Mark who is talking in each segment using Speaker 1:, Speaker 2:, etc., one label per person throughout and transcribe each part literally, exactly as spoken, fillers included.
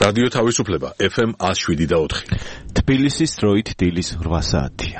Speaker 1: რადიო თავისუფლება ეფ ემ one oh seven და four.
Speaker 2: თბილისის დროით დილის რვა საათია.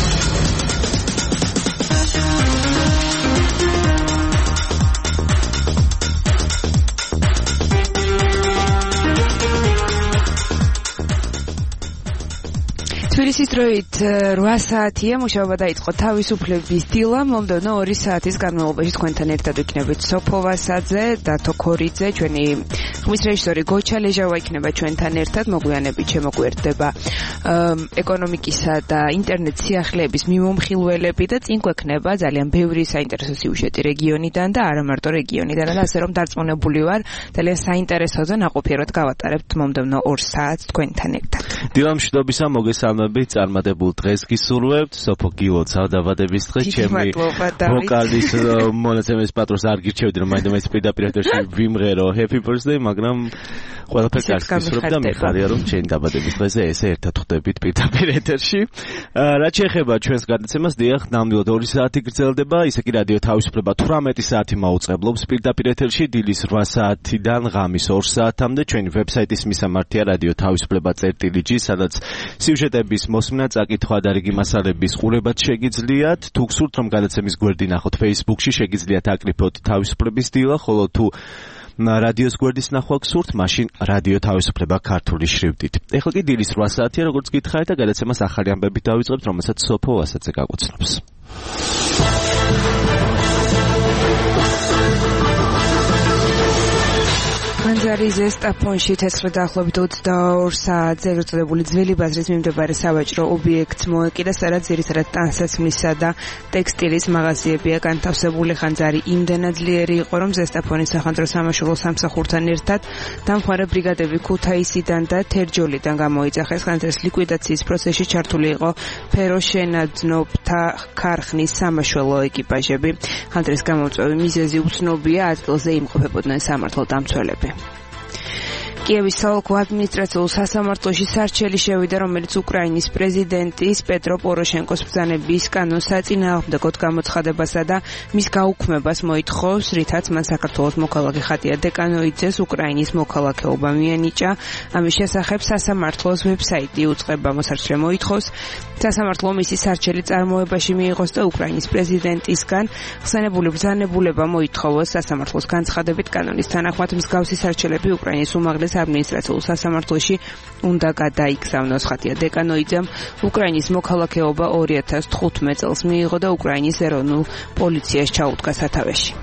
Speaker 3: თბილისის დროით რვა საათია, მუშაობა დაიწყო თავისუფლების დილა, მომდევნო ორი საათის განმავლობაში თქვენთან ერთად ვიქნებით სოფო ვასაძე და თოქორიძე, ჩვენი ხმის რეჟისორი გოჩა ლეჟავა იქნება ჩვენთან ერთად, მოგვიანებით შემოგვერდება ეკონომიკისა და ინტერნეტ სიახლეების მიმომხილველები და წინ გვექნება ძალიან ბევრი საინტერესო სიუჟეტი რეგიონიდან და არა მარტო რეგიონიდან, ასე რომ დარწმუნებული ვარ, ძალიან საინტერესო და ნაყოფიერად გავატარებთ მომდევნო ორ საათს თქვენთან ერთად.
Speaker 2: დილა მშვიდობისა, მოგესალმებით, წარმატებულ დღეს გისურვებთ. სოფო გილოცავ დაბადების დღეს, ჩემი ვოკალის მონაცემის პატრონს არ გირჩევდი, რომ მაინც პირდაპირ ეთერში ვიმღერო happy birthday, მაგრამ ყველაფერს კარგს გისურვებ და მიხარია, რომ ჩემი დაბადების დღეზე ესე ერთად ხვდებით პირდაპირ ეთერში. რაც შეეხება ჩვენს გადაცემას, დიახ, ნამდვილად ორი საათი გრძელდება, ისე კი რადიო თავისუფლება თვრამეტი საათი მაუწყებლობს პირდაპირ ეთერში დილის რვა საათიდან ღამის ორ საათამდე. ჩვენი ვებსაიტის მისამართია რადიო თავისუფლება წერტილი ჯი, სადაც სიუჟეტების მოსმენა, წაკითხვა და რიგი მასალების ყურებაც შეგიძლიათ. თუ გსურთ რომ გადაცემის გვერდი ნახოთ Facebook-ში, შეგიძლიათ აკრიფოთ თავისუფლების დილა, ხოლო თუ რადიოს გვერდის ნახვა გსურთ, მაშინ რადიო თავისუფლება ქართული შრიფტით. ეხლა კი დილის რვა საათია, როგორც გითხარით და გადაცემას ახალი ამბებით დავიწყებთ, რომელსაც სოფო ვასაძე გაგუცნობს.
Speaker 3: ხანძარი ზესტაფონში თეთრი დაახლოებით ოცდაორ საათზე ეგრეთწოდებული ძველი ბაზრის მიმდებარე სავაჭრო ობიექტს მოეკიდა, სადაც ძირითადად ტანსაცმლისა და ტექსტილის მაღაზიებია განთავსებული. ხანძარი იმდენად ძლიერი იყო, რომ ზესტაფონის სახანძრო სამაშველო სამსახურთან ერთად დამხმარე ბრიგადები ქუთაისიდან და თერჯოლიდან გამოიძახეს. ხანძრის ლიკვიდაციის პროცესში ჩართული იყო ფეროშენადნობთა ქარხნის სამაშველო ეკიპაჟები. ხანძრის გამომწვევი მიზეზი უცნობია, ადგილზე იმყოფებოდნენ სამართალ დამცველები. კიევის საოლქო ადმინისტრაციულ სასამართლოში სარჩელი შევიდა, რომელიც უკრაინის პრეზიდენტის პეტრო პოროშენკოს ბრძანების კანონს საწინააღმდეგოდ გამოცხადებასა და მის გაუქმებას მოითხოვს, რითაც მან საქართველოს მოქალაქე ხატია დეკანოიძეს უკრაინის მოქალაქეობა მიანიჭა. ამის შესახებ სასამართლოს ვებსაიტი უწყება მოსარჩელე მოითხოვს, სასამართლო მისი სარჩელი წარმოებაში მიიღოს და უკრაინის პრეზიდენტისგან ხსენებული ბრძანებულება მოითხოვოს. სასამართლოს განცხადებით კანონის თანახმად მსგავსი სარჩელები უკრაინის უმაღლეს ადმინისტრაციულ სასამართლოში უნდა გადაიგზავნოს. ხატია დეკანოიძემ უკრაინის მოქალაქეობა ორი ათას თხუთმეტ წელს მიიღო და უკრაინის ეროვნულ პოლიციას ჩაუდგა სათავეში.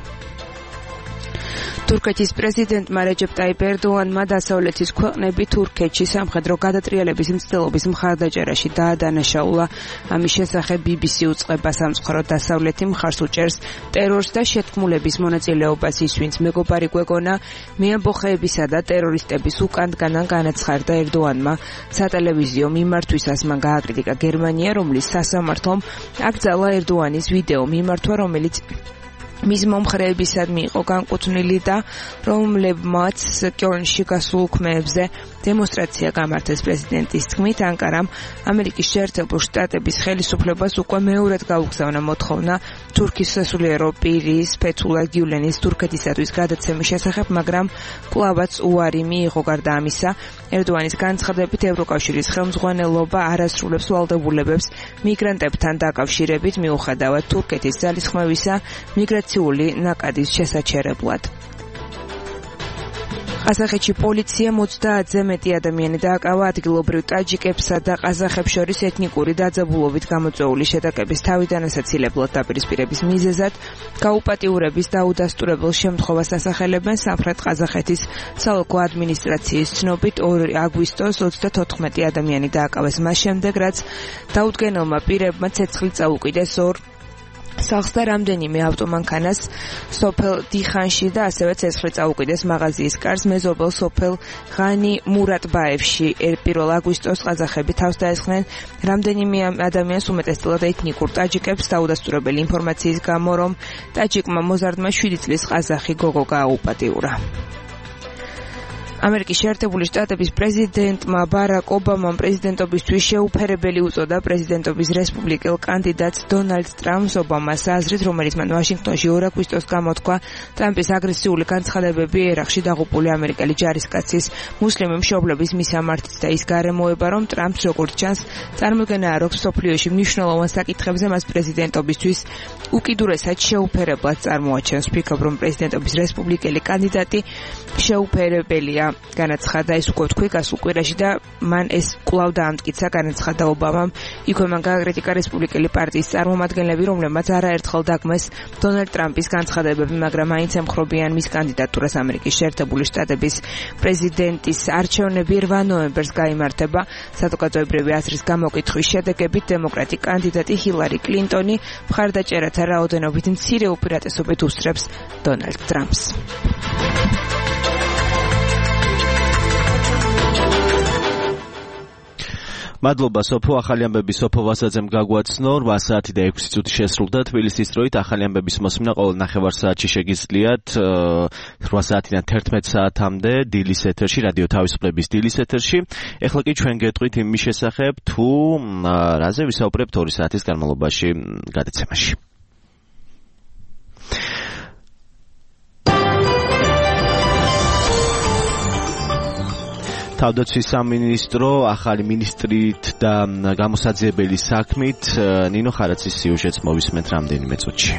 Speaker 3: თურქეთის პრეზიდენტმა რეჯეპ ტაიპ ერდოანმა დასავლეთის ქვეყნები თურქეთში სამხედრო გადატრიალების მცდელობის მხარდაჭერაში დაადანაშაულა. ამის შესახებ ბი ბი სი უწყება სამწყარო დასავლეთი მხარს უჭერს ტერორს და შეთქმულების მონაწილეობას ის, ვინც მეგობარი გვეგონა მეამბოხეებისა და ტერორისტების უკანდგანან განაცხადა ერდოანმა. სატელევიზიო მიმართვისას მან გააკრიტიკა გერმანია, რომლის სასამართლომ აკრძალა ერდოანის ვიდეო მიმართვა, რომელიც მის მომხრეებისადმი იყო განკუთვნილი და რომლებმაც კიოლნში გასულ უქმეებზე დემონსტრაცია გამართეს. პრეზიდენტის თქმით, ანკარამ ამერიკის შეერთებულ შტატების ხელისუფლებას უკვე მეორედ გაუგზავნა მოთხოვნა თურქის სასულიერო პირის ფეთულა გიულენის თურქეთისათვის გადაცემის შესახებ, მაგრამ კვლავაც უარი მიიღო. გარდა ამისა, ერდოანის განცხადებით ევროკავშირის ხელმძღვანელობა არასრულებს ვალდებულებებს მიგრანტებთან დაკავშირებით, მიუხედავად თურქეთის ძალისხმევისა მიგრაციული ნაკადის შესაჩერებლად. ყაზახეთში პოლიციამ ოცდაათზე მეტი ადამიანი დააკავა ადგილობრივ ტაჯიკებსა და ყაზახებს შორის ეთნიკური დაძაბულობით გამოწვეული შეტაკების თავიდანასაცილებლად დაპირისპირების მიზეზად გაუპატიურების დაუდასტურებელ შემთხვევას ასახელებენ. სამხრეთ ყაზახეთის საოლქო ადმინისტრაციის ცნობით ორი აგვისტოს ოცდათოთხმეტი ადამიანი დააკავეს მას შემდეგ, რაც დაუდგენელმა პირებმა ცეცხლი წაუკიდეს ორ სახლს და რამდენიმე ავტომანქანას სოფელ დიხანში და ასევე ცეცხლი წაუკიდეს მაღაზიის კარს. მეზობელ სოფელ ღანი მურატბაევში პირველ აგვისტოს ყაზახები თავს დაესხნენ რამდენიმე ადამიანს, უმეტესწილად ეთნიკურ ტაჯიკებს, დაუდასტურებელი ინფორმაციის გამო, რომ ტაჯიკმა მოზარდმა შვიდი წლის ყაზახი გოგო გააუპატიურა. ამერიკის შეერთებული შტატების პრეზიდენტმა ბარაკ ობამამ პრეზიდენტობისთვის შეუფერებელი უწოდა პრეზიდენტობის რესპუბლიკელ კანდიდატს დონალდ ტრამპს. ობამას აზრით, რომელიც მან ვაშინგტონში ორ აგვისტოს გამოთქვა, ტრამპის აგრესიული განცხადებები ერაყში დაღუპული ამერიკელი ჯარისკაცის მუსლიმი მშობლების მისამართიც და ის გარემოება, რომ ტრამპს როგორც ჩანს წარმოდგენა არ აქვს მსოფლიოში მნიშვნელოვან საკითხებზე, მას პრეზიდენტობისთვის უკიდურესად შეუფერებლად წარმოაჩენს. ვფიქრობ, რომ პრეზიდენტობის რესპუბლიკელი კანდიდატი შეუფერებელია, განაცხადა ეს უკვე თქვი გასულ კვირაში და მან ეს კვლავ დაამტკიცა, განაცხადა ობამამ. იქვე მან გააკრიტიკა რესპუბლიკელი პარტიის წარმომადგენლები, რომლებმაც არაერთხელ დაგმეს დონალდ ტრამპის განცხადებები, მაგრამ მაინც ემხრობიან მის კანდიდატურას. ამერიკის შეერთებული შტატების პრეზიდენტის არჩევნები რვა ნოემბერს გაიმართება. საზოგადოებრივი აზრის გამოკითხვის შედეგებით დემოკრატი კანდიდატი ჰილარი კლინტონი მხარდაჭერათა რაოდენობით მცირე უპირატესობით უსწრებს დონალდ ტრამპს.
Speaker 2: მადლობა სოფო. ახალი ამბები სოფო ვასაძემ გაგვაცნო. რვა საათი და ექვსი წუთი შესრულდა თბილისის დროით. ახალი ამბების მოსმენა ყოველ ნახევარ საათში შეგიძლიათ რვა საათიდან თერთმეტ საათამდე დილის ეთერში, რადიო თავისუფლების დილის ეთერში. ეხლა კი ჩვენ გეტყვით იმის შესახებ, თუ რაზე ვისაუბრებთ ორი საათის განმავლობაში გადაცემაში. თავდაცვის სამინისტრო ახალი მინისტრით და გამოსაძიებელი საქმით ნინო ხარაცის სიუჟეტს მოვისმენთ რამდენიმე წუთში.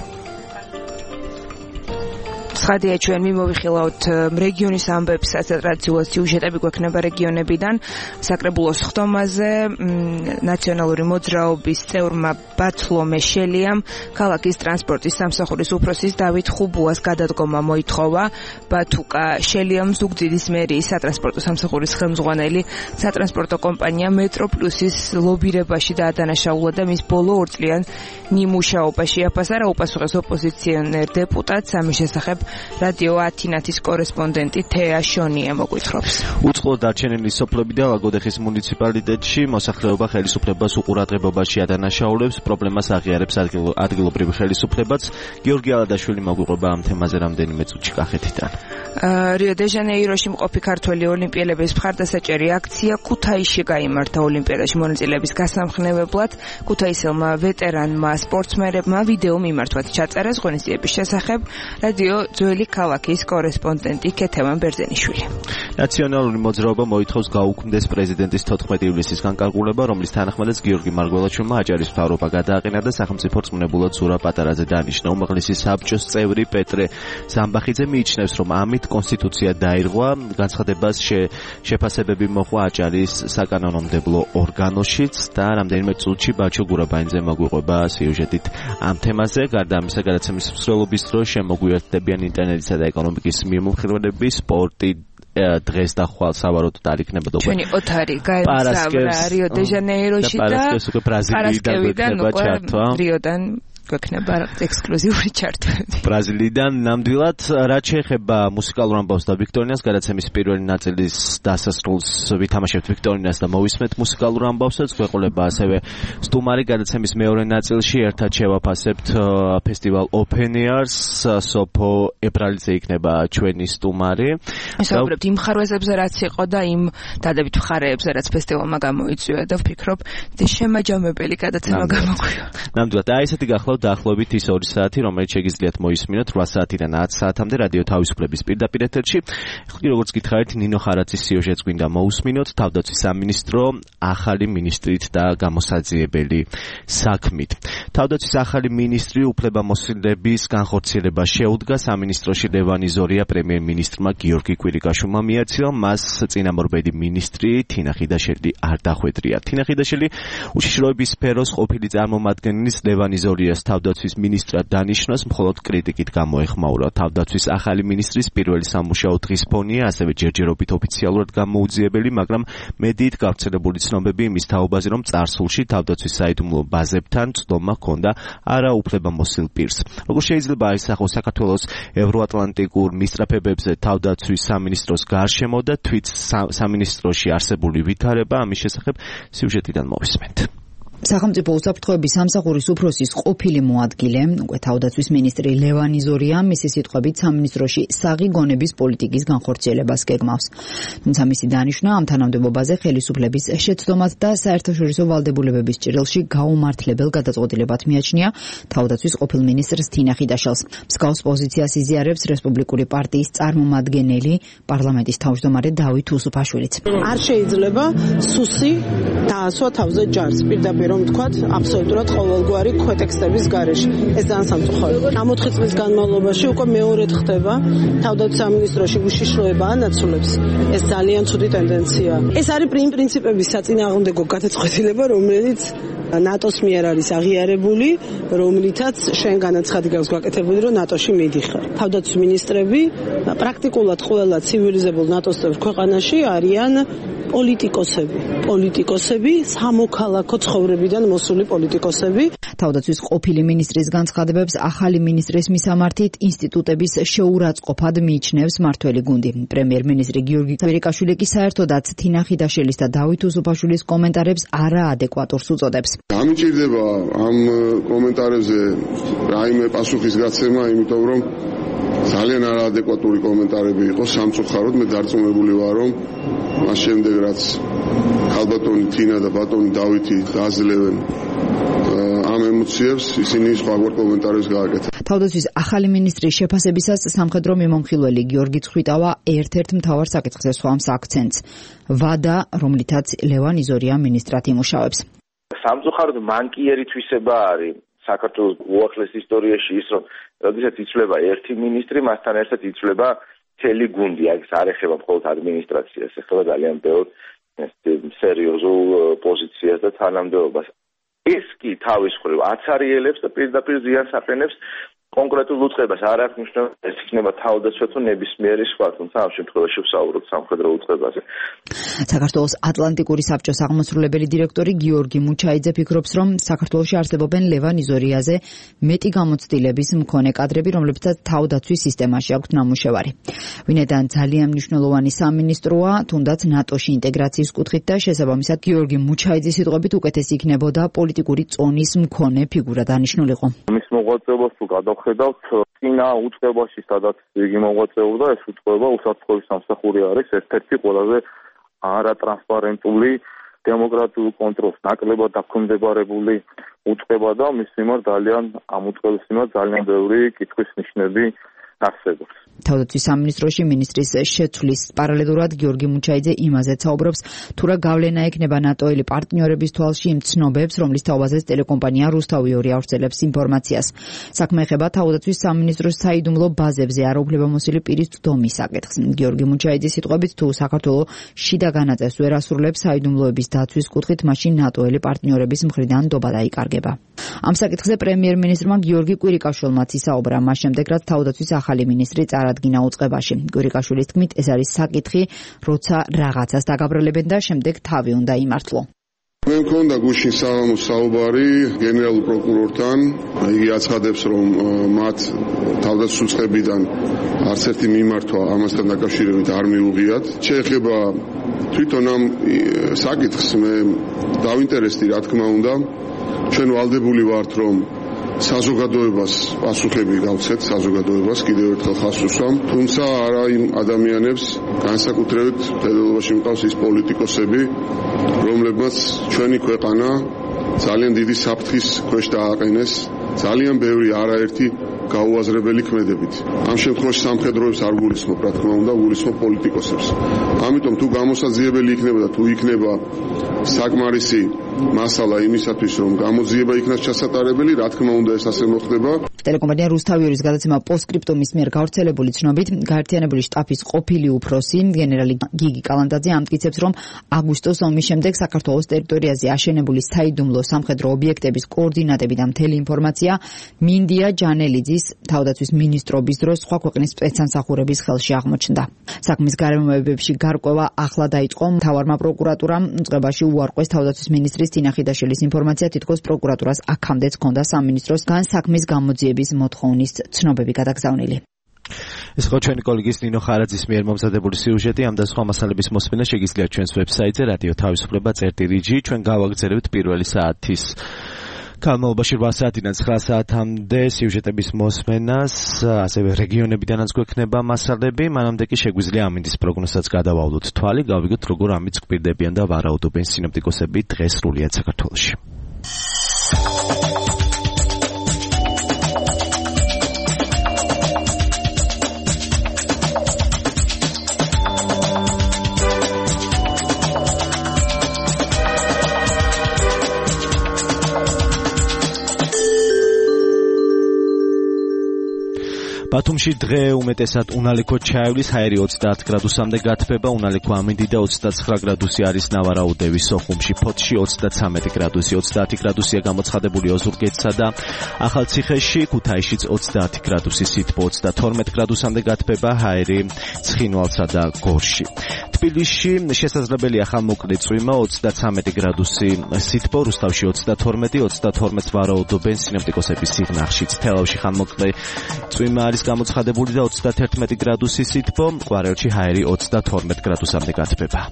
Speaker 3: ცხადია, ჩვენ მიმოვიხილავთ რეგიონის ამბებს, ტრადიციულად სიუჟეტები გვექნება რეგიონებიდან. საკრებულოს ხდომაზე ნაციონალური მოძრაობის წევრმა ბათლომე შელიამ ქალაქის ტრანსპორტის სამსახურის უფროსის დავით ხუბუას გადადგომა მოითხოვა. ბათუკა შელიამ ზუგდიდის მერიის სატრანსპორტო სამსახურის ხელმძღვანელი სატრანსპორტო კომპანია მეტროპლუსის ლობირებაში დაადანაშაულა და მის ბოლო ორწლიან მიმუშაობაში აფასა, რა უპასუხეს ოპოზიციონერ დეპუტატს. ამის შესახებ რადიო ათინათის კორესპონდენტი თეა შონია მოგვითხრობს.
Speaker 2: უწყლოდ დარჩენილი სოფლები და ლაგოდეხის მუნიციპალიტეტში მოსახლეობა ხელისუფლებას უყურადღებობაში ადანაშაულებს, პრობლემას აღიარებს ადგილობრივი ხელისუფლებაც. გიორგი ალადაშვილი მოგვიყვება ამ თემაზე რამდენიმე წუთში კახეთიდან.
Speaker 3: რიო დე ჟანეიროში მყოფი ქართველი ოლიმპიელების მხარდასაჭერი აქცია ქუთაისში გაიმართა ოლიმპიადაში მონაწილეების გასამხნევებლად. ქუთაისელმა ვეტერანმა სპორტსმენებმა ვიდეო მიმართვაც ჩაწერეს ღონისძიების შესახებ. რადიო ძველი ქალაქის კორესპონდენტი ქეთევან ბერძენიშვილი.
Speaker 2: ნაციონალური მოძრაობა მოითხოვს გაუქმდეს პრეზიდენტის თოთხმეტი ივლისის განკარგულება, რომლის თანახმადაც გიორგი მარგველაშვილი აჭარის მთავრობა გადააყენა და სახელმწიფო რწმუნებულად ზურა პატარაძე დანიშნა. უმაღლესი საბჭოს წევრი პეტრე ზამბახიძე მიიჩნევს, რომ ამით კონსტიტუცია დაირღვა. განცხადებას შეფასებები მოჰყვა აჭარის საკანონმდებლო ორგანოშიც და რამდენიმე წუთში ბაჩო გურაბაინძე მოგვიყვება სიუჟეტით ამ თემაზე. გარდა ამისა, გადაცემის მსვლელობის დროს შემოგვიერთდებიან ინტერნეტისა და ეკონომიკის მიმოხილველები, სპორტი, დღეს და ხვალ სავარაუდოდ არ იქნება დობა.
Speaker 3: ჩვენი ოთარი გაემგზავრა რიო დე ჟანეიროში და
Speaker 2: ბრაზილიიდან უკვე ჩართვა.
Speaker 3: რიოდან გვექნება ექსკლუზიური ჩარტვები.
Speaker 2: ბრაზილიიდან ნამდვილად, რაც შეეხება მუსიკალურ ამბავს და ვიქტორინას, გადაცემის პირველი ნაწილის დასასრულს ვითამაშებთ ვიქტორინას და მოვისმენთ მუსიკალურ ამბავსაც. გვეყოლება ასევე სტუმარი გადაცემის მეორე ნაწილში, ერთად შევაფასებთ ფესტივალ Open Ears. სოფო ებრალიძე იქნება ჩვენი სტუმარი.
Speaker 3: ვისაუბრებთ იმ ხარვეზებზე, რაც იყო და იმ დადებით მხარეებზე, რაც ფესტივალმა გამოიწვია და ვფიქრობ, და შემაჯამებელი გადაცემა გამოგვივა.
Speaker 2: ნამდვილად, აი ესეთი გახლავთ დაახლოებით ის ორი საათი, რომელიც შეგიძლიათ მოისმინოთ რვა საათიდან ათი საათამდე რადიო თავისუფლების პირდაპირ ეთერში. ახლა კი როგორც გითხარით, ნინო ხარაცის სიუჟეტს გვინდა მოусმინოთ თავდაცვის სამინისტრო ახალი მინისტრით და გამოსაძიებელი საქმით. თავდაცვის ახალი მინისტრი უფლებამოსილების განხორციელებას შეუდგა. სამინისტროში ლევანი ზორია პრემიერ-მინისტრმა გიორგი კვირიკაშვილმა მიაცილა, მას წინამორბედი მინისტრი თინა ხიდაშელი არ დახვედრია. თინა ხიდაშელი უშიშროების სფეროს ყოფილი წარმომადგენლის ლევანი ზორიას თავდაცვის მინისტრად დანიშნოს მხოლოდ კრიტიკით გამოეხმაურა. თავდაცვის ახალი მინისტრის პირველი სამუშაო დღის ფონია, ასევე ჯერჯერობით ოფიციალურად გამოუძიებელი, მაგრამ მედიით გავრცელებული ცნობები იმის თაობაზე, რომ წარსულში თავდაცვის საიდუმლო ბაზებთან ცდომა ჰქონდა არაუფლებამოსილ პირს. როგორ შეიძლება აისახოს საქართველოს ევროატლანტიკურ მისწრაფებებზე თავდაცვის სამინისტროს გარშემო და თვით სამინისტროში არსებული ვითარება, ამის შესახებ სიუჟეტიდან მოვისმენთ.
Speaker 4: სახელმწიფო უსაფრთხოების სამსახურის უფროსის ყოფილი მოადგილე, უკვე თავდაცვის მინისტრი ლევან იზორია, მისი სიტყვებით სამინისტროში საღი გონების პოლიტიკის განხორციელებას გეგმავს. თუმცა მისი დანიშვნა ამ თანამდებობაზე ხელისუფლების შეცდომად და საერთაშორისო ვალდებულებების ჭრილში გაუმართლებელ გადაწყვეტილებად მიაჩნია თავდაცვის ყოფილ მინისტრს თინა ხიდაშელს. მსგავს პოზიციას იზიარებს რესპუბლიკური პარტიის წარმომადგენელი პარლამენტის თავმჯდომარე დავით უსუფაშვილიც.
Speaker 5: არ შეიძლება სუსი დაასვა თავზე ჯარს პირდაპირ რომ ვთქვათ, აბსოლუტურად ყოველგვარი ქვეტექსტების გარეშე. ეს ძალიან სამწუხაროა. ამ ოთხი წლის განმავლობაში უკვე მეორედ ხდება თავდაცვის სამინისტროში უშიშროება ანაცვლებს. ეს ძალიან ცუდი ტენდენციაა. ეს არის პრინციპების საწინააღმდეგო გადაწყვეტილება, რომელიც ნატოს მიერ არის აღიარებული, რომლითაც შენ განაცხადი გაქვს გაკეთებული, რომ ნატოში მიდიხარ. თავდაცვის მინისტრები პრაქტიკულად ყველა ცივილიზებულ ნატოს წევრ ქვეყანაში არიან პოლიტიკოსები, პოლიტიკოსები, სამოქალაქო ცხოვრებიდან მოსული პოლიტიკოსები.
Speaker 4: თავდაცვის ყოფილი მინისტრის განცხადებებს ახალი მინისტრის მისამართით ინსტიტუტების შეურაცხყოფად მიიჩნევს მართველი გუნდი. პრემიერ-მინისტრი გიორგი კვირიკაშვილი კი საერთოდაც თინა ხიდაშელის და დავით უსუფაშვილის კომენტარებს არაადეკვატურს უწოდებს.
Speaker 6: გამიჭირდება ამ კომენტარებზე რაიმე პასუხის გაცემა, იმიტომ რომ ძალიან არაადეკვატური კომენტარები იყო, სამწუხაროდ მე დარწმუნებული ვარ, რომ მას შემდეგ რაც ხალბატონი თინა და ბატონი დავითი გააძლევენ ამ ემოციებს, ისინი სხვაგვარ კომენტარებს გააკეთებენ.
Speaker 4: თავდაცვის ახალი მინისტრის შეფასებისას სამხედრო მიმომხილველი გიორგი ცხვითავა ერთ-ერთ მთავარ საკითხზე სხვამს აქცენტს. ვადა, რომლითაც ლევან იზორია მინისტრად იმუშავებს.
Speaker 7: სამწუხაროდ მანკიერი თვისება არის საქართველოს უახლეს ისტორიაში ის, რომ როდესაც იცვლება ერთი მინისტრი, მასთან ერთად იცვლება მთელი გუნდი, აქ არ ეხება მხოლოდ ადმინისტრაციას, ეხება ძალიან ბევრ სერიოზულ პოზიციას და თანამდებობას. ეს კი თავის მხრივ აცარიელებს და პირდაპირ ზიანს აყენებს კონკრეტულ უწყებას. არ აქვს მნიშვნელობა, ეს იქნება თავდაცვა თუ ნებისმიერი სხვა, თუმცა ამ შემთხვევაში ვსაუბრობთ სამხედრო უწყებაზე.
Speaker 4: საქართველოს ატლანტიკური საბჭოს აღმასრულებელი დირექტორი გიორგი მუჩაიძე ფიქრობს, რომ საქართველოში არსებობენ ლევან იზორიაზე მეტი გამოცდილების მქონე კადრები, რომლებსაც თავდაცვის სისტემაში აქვთ ნამუშევარი. ვინაიდან ძალიან მნიშვნელოვანი სამინისტროა, თუნდაც ნატოში ინტეგრაციის კუთხით და შესაბამისად გიორგი მუჩაიძის სიტყვებით უკეთესი იქნებოდა პოლიტიკური წონის მქონე ფიგურა დანიშნულიყო.
Speaker 8: მის მოღვაწეობას თუ გადავხედავთ, წინა უწყებაში, სადაც იგი მოღვაწეობდა, ეს უწყება უსაფრთხოების სამსახური არის ერთ-ერთი ყველაზე არატრანსპარენტული დემოკრატიულ კონტროლს ნაკლებად დაქვემდებარებული უწყება და მის მიმართ ძალიან ამ უწყების მიმართ ძალიან ბევრი კითხვის ნიშნები არსებობს.
Speaker 4: თავდაცვის სამინისტროში მინისტრის შეცვლის პარალელურად გიორგი მუჩაიძე იმაზე საუბრობს, თუ რა გავლენა ექნება ნატოელი პარტნიორების თვალში იმ ცნობებს, რომლის თაობაზეც ტელეკომპანია რუსთავი ორი ავრცელებს ინფორმაციას. საქმე ეხება თავდაცვის სამინისტროს საიდუმლო ბაზებზე არაუფლებამოსილი პირის ცდომის საკითხს. გიორგი მუჩაიძის სიტყვებით, თუ საქართველო შიდა განაწესს ვერ ასრულებს საიდუმლოების დაცვის კუთხით, მაშინ ნატოელი პარტნიორების მხრიდან ნდობა დაიკარგება. ამ საკითხზე პრემიერ-მინისტრმა გიორგი კვირიკაშვილმაც ისაუბრა, მას შემდეგ რაც თავდაცვის ახალი მინისტრი წარადგინა უწყებაში. კვირიკაშვილის თქმით, ეს არის საკითხი, როცა რაღაცას დაგაბრალებენ და შემდეგ თავი უნდა იმართლო.
Speaker 6: მე მქონდა გუშინ საღამო საუბარი გენერალურ პროკურორთან, იგი აცხადებს, რომ მათ თავდაცვის უწყებიდან არც ერთი მიმართვა ამასთან დაკავშირებით არ მიუღიათ. შეეხება თვითონ ამ საკითხს მე დავინტერესდი, რა თქმა უნდა. ჩვენ ვალდებული ვართ, რომ საზოგადოებას პასუხები გავცეთ, საზოგადოებას კიდევ ერთხელ ხაზს უსვამ, თუმცა არა იმ ადამიანებს, განსაკუთრებით ფედერალობაში მყავს ის პოლიტიკოსები, რომლებმაც ჩვენი ქვეყანა ძალიან დიდი საფრთხის ქვეშ დააყენეს, ძალიან ბევრი არაერთი გაუაზრებელი ქმედებით. ამ შემთხვევაში სამხედროებს არ გულისხმობ, რა თქმა უნდა, გულისხმობ პოლიტიკოსებს. ამიტომ თუ გამოსაძიებელი იქნება და თუ იქნება საკმარისი მასალა იმისათვის, რომ გამოძიება იქნას ჩასატარებელი, რა თქმა უნდა, ეს ასე მოხდება.
Speaker 4: ტელეკომპანია რუსთავი ორის გადაცემა პოსტსკრიპტუმის მიერ გავრცელებული ცნობით, გაერთიანებული შტაბის ყოფილი უფროსი გენერალი გიგი კალანდაძე ამტკიცებს, რომ აგვისტოს ომის შემდეგ საქართველოს ტერიტორიაზე აშენებული საიდუმლო სამხედრო ობიექტების კოორდინატები და მთელი ინფორმაცია მინდია ჯანელიძის თავდაცვის მინისტრობის დროს სხვა ქვეყნის სპეცსამსახურების ხელში აღმოჩნდა. საქმის გარემოებებში გარკვევა ახლა დაიწყო. მთავარმა პროკურატურამ უწყებაში უარყვეს თავდაცვის მინისტრის თინა ხიდაშელის ინფორმაცია, თითქოს პროკურატურას აქამდეც ჰქონდა სამინისტროსგან საქმის გამოძიების მოთხოვნის ცნობები გადაგზავნილი.
Speaker 2: ეს ხო ჩვენი კოლეგის ნინო ხარაძის მიერ მომზადებული სიუჟეტი, ამ და სხვა მასალების მოსმენა შეგიძლიათ ჩვენს ვებსაიტზე რადიო თავისუფლება წერტილი ჯი. ჩვენ გავაგრძელებთ პირველი საათის განმავლობაში რვა საათიდან ცხრა საათამდე სიუჟეტების მოსმენას, ასევე რეგიონებიდანაც გვექნება მასალები. მანამდე კი შეგვიძლია ამინდის პროგნოზსაც გადავავლოთ თვალი, გავიგოთ როგორ ამით გვპირდებიან და ვარაუდობენ სინოპტიკოსები დღეს სრულიად საქართველოში. ბათუმში დღე უმეტესად უნალიქო ჩაივლის, ჰაერი ოცდაათ გრადუსამდე გათბება, უნალიქო ამინდი და ოცდაცხრა გრადუსი არის ნავარაუდევი. სოხუმში, ფოთში ოცდაცამეტი გრადუსი, ოცდაათი გრადუსია გამოცხადებული ოზურგეთსა და ახალციხეში, ქუთაისშიც ოცდაათი გრადუსი, სითბო ოცდათორმეტ გრადუსამდე გათბება, ჰაერი ცხინვალსა და გორში. თბილისში შესაძლებელია ხანმოკლე წვიმა, ოცდაცამეტი გრადუსი სითბო, რუსთავში ოცდათორმეტი, ოცდათორმეტს ვარაუდობენ სინოპტიკოსების სიღნაღშიც. თელავში ხანმოკლე წვიმა არის გამოცხადებული და ოცდაათერთმეტი გრადუსი სითბო, ყვარელში ჰაერი ოცდათორმეტ გრადუსამდე გათბება.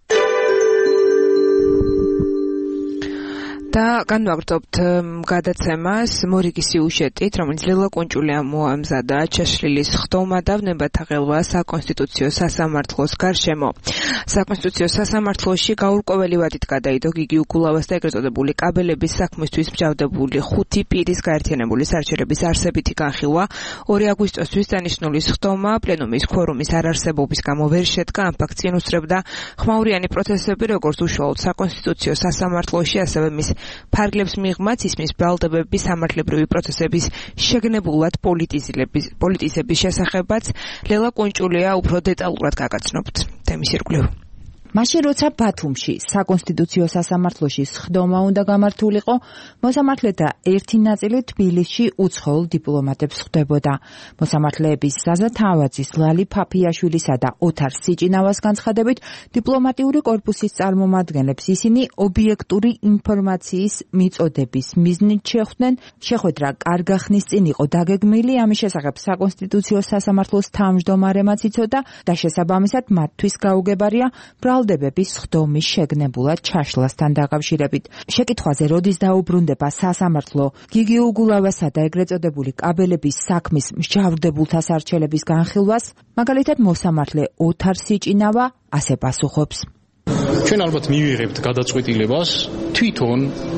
Speaker 3: და განვაგრძობთ გადაცემას მორიგის სიუჟეტით, რომელიც ლელა კუნჭულიამ მოამზადა ჩაშლილის ხდომა და ვნებათა ღელვა საკონსტიტუციო სასამართლოს გარშემო. საკონსტიტუციო სასამართლოში გაურკვეველი ვადით გადაიდო გიგი უგულავას და ეგრეთ წოდებული კაბელების საქმისთვის მსჯავრდებული ხუთი პირის გაერთიანებული სარჩელების არსებითი განხილვა ორი აგვისტოსთვის დანიშნული ხდომა პლენუმის ქორუმის არარსებობის გამო ვერ შედგა. ამ ფაქტს უსწრებდა ხმაურიანი პროცესები, როგორც უშუალოდ საკონსტიტუციო სასამართლოში, ასევე მის ფარგლებს მიღმაც ისმის ბრალდებები სამართლებრივი პროცესების შეგნებულად პოლიტიზების პოლიტიზების შესახებაც ლელა კუნჭულია უფრო დეტალურად გაგაცნობთ თემის ირგვლივ.
Speaker 4: მაშინ როცა ბათუმში საკონსტიტუციო სასამართლოში სხდომა უნდა გამართულიყო, მოსამართლეთა ერთი ნაწილი თბილისში უცხოელ დიპლომატებს ხვდებოდა. მოსამართლეების ზაზა თავაძის, ლალი ფაფიაშვილისა და ოთარ სიჭინავას განცხადებით, დიპლომატიური კორპუსის წარმომადგენლებს ისინი ობიექტური ინფორმაციის მიწოდების მიზნით შეხვდნენ. შეხვედრა კარგა ხნის წინ იყო დაგეგმილი, ამის შესახებ საკონსტიტუციო სასამართლოს თავმჯდომარემაც იცოდა და შესაბამისად მათთვის გაუგებარია ბრალდებების სხდომის შეგნებულად ჩაშლასთან დაკავშირებით. შეკითხვაზე როდის დაუბრუნდება სასამართლო გიგი უგულავასა და ეგრეთ წოდებული კაბელების საქმის მსჯავრდებულთა სარჩელების განხილვას, მაგალითად მოსამართლე ოთარ სიჭინავა ასე პასუხობს.
Speaker 9: ჩვენ ალბათ მივიღებთ გადაწყვეტილებას თვითონ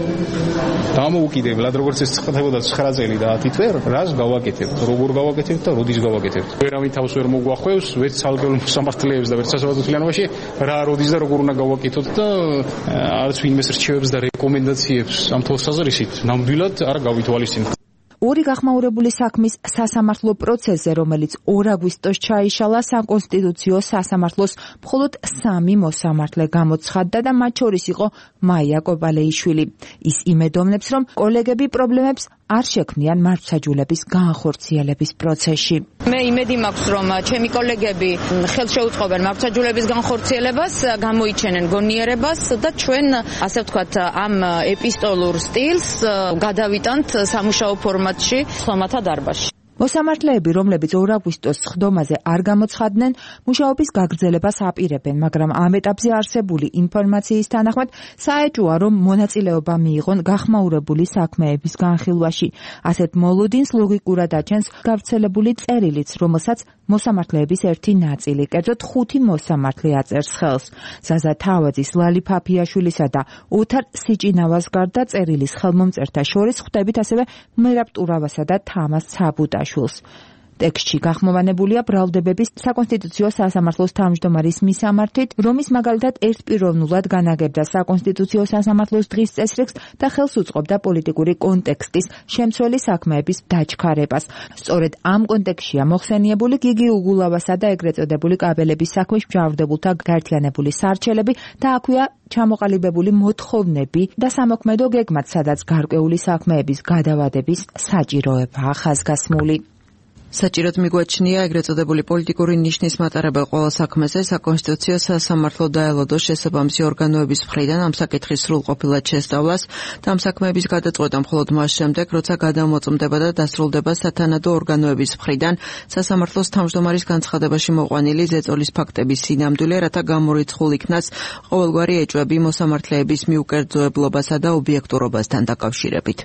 Speaker 9: დამოუკიდებლად, როგორც ეს ხდებოდა ცხრა წელი და ათი თვე, რას გავაკეთებთ, როგორ გავაკეთებთ და როდის გავაკეთებთ. ვერავინ თავს ვერ მოგვახვევს, ვერც სალგებელ მოსამართლეებს და ვერც სასამართლო თლიანობაში, რა როდის და როგორ უნდა გავაკეთოთ და არც ვინმეს რჩევებს და რეკომენდაციებს ამ თვალსაზრისით ნამდვილად არ გავითვალისწინებთ.
Speaker 4: ორი გახმაურებული საქმის სასამართლო პროცესზე, რომელიც ორ აგვისტოს ჩაიშალა, საკონსტიტუციო სასამართლოს მხოლოდ სამი მოსამართლე გამოცხადდა და მათ შორის იყო მაია კოპალეიშვილი. ის იმედოვნებს, რომ კოლეგები პრობლემებს არ შექმნიან მართლმსაჯულების განხორციელების პროცესში.
Speaker 10: მე იმედი მაქვს, რომ ჩემი კოლეგები ხელს შეუწყობენ მართლმსაჯულების განხორციელებას, გამოიჩენენ გონიერებას და ჩვენ, ასე ვთქვათ, ამ ეპისტოლურ სტილს გადავიტანთ სამუშაო ფორმატში ხლომათა დარბაზში.
Speaker 4: მოსამართლეები, რომლებიც ორ აგვისტოს სხდომაზე არ გამოცხადდნენ, მუშაობის გაგრძელებას აპირებენ, მაგრამ ამ ეტაპზე არსებული ინფორმაციის თანახმად საეჭვოა, რომ მონაწილეობა მიიღონ გახმაურებული საქმეების განხილვაში. ასეთ მოლოდინს ლოგიკურად აჩენს გავრცელებული წერილიც, რომელსაც მოსამართლეების ერთი ნაწილი, კერძოდ ხუთი მოსამართლე აწერს ხელს. ზაზა თავაძის, ლალი ფაფიაშვილისა და ოთარ სიჭინავას გარდა წერილის ხელმომწერთა შორის ხვდებით ასევე მერაბ ტურავასა და თამას ცაბუტაშვილს. ტექსტში გახმოვანებულია ბრალდებების საკონსტიტუციო სასამართლოს თავმჯდომარის მისამართით, რომის მაგალითად ერთპიროვნულად განაგებდა საკონსტიტუციო სასამართლოს დღის წესრიგს და ხელს უწყობდა პოლიტიკური კონტექსტის შემცველი საქმეების დაჩქარებას. სწორედ ამ კონტექსტშია მოხსენიებული გიგი უგულავასა და ეგრეთ წოდებული კაბელების საქმის მსჯავრდებულთა გაერთიანებული სარჩელები და აქვეა ჩამოყალიბებული მოთხოვნები და სამოქმედო გეგმაც, სადაც გარკვეული საქმეების გადავადების საჭიროებაა ხაზგასმული.
Speaker 11: საჭიროდ მიგვაჩნია ეგრეთ წოდებული პოლიტიკური ნიშნის მატარებელ ყველა საქმეზე საკონსტიტუციო სასამართლო დაელოდოს შესაბამისი ორგანოების მხრიდან ამ საკითხის სრულყოფილად შესწავლას და ამ საქმეების გადაწყვეტა მხოლოდ მას შემდეგ, როცა გადამოწმდება და დასრულდება სათანადო ორგანოების მხრიდან სასამართლოს თავმჯდომარის განცხადებაში მოყვანილი ზეწოლის ფაქტების სინამდვილე, რათა გამორიცხულ იქნას ყოველგვარი ეჭვები მოსამართლეების მიუკერძოებლობასა და ობიექტურობასთან დაკავშირებით.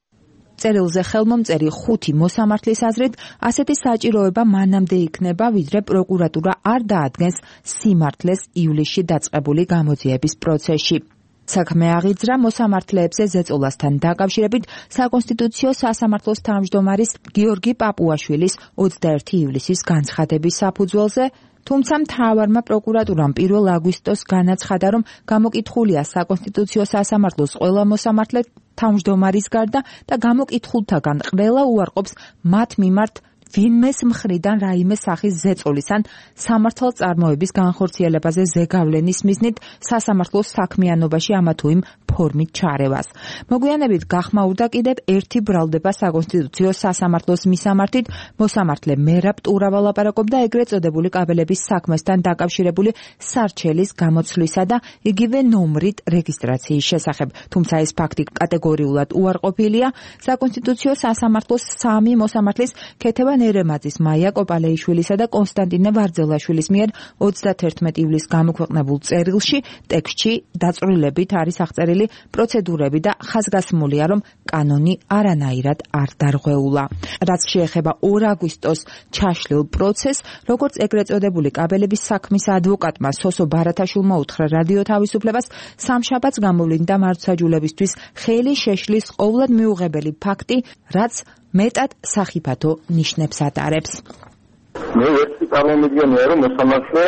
Speaker 4: წერილზე ხელმომწერი ხუთი მოსამართლის აზრით, ასეთი საჭიროება მანამდე იქნება, ვიდრე პროკურატურა არ დაადგენს სიმართლეს ივლისში დაწყებული გამოძიების პროცესში. საქმე აღიძრა მოსამართლეებზე ზეწოლასთან დაკავშირებით საკონსტიტუციო სასამართლოს თავმჯდომარის გიორგი პაპუაშვილის ოცდაერთი ივლისის განცხადების საფუძველზე, თუმცა მთავარმა პროკურატურამ პირველ აგვისტოს განაცხადა, რომ გამოკითხულია საკონსტიტუციო სასამართლოს ყველა მოსამართლე თავმჯდომარის გარდა და გამოკითხულთაგან ყველა უარყოფს მათ მიმართ ვინმეს მხრიდან რაიმე სახის ზეწოლის ან სამართალწარმოების განხორციელებაზე ზეგავლენის მიზნით სასამართლოს საქმიანობაში ამა თუ იმ ფორმით ჩარევას. მოგვიანებით გახმაურდა კიდევ ერთი ბრალდება საკონსტიტუციო სასამართლოს მისამართით, მოსამართლე მერაბ ტურავა ლაპარაკობდა ეგრეთ წოდებული კაბელების საქმესთან დაკავშირებული სარჩელის გამოცვლისა და იგივე ნომრით რეგისტრაციის შესახებ. თუმცა ეს ფაქტი კატეგორიულად უარყოფილია. საკონსტიტუციო სასამართლოს სამი მოსამართლის ქეთევან ერემაძის, მაია კოპალეიშვილისა და კონსტანტინე ვარძელაშვილის მიერ ოცდაათერთმეტი ივლისს გამოქვეყნებულ წერილში ტექსტში დაწვრილებით არის აღწერილი პროცედურები და ხაზგასმულია, რომ კანონი არანაირად არ დარღვეულა. რაც შეეხება ორ აგვისტოს ჩაშლილ პროცესს, როგორც ეგრეთ წოდებული კაბელების საქმის ადვოკატმა სოსო ბარათაშვილმა უთხრა რადიო თავისუფლებას, სამშაბათს გამოვლინდა მართლმსაჯულებისთვის ხელი შეშლის ყოვლად მიუღებელი ფაქტი, რაც მეტად სახიფათო ნიშნებს ატარებს.
Speaker 8: მე ერთი წარმომიდგენია, რომ მოსამართლე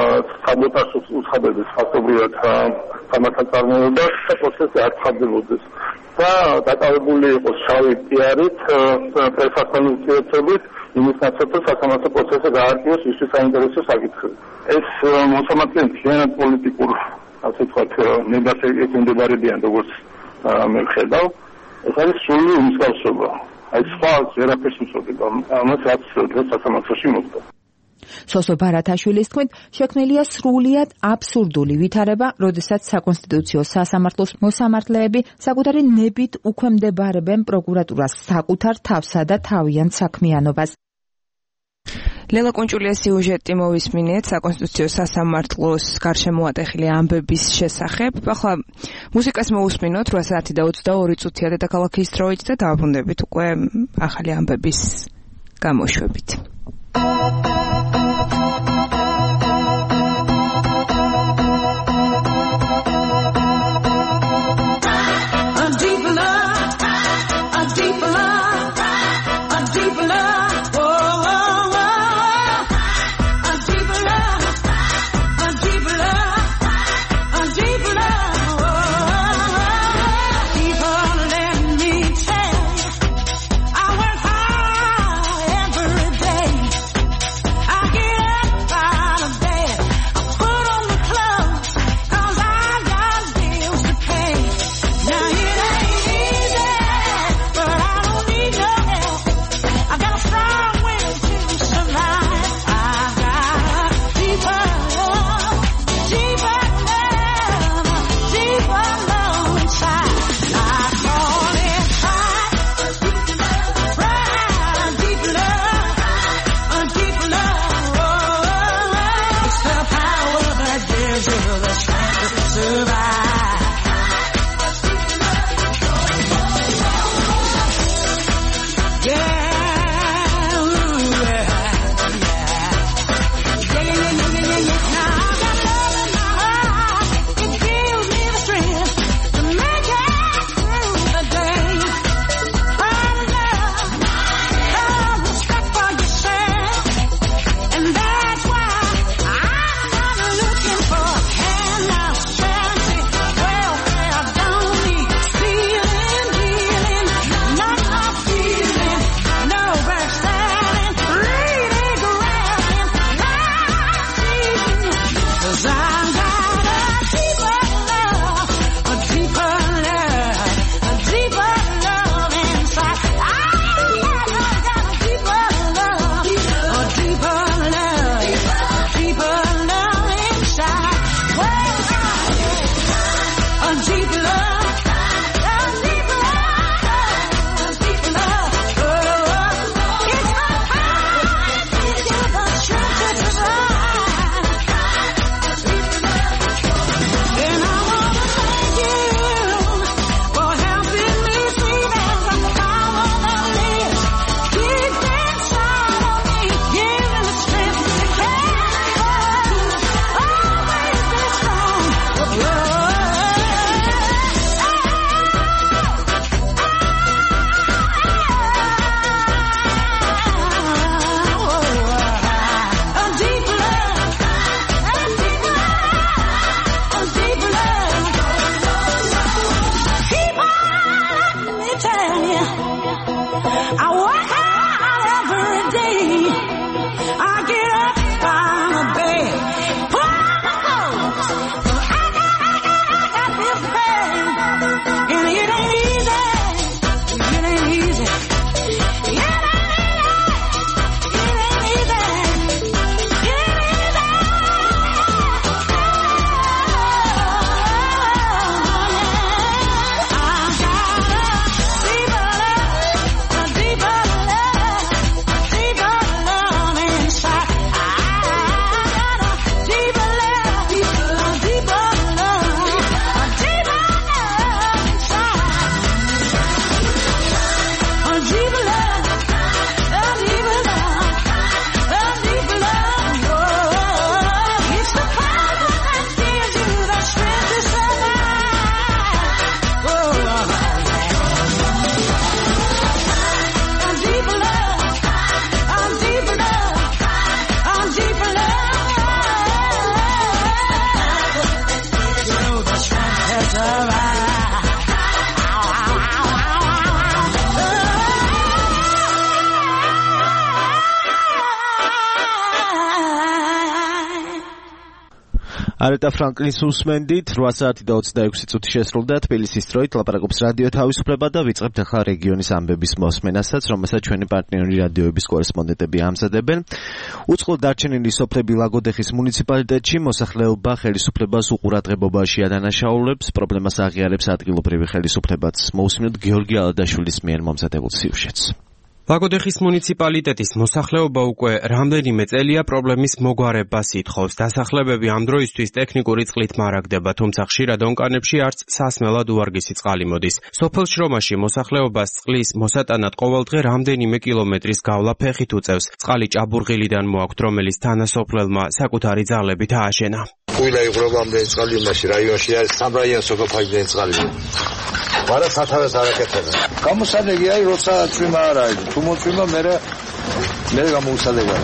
Speaker 8: საბოტაჟს უცხადებს ფაქტობრივად სამართალწარმოებას და პროცესი არ ცხადდებოდეს და დაკავებული იყოს შავი პიარით, პრესასთან ურთიერთობით, იმის ნაცვლად, რომ სასამართლო პროცესი გაარკვიოს ისე საინტერესო საკითხები. ეს მოსამართლე მთლიანად პოლიტიკურ, ასე ვთქვათ, ნებას ექვემდებარებიან, როგორც მე ვხედავ. ეს არის სრული უმსგავსობა. აი სხვა ვერაფერს უწოდება ამას, რაც დღეს სასამართლოში მოხდა.
Speaker 4: სოსო ბარათაშვილის თქმით, შექმნილია სრულიად აბსურდული ვითარება, როდესაც საკონსტიტუციო სასამართლოს მოსამართლეები საკუთარი ნებით უქვემდებარებენ პროკურატურას საკუთარ თავსა და თავიანთ საქმიანობას.
Speaker 3: ლელა კუნჭულიას სიუჟეტი მოვისმინეთ საკონსტიტუციო სასამართლოს გარშემოატეხილი ამბების შესახებ. ახლა მუსიკას მოვუსმინოთ რვა საათი და ოცდაორი წუთია დედაქალაქის დროით და დავბრუნდებით უკვე ახალი ამბების გამოშვებით.
Speaker 12: Day
Speaker 2: არეტა ფრანკლინის უსმენდით, რვა საათი და ოცდაექვსი წუთი შესრულდა თბილისის დროით, ლაპარაკობს რადიო თავისუფლება და ვიწყებთ ახლა რეგიონის ამბების მოსმენასაც, რომელსაც ჩვენი პარტნიორი რადიოების კორესპონდენტები ამზადებენ. უწყლოდ დარჩენილი სოფლები ლაგოდეხის მუნიციპალიტეტში მოსახლეობა ხელისუფლებას უყურადღებობაში ადანაშაულებს, პრობლემას აღიარებს ადგილობრივი ხელისუფლებაც. მოусმინოთ გიორგი ალადაშვილის მიერ მომზადებულ სიუჟეტს.
Speaker 12: ლაგოდეხის მუნიციპალიტეტის მოსახლეობა უკვე რამდენიმე წელია პრობლემის მოგვარებას ითხოვს. დასახლებები ამ დროისთვის ტექნიკური წყლით მარაგდება, თუმცა ხშირად ონკანებში არც სასმელად უვარგისი წყალი მოდის. სოფელ შრომაში მოსახლეობას წყლის მოსატანად ყოველდღე რამდენიმე კილომეტრის გავლა ფეხით უწევს. წყალი ჭაბურღილიდან მოაქვთ, რომელიც თანასოფლელმა საკუთარი ძალებით ააშენა.
Speaker 13: Quiლა იღრობა ამდენი წყალი იმაში რაიონში არის სამ რაიონს ოკუპაიდნენ წყალი. ვარა სათავეს არ აკეთებენ. გამოსადეგი აი როცა წვიმა არ არის. თუ მოწვიმა მე მე გამოსადეგია.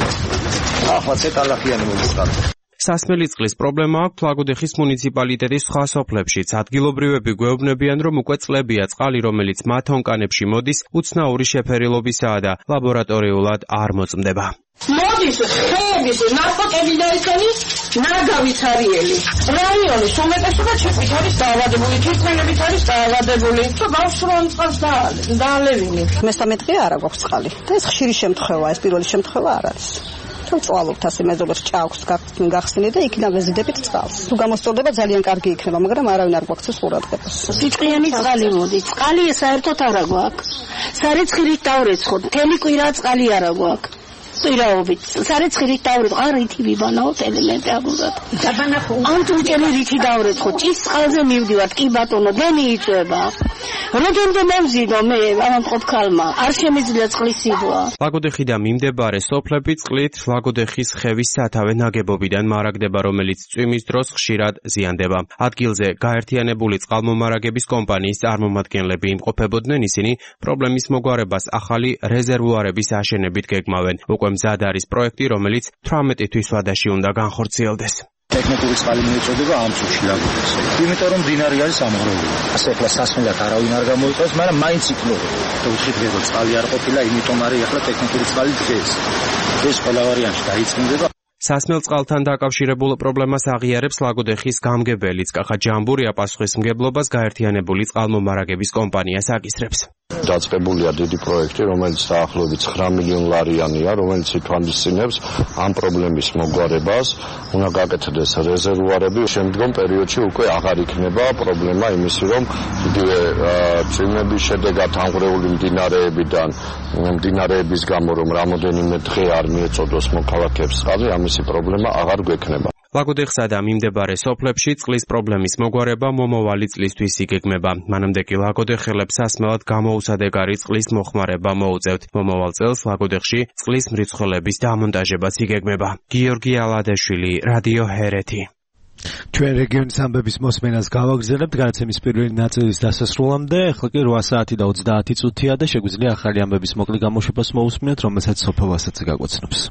Speaker 13: ახლა ცეტალახიანი მომწყალ.
Speaker 12: სასმელი წყლის პრობლემა აქვს ლაგოდეხის მუნიციპალიტეტის სხვა სოფლებშიც. ადგილობრივები გვეუბნებიან, რომ უკვე წლებია წყალი, რომელიც მათ ონკანებში მოდის, უცნაური შეფერილობისაა და ლაბორატორიულად არ მოწმდება.
Speaker 14: მოდის ხეების ნარკოტები და ისინი ნაგავით არიელი. რაიონის უმეტესობა ჩეფით არის დაავადებული, თვითმფრინავით არის დაავადებული. თუ ბავშვს წყალს დაალევინი. მესამე დღე არა გვაქვს წყალი. და ეს ხშირი შემთხვევაა, ეს პირველი შემთხვევა არ არის. თუ წვალობთ ასე მეზობელს ჭაქვს გახსნით და იქიდან ვეზიდებით წყალს. თუ გამოსწორდება ძალიან კარგი იქნება, მაგრამ არავინ არ გვაქცევს ყურადღებას. სიწყიანი წყალი მოდის. წყალი საერთოდ არ გვაქვს. სარეცხილით დავრეცხოთ, მთელი კვირა წყალი არ გვაქვს. ირაობით სარეცხილით დავრეცხოთ, არ რითი ვიბანაოთ ელემენტი აგურად. დაბანახო. ამ თუნკელი რითი დავრეცხოთ, ის წყალზე მივდივართ, კი ბატონო, დენი იწვება. როდენდე მევზიდო მე ავამყოფ ქალმა, არ შემიძლია წყლის სიბვა.
Speaker 12: ლაგოდეხი და მიმდებარე სოფლები წყლით ლაგოდეხის ხევის სათავე ნაგებობიდან მარაგდება, რომელიც წვიმის დროს ხშირად ზიანდება. ადგილზე გაერთიანებული წყალმომარაგების კომპანიის წარმომადგენლები იმყოფებოდნენ, ისინი პრობლემის მოგვარებას ახალი რეზერვუარების აშენებით გეგმავენ. უკვე მზად არის პროექტი, რომელიც თვრამეტი თვის ვადაში უნდა განხორციელდეს.
Speaker 15: ტექნიკური წყალი მიეწოდება ამ წუთში ლაგოდეხს. იმიტომ რომ დინარი არის ამღრეული. ასე ახლა სასმელად არავინ არ გამოიყავს, მაგრამ მაინც იქნება. უთხით რომ წყალი არ ყოფილა, იმიტომ არის ახლა ტექნიკური წყალი დღეს. ეს ყველა ვარიანტი დაიწმინდება.
Speaker 12: სასმელ წყალთან დაკავშირებულ პრობლემას აღიარებს ლაგოდეხის გამგებელიც კახა ჯამბურია, პასუხისმგებლობას გაერთიანებული წყალმომარაგების კომპანიას აკისრებს.
Speaker 16: დაწყებულია დიდი პროექტი, რომელიც დაახლოებით ცხრა მილიონი ლარიანია, რომელიც ითვალისწინებს ამ პრობლემის მოგვარებას. უნდა გაკეთდეს რეზერვუარები, შემდგომ პერიოდში უკვე აღარ იქნება პრობლემა იმისი, რომ იგივე წვიმების შედეგად ამღრეული მდინარეებიდან, მდინარეების გამო რომ რამოდენიმე დღე არ მიეწოდოს მოქალაქეებს წყალი, ამისი პრობლემა აღარ გვექნება.
Speaker 12: ლაგოდეხსა და მიმდებარე სოფლებში წყლის პრობლემის მოგვარება მომავალი წლისთვის იგეგმება. მანამდე კი ლაგოდეხელებს სასმელად გამოუსადეგარი წყლის მოხმარება მოუწევთ. მომავალ წელს ლაგოდეხში წყლის მრიცხველების დამონტაჟებაც იგეგმება. გიორგი ალადაშვილი, რადიო ჰერეთი.
Speaker 2: ჩვენ რეგიონის ამბების მოსმენას გავაგრძელებთ განაცემის პირველი ნაწილის დასასრულამდე. ახლა კი რვა საათი და ოცდაათი წუთია და შეგვიძლია ახალი ამბების მოკლე გამოშვებას მოусმინოთ, რომელსაც სოფო ვასაცი გაგვაცნობს.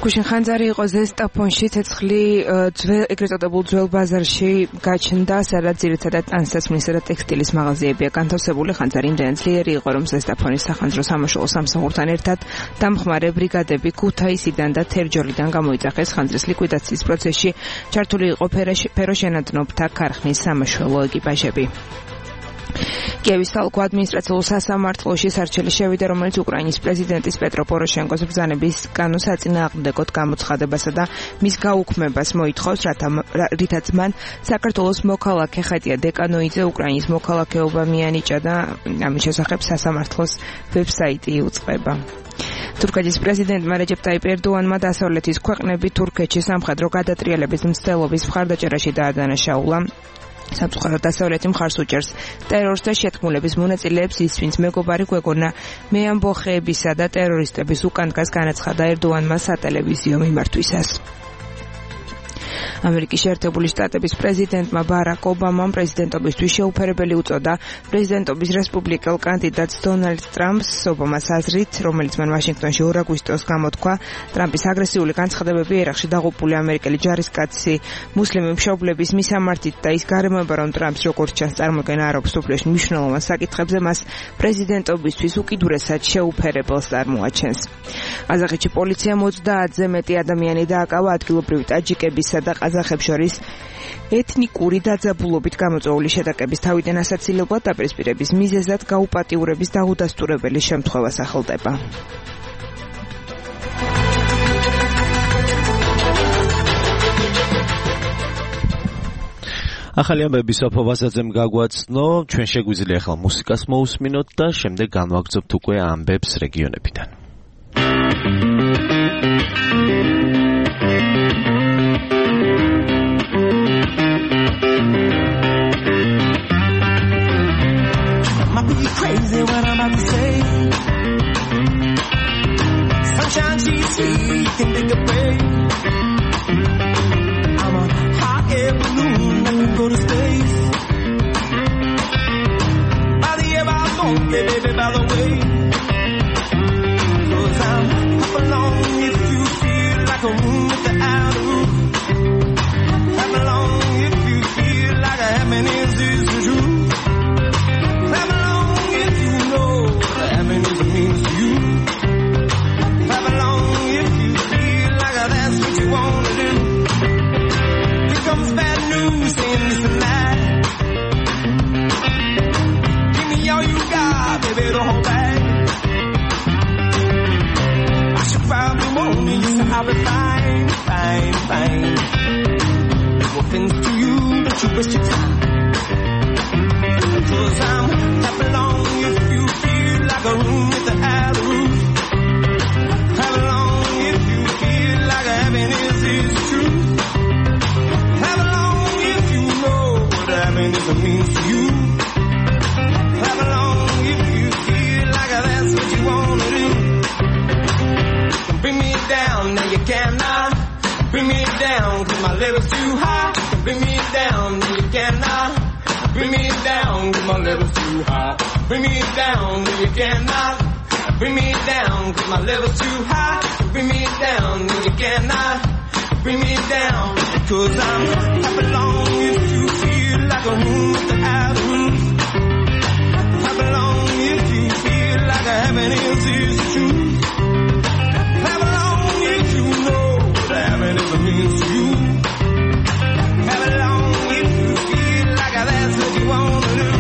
Speaker 3: გუშინ ხანძარი იყო ზესტაფონში ცეცხლი ეგრეთ წოდებულ ძველ ბაზარში გაჩნდა, სადაც ძირითადად ტანსაცმლისა და ტექსტილის მაღაზიებია განთავსებული. ხანძარი იმდენად ძლიერი იყო, რომ ზესტაფონის სახანძრო სამაშველო სამსახურთან ერთად დამხმარე ბრიგადები ქუთაისიდან და თერჯოლიდან გამოიძახეს. ხანძრის ლიკვიდაციის პროცესში ჩართული იყო ფეროშენადნობთა ქარხნის სამაშველო ეკიპაჟები. კიევის საოლქო ადმინისტრაციულ სასამართლოში სარჩელი შევიდა, რომელიც უკრაინის პრეზიდენტის პეტრო პოროშენკოს ბრძანების განუსაწინააღმდეგოდ გამოცხადებასა და მის გაუქმებას მოითხოვს, რითაც მან საქართველოს მოქალაქე ხატია დეკანოიძე უკრაინის მოქალაქეობა მიანიჭა და ამის შესახებ სასამართლოს ვებსაიტი იუწყება. თურქეთის პრეზიდენტმა რეჯეპ ტაიპ ერდოანმა დასავლეთის ქვეყნები თურქეთში სამხედრო გადატრიალების მცდელობის მხარდაჭერაში დაადანაშაულა. სამწუხაროდ დასავლეთი მხარს უჭერს ტერორს და შეთქმულების მონაწილეებს ის, ვინც მეგობარი გვეგონა მეამბოხეებისა და ტერორისტების უკან დგას, განაცხადა ერდოანმა სატელევიზიო მიმართვისას. ამერიკის შეერთებული შტატების პრეზიდენტმა ბარაკ ობამამ პრეზიდენტობისთვის შეუფერებელი უწოდა პრეზიდენტობის რესპუბლიკელ კანდიდატს დონალდ ტრამპს. ობამას აზრით, რომელიც მან ვაშინგტონში ორ აგვისტოს გამოთქვა, ტრამპის აგრესიული განცხადებები ერაყში დაღუპული ამერიკელი ჯარისკაცი მუსლიმი მშობლების მისამართით და ის გარემოება, რომ ტრამპს როგორც ჩანს წარმოქმნა არ აქვს სოფლიოში მნიშვნელოვან საკითხებზე, მას პრეზიდენტობისთვის უკიდურესად შეუფერებელს წარმოაჩენს. ყაზახეთში პოლიციამ ოცდაათზე მეტი ადამიანი დააკავა ადგილობრივი ტაჯიკებისა და ყაზახებს შორის ეთნიკური დაძაბულობით გამოწვეული შეტაკების თავიდან ასაცილებლად დაპირისპირების მიზეზად გაუპატიურების და უდასტურებელი შემთხვევა სახელდება.
Speaker 2: ახალი ამბები სოფო ვასაძემ გაგვაცნო, ჩვენ შეგვიძლია ახლა მუსიკას მოусმინოთ და შემდეგ განვაგრძობთ უკვე ამბებს რეგიონებიდან.
Speaker 17: Crazy what I'm about to say. Sunshine, she's sweet, think they could pray. I'm a hot air balloon that can go to space. By the air, by the phone, baby, by the way. Cause I'm up along if you feel like a room with the outer roof. Clap along if you feel like a happiness is the truth. Clap along if you know what happiness means to you. Clap along if you feel like that's what you want to do. Here comes bad news saying it's a lie. Give me all you got, baby, don't hold back. I should probably warn you, yes, I'll be fine, fine, fine. No offense to you, but you waste your time. Cause I'm clap along if you feel like a room with the outer roof. Clap along if you feel like happiness is the truth. Clap along if you know what happiness means to you. Clap along if you feel like that's what you want to do. Bring me down, now you cannot. Bring me down, cause my level's too high. Bring me down, now you cannot. Bring me down, cause my level's too high. Bring me down, no you cannot. Bring me down, cause my level's too high. Bring me down, no you cannot. Bring me down, cause I'm clap along if you feel like a room with the outer roof. Clap along if you feel like a happiness is the truth. Clap along if you know what happiness means to you. Clap along if you feel like that's what you want to do.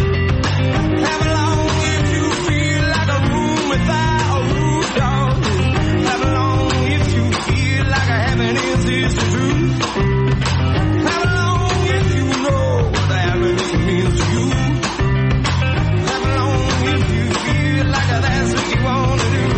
Speaker 17: Clap along if you feel like a room without a roof, dog. Clap along if you feel like a happiness is the truth. Clap along if you know what happiness means to you. Clap along if you feel like that's what you want to do.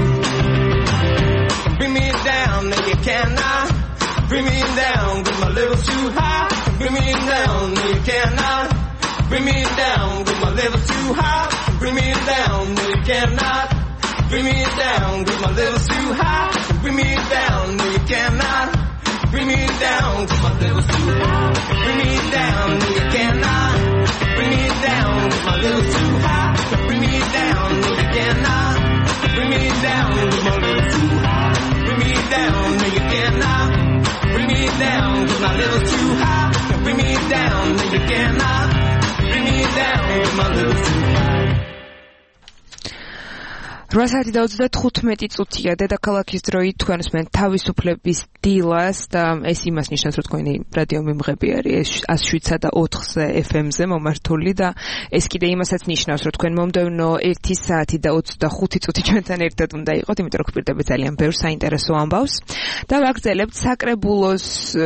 Speaker 17: Bring me down, then you cannot. Bring me down, cause my level's too high. Bring me down, no you cannot. Bring me down, cause my level's too high. Bring me down, no you cannot. Bring me down, cause my level's too high. Bring me down, no you cannot. Bring me down, cause my level's too high. Bring me down, no you cannot. Bring me down, cause my level's too high. Bring me down, no you cannot. Bring me down, cause my level's too high. Bring me down, no you down, 'cause my level's too high. Can't bring me down, no you cannot bring me down, 'cause my level's too high.
Speaker 3: რვა საათი და ოცდათხუთმეტი წუთია დედაქალაქის დროით თქვენ უსმენთ თავისუფლების დილას და ეს იმას ნიშნავს რომ თქვენი რადიო მიმღები არის ას შვიდსა და ოთხზე ეფ ემ-ზე მომართული და ეს კიდე იმასაც ნიშნავს რომ თქვენ მომდევნო ერთი საათი და ოცდახუთი წუთი ჩვენთან ერთად უნდა იყოთ, იმიტომ რომ გვპირდებით ძალიან ბევრ საინტერესო ამბავს და ვაგრძელებთ საკრებულოს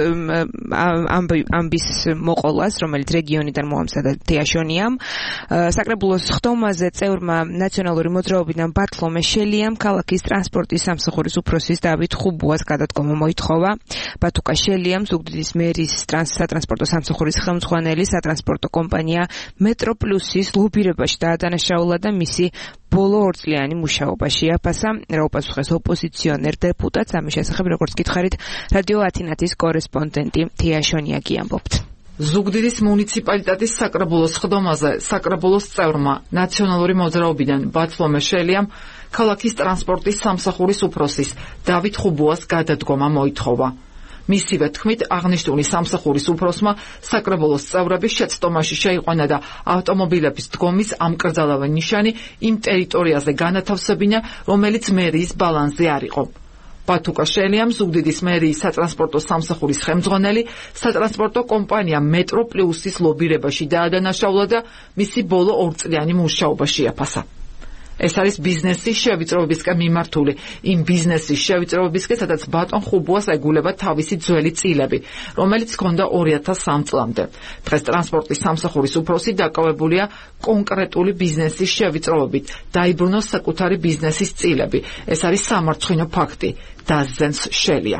Speaker 3: ამბის მოყოლას, რომელიც რეგიონიდან მოამზადა თეაშონიამ. საკრებულოს ხდომაზე წევრმა ნაციონალური მოძრაობიდან ბართლომე შელიამ ქალაქის ტრანსპორტის სამსახურის უფროსის დავით ხუბუას გადადგომა მოითხოვა. ბათუკა შელიამ ზუგდიდის მერის სატრანსპორტო სამსახურის ხელმძღვანელი სატრანსპორტო კომპანია მეტროპლუსის ლობირებაში დაადანაშაულა და მისი ბოლო ორწლიანი მუშაობაში აფასა. რა უპასუხეს ოპოზიციონერ დეპუტატს ამის შესახებ, როგორც გითხარით, რადიო ათინათის კორესპონდენტი თეაშონია გიამბობთ.
Speaker 11: ზუგდიდის მუნიციპალიტეტის საკრებულოს ხდომაზე საკრებულოს წევრმა ნაციონალური მოძრაობიდან ბათლომე შელიამ ქალაქის ტრანსპორტის სამსახურის უფროსის დავით ხუბუას გადადგომა მოითხოვა. მისივე თქმით, აღნიშნული სამსახურის უფროსმა საკრებულოს წევრების შეცდომაში შეიყვანა და ავტომობილების დგომის ამკრძალავი ნიშანი იმ ტერიტორიაზე განათავსებინა, რომელიც მერიის ბალანსზე არ იყო. ბათუკა შელიამ ზუგდიდის მერიის სატრანსპორტო სამსახურის ხელმძღვანელი სატრანსპორტო კომპანია მეტროპლუსის ლობირებაში დაადანაშაულა და მისი ბოლო ორწლიანი მუშაობა შეაფასა. ეს არის ბიზნესის შევიწროებისკენ მიმართული, იმ ბიზნესის შევიწროებისკენ, სადაც ბატონ ხუბუას ეგულება თავისი ძველი წილები, რომელიც ჰქონდა ორი ათას სამ წლამდე. დღეს ტრანსპორტის სამსახურის უფროსი დაკავებულია კონკრეტული ბიზნესის შევიწროებით, დაიბრუნოს საკუთარი ბიზნესის წილები. ეს არის სამარცხინო ფაქტი, დასძენს შელია.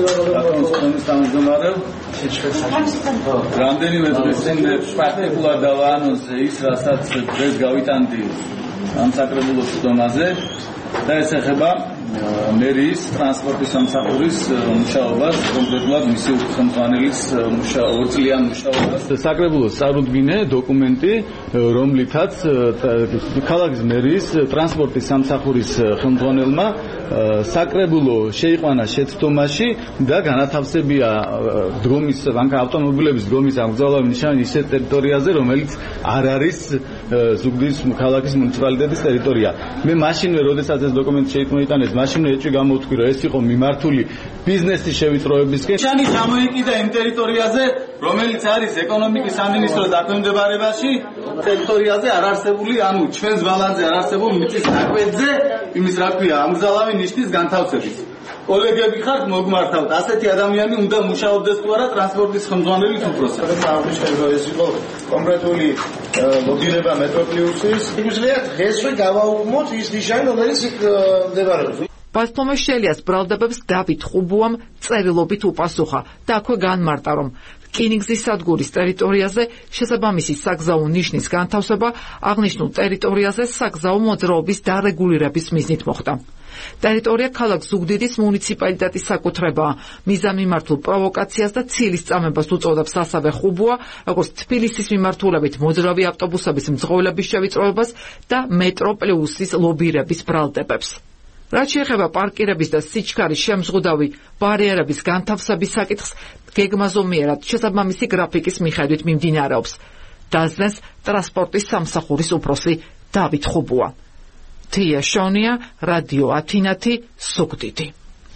Speaker 18: რამდენიმე დღის წინ პარტიკულარ დავაანონსე ის, რასაც დღეს გავიტანდი ამ საკრებულოს ხდომაზე და ეს ეხება მერიის ტრანსპორტის სამსახურის მუშაობას, კონკრეტულად მისი ხელმძღვანელის ორწლიან მუშაობას. საკრებულოს წარუდგინე დოკუმენტი, რომლითაც ქალაქის მერიის ტრანსპორტის სამსახურის ხელმძღვანელმა საკრებულო შეიყვანა შეცდომაში და განათავსებია დგომის ავტომობილების დგომის ამგზავრებლის ნიშანი ისეთ ტერიტორიაზე, რომელიც არ არის ზუგდიდის ქალაქის მუნიციპალიტეტის ტერიტორია. მე მაშინვე, როდესაც ეს დოკუმენტი შეიტანეს, მაშინვე ეჭვი გამოვთქვი, რომ ეს იყო მიმართული ბიზნესის შევიწროებისკენ. ნიშანი გამოიკიდა იმ ტერიტორიაზე, რომელიც არის ეკონომიკის სამინისტროს დაქვემდებარებაში, ტერიტორიაზე არ არსებული, ანუ ჩვენს ბალანსზე არ არსებულ მიწის ნაკვეთზე, იმის რა ქვია, ამგზავრავი ნიშნის განთავსების. კოლეგები ხართ, მოგმართავთ, ასეთი ადამიანი უნდა მუშაობდეს თუ არა ტრანსპორტის ხელმძღვანელის უფროსად. აღნიშნული ეს იყო კონკრეტული ლობირება მეტროპლუსის. იმისლია დღესვე გავაუქმოთ ის ნიშანი, რომელიც მდებარეობს.
Speaker 11: ბათლომე შელიას ბრალდებებს დავით ხუბუამ წერილობით უპასუხა და აქვე განმარტა, რომ რკინიგზის სადგურის ტერიტორიაზე შესაბამისი საგზაო ნიშნის განთავსება აღნიშნულ ტერიტორიაზე საგზაო მოძრაობის დარეგულირების მიზნით მოხდა. ტერიტორია ქალაქ ზუგდიდის მუნიციპალიტეტის საკუთრებაა. მიზანმიმართულ პროვოკაციას და ცილის წამებას უწოდებს ასევე ხუბუა, როგორც თბილისის მიმართულებით მოძრავი ავტობუსების მძღოლების შევიწროებას და მეტროპლუსის ლობირების ბრალდებებს. რაც შეეხება პარკირების და სიჩქარის შემზღუდავი ბარიერების განთავსების საკითხს, გეგმაზომიერად შესაბამისი გრაფიკის მიხედვით მიმდინარეობს. დასძენს ტრანსპორტის სამსახურის უფროსი დავით ხუბუა. თეაშონია, რადიო ათინათი, ზუგდიდი.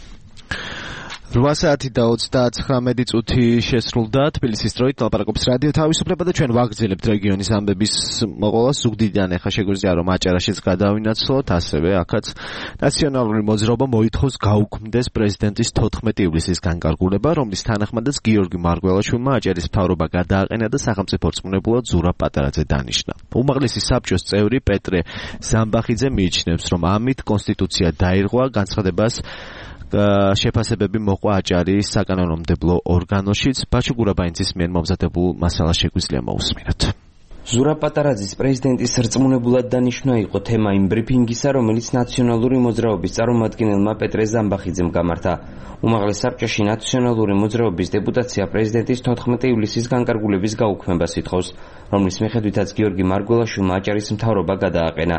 Speaker 2: რვა საათი და ოცდაცხრამეტი წუთი შესრულდა თბილისის დროით ლაპარაკობს რადიო თავისუფლება და ჩვენ ვაგრძელებთ რეგიონის ამბების მოყოლას. ზუგდიდიდან ახლა შეგვიძლია რომ აჭარაშიც გადავინაცვლოთ, ასევე აქაც ნაციონალური მოძრაობა მოითხოვს გაუქმდეს პრეზიდენტის თოთხმეტი ივლისის განკარგულება, რომლის თანახმადაც გიორგი მარგველაშვილმა აჭარის მთავრობა გადააყენა და სახელმწიფო რწმუნებულად ზურაბ პატარაძე დანიშნა. უმაღლესი საბჭოს წევრი პეტრე ზამბახიძე მიიჩნევს, რომ ამით კონსტიტუცია დაირღვა, განცხადებას შეფასებები მოყვა აჭარის საკანონმდებლო ორგანოშიც. ბაჩუ გურაბაინცის მიერ მომზადებულ მასალას შეგვიძლია მოусმინოთ.
Speaker 19: ზურაბ პატარაძის პრეზიდენტის რწმუნებულად დანიშვნა იყო თემა იმ ბრიფინგისა, რომელიც ნაციონალური მოძრაობის წარმომადგენელმა პეტრე ზამბახიძემ გამართა. უმაღლეს საბჭოში ნაციონალური მოძრაობის დეპუტაცია პრეზიდენტის თოთხმეტი ივლისის განკარგულების გაუქმებას ითხოვს, რომლის მიხედვითაც გიორგი მარგველაშვილმა აჭარის მთავრობა გადააყენა.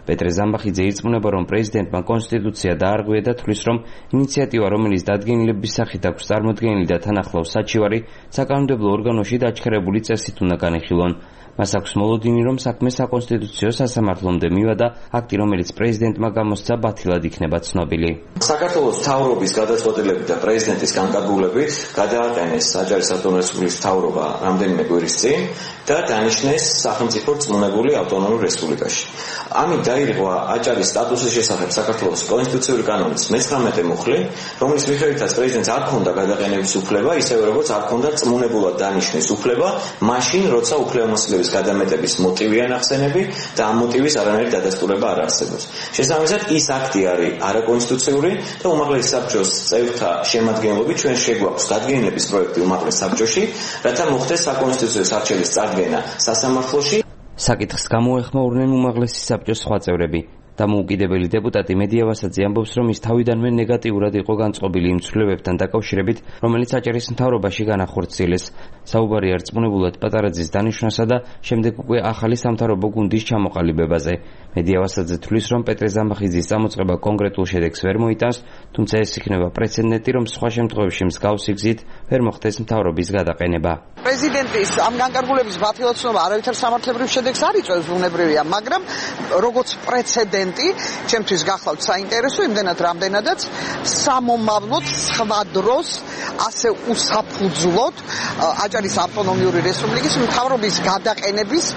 Speaker 19: პეტრე ზამბახიძე ირწმუნება, რომ პრეზიდენტმა კონსტიტუცია დაარღვია და თვლის, რომ ინიციატივა, რომელიც დადგენილების სახით აქვს წარმოდგენილი და თან ახლავს საჩივარი, საკანონმდებლო ორგანოში დაჩქერებული წესით უნდა განიხილონ. მას აქვს მოლოდინი, რომ საქმე საკონსტიტუციო სასამართლომდე მივა და აქტი, რომელიც პრეზიდენტმა გამოსცა, ბათილად იქნება ცნობილი.
Speaker 20: საქართველოს მთავრობის გადაწყვეტილებით და პრეზიდენტის განკარგულებით გადააყენეს აჭარის ავტონომიური რესპუბლიკის მთავრობა რამდენიმე კვირის წინ და დანიშნეს სახელმწიფო რწმუნებული ავტონომურ რესპუბლიკაში. ამით დაირღვა აჭარის სტატუსის შესახებ საქართველოს კონსტიტუციური კანონის მეცხრამეტე მუხლი, რომლის მიხედვითაც პრეზიდენტს არ ჰქონდა გადაყენების უფლება, ისევე როგორც არ ჰქონდა რწმუნებულად დანიშნვის უფლება, მაშინ, როცა უფლებამოსილების გადამეტების მოტივი ანახსენები და ამ მოტივის არანაირი დადასტურება არ არსებობს. შესაბამისად, ის აქტი არის არაკონსტიტუციური და უმაღლესი საბჭოს წევრთა შემადგენლობით ჩვენ შეგვაქვს დადგენილების პროექტი უმაღლეს საბჭოში, რათა მოხდეს საკონსტიტუციო არჩევის წარდგენა სასამართლოში.
Speaker 19: საკითხს გამოეხმაურნენ უმაღლესი საბჭოს სხვა წევრები. დამოუკიდებელი დეპუტატი მედია ვასაძე ამბობს, რომ ის თავიდანვე ნეგატიურად იყო განწყობილი იმ ცვლილებებთან დაკავშირებით, რომელიც აჭარის მთავრობაში განახორციელეს. საუბარი არწმუნებულად პატარაძის დანიშვნასა და შემდეგ უკვე ახალი სამთავრობო გუნდის ჩამოყალიბებაზე. მედია ვასაძე თვლის, რომ პეტრე ზამბახიძის წამოწყება კონკრეტულ შედეგს ვერ მოიტანს, თუმცა ეს იქნება პრეცედენტი, რომ სხვა შემთხვევებში მსგავსი გზით ვერ მოხდეს მთავრობის გადაყენება.
Speaker 21: პრეზიდენტის ამ განკარგულების ბათილაცნობა არავითარ სამართლებრივ შედეგს არ იწვევს, ბუნებრივია, მაგრამ როგორც პრეცედენტი, ჩემთვის გახლავთ საინტერესო, იმდენად რამდენადაც სამომავლოდ სხვა დროს ასე უსაფუძვლოდ აჭარის ავტონომიური რესპუბლიკის მთავრობის გადაყენების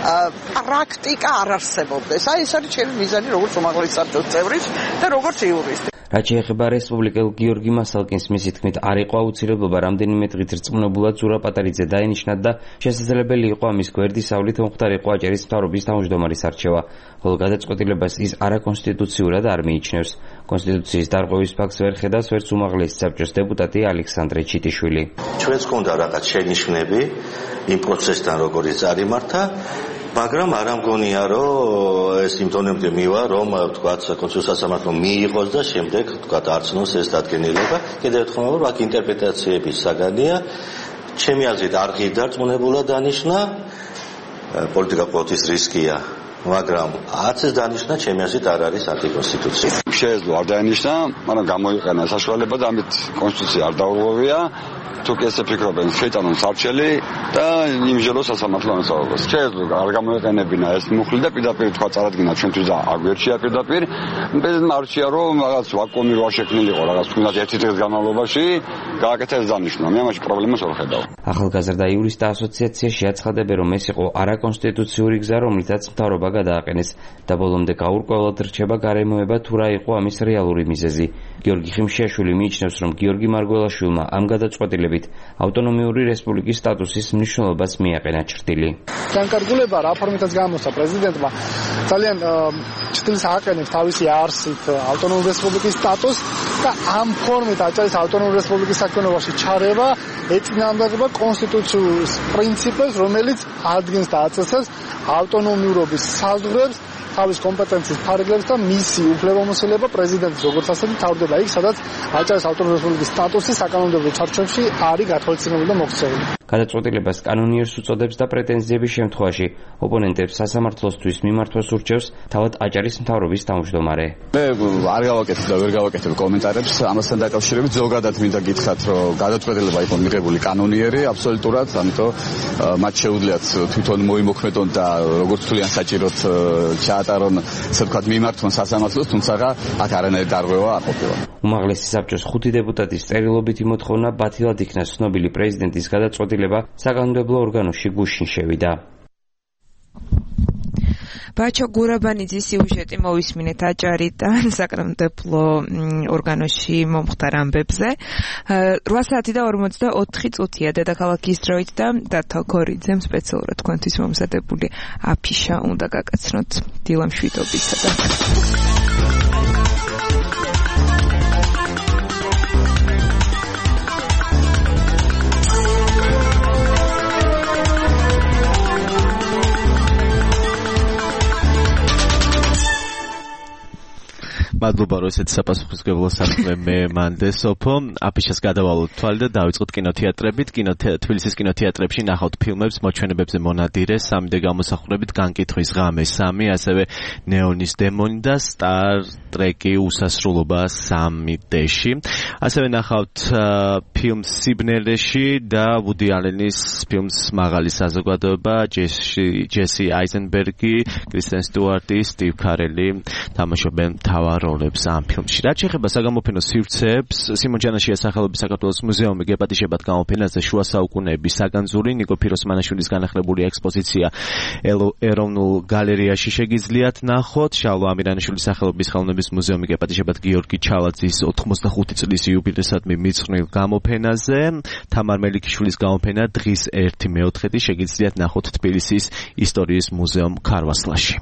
Speaker 21: პრაქტიკა არ არსებობდეს. აი ეს არის ჩემი მიზანი როგორც უმაღლესი საბჭოს წევრის და როგორც იურისტი.
Speaker 19: რაც შეეხება რესპუბლიკელ გიორგი მასალკინს, მისი თქმით, არ იყო აუცილებლობა რამდენიმე დღით რწმუნებულად ზურაბ პატარიძე დაენიშნათ და შესაძლებელი იყო ამის გვერდისავლით მომხდარიყო აჭარის მთავრობის თავმჯდომარის არჩევა, ხოლო გადაწყვეტილებას ის არაკონსტიტუციურად არ მიიჩნევს. კონსტიტუციის დარღვევის ფაქტს ვერ ხედავს ვერც უმაღლესი საბჭოს დეპუტატი ალექსანდრე ჩიტიშვილი.
Speaker 22: ჩვენს გონდა რაღაც შენიშვნები იმ პროცესთან როგორიც წარიმართა, მაგრამ არ ამგონია, რომ ეს იმ დონემდე მივა, რომ თქვათ კონსტიტუციის სასამართლო მიიღოს და შემდეგ თქვათ არცნოს ეს დადგენილება. კიდევ ერთხელ ვამბობ, აქ ინტერპრეტაციების საგანია. ჩემი აზრით არ ღირდა რწმუნებულად დანიშნა, პოლიტიკა ყოველთვის რისკია, მაგრამ არც ეს დანიშნა ჩემი აზრით არ არის ანტიკონსტიტუციური.
Speaker 23: შეეძლო არ დაინიშნა, მაგრამ გამოიყენა საშუალება და ამით კონსტიტუცია არ დაურღვევია. თუ კი ესე ფიქრობენ, შეიტანონ სარჩელი და იმჟელოს სასამართლო ამსაუბროს. შეეძლო არ გამოიყენებინა ეს მუხლი და პირდაპირ თქვა წარადგინა ჩვენთვის და აგვერჩია პირდაპირ. პრეზიდენტმა არჩია, რომ რაღაც ვაკუუმი რო შექმნილიყო, რაღაც თუნდაც ერთი დღის განმავლობაში გააკეთა ეს დანიშნვა. მე ამაში პრობლემას ვერ ხედავ.
Speaker 19: ახალგაზრდა იურისტთა ასოციაცია შეაცხადებენ, რომ ეს იყო არაკონსტიტუციური გზა, რომლითაც მთავრობა გადააყენეს და ბოლომდე გაურკვევლად რჩება გარემოება თუ რა იყო ამის რეალური მიზეზი. გიორგი ხიმშიაშვილი მიიჩნევს, რომ გიორგი მარგველაშვილმა ამ გადაწყვეტილებით ავტონომიური რესპუბლიკის სტატუსის მნიშვნელობას მიაყენა ჭრტილი.
Speaker 24: განკარგულება რა ფორმითაც გამოსცა პრეზიდენტმა ძალიან ჭრტილს აყენებს თავისი არსით ავტონომიური რესპუბლიკის სტატუსს და ამ ფორმით აჭარის ავტონომიური რესპუბლიკის საქმიანობაში ჩარევა ეწინააღმდეგება კონსტიტუციის პრინციპებს, რომელიც ადგენს და აწესებს ავტონომიურობის საზღვრებს, თავის კომპეტენციის ფარგლებს და მისი უფლებამოსილება პრეზიდენტის როგორც ასეთი თავდება იქ, სადაც აჭარის ავტონომიური რესპუბლიკის სტატუსი საკანონმდებლო ჩარჩოში არის გათვალისწინებული და მოქცეული.
Speaker 19: გადაწყვეტილებას კანონიერს უწოდებს და პრეტენზიების შემთხვევაში ოპონენტებს სასამართლოსთვის მიმართვას ურჩევს თავად აჭარის მთავრობის თავმჯდომარე.
Speaker 23: მე არ გავაკეთებ და ვერ გავაკეთებ კომენტარებს ამასთან დაკავშირებით. ზოგადად მინდა გითხრათ, რომ გადაწყვეტილება იყო მიღებული კანონიერი, აბსოლუტურად, ამიტომ მათ შეუძლიათ თვითონ მოიმოქმედონ და როგორც თვლიან საჭიროდ ჩაატარონ, ასე ვთქვათ, მიმართონ სასამართლოს, თუმცა აქ არანაირი დარღვევა არ ყოფილა.
Speaker 19: უმაღლესი საბჭოს ხუთი დეპუტატის წერილობითი მოთხოვნა ბათილად იქნა ცნობილი პრეზიდენტის გადაწყვეტილება საკანონმდებლო ორგანოში გუშინ შევიდა.
Speaker 3: ბაჩო გურაბანიძის სიუჟეტი მოვისმინეთ აჭარიდან საკანონმდებლო ორგანოში მომხდარ ამბებზე. რვა საათი და ორმოცდაოთხი წუთია დედაქალაქის დროით და დათო გორიძემ სპეციალურად თქვენთვის მომზადებული აფიშა უნდა გაკაცნოთ დილა მშვიდობისა და
Speaker 2: მადლობა რომ ესეთი საპასუხისმგებლო საქმე მე მანდე სოფო. აფიშას გადავალოთ თვალი და დავიწყოთ კინოთეატრებით. თბილისის კინოთეატრებში ნახავთ ფილმებს მოჩვენებებზე მონადირე, სამი დე გამოსახულებით, განკითხვის ღამე სამი, ასევე ნეონის დემონი და სტარ ტრეკი უსასრულობა სამი დეში. ასევე ნახავთ ფილმს სიბნელეში და ვუდი ალენის ფილმს მაღალი საზოგადოება, ჯესი აიზენბერგი, კრისტენ სტუარტი, სტივ კარელი თამაშობენ მთავარ როლებს ამ ფილმში. რაც შეეხება საგამოფენო სივრცეებს, სიმონ ჯანაშიას სახელობის საქართველოს მუზეუმი გეპატიშებათ გამოფენაზე შუა საუკუნეების საგანძური ნიკო ფიროსმანაშვილის განახლებული ექსპოზიცია ეროვნულ გალერეაში შეგიძლიათ ნახოთ. შალვა ამირანიშვილის სახელობის ხელოვნების მუზეუმი გეპატიშებათ გიორგი ჩალაძის ოთხმოცდახუთი წლის იუბილეისადმი მიძღვნილ გამოფენაზე. თამარ მელიქიშვილის გამოფენა დღის ერთი მეოთხედი შეგიძლიათ ნახოთ თბილისის ისტორიის მუზეუმ ქარვასლაში.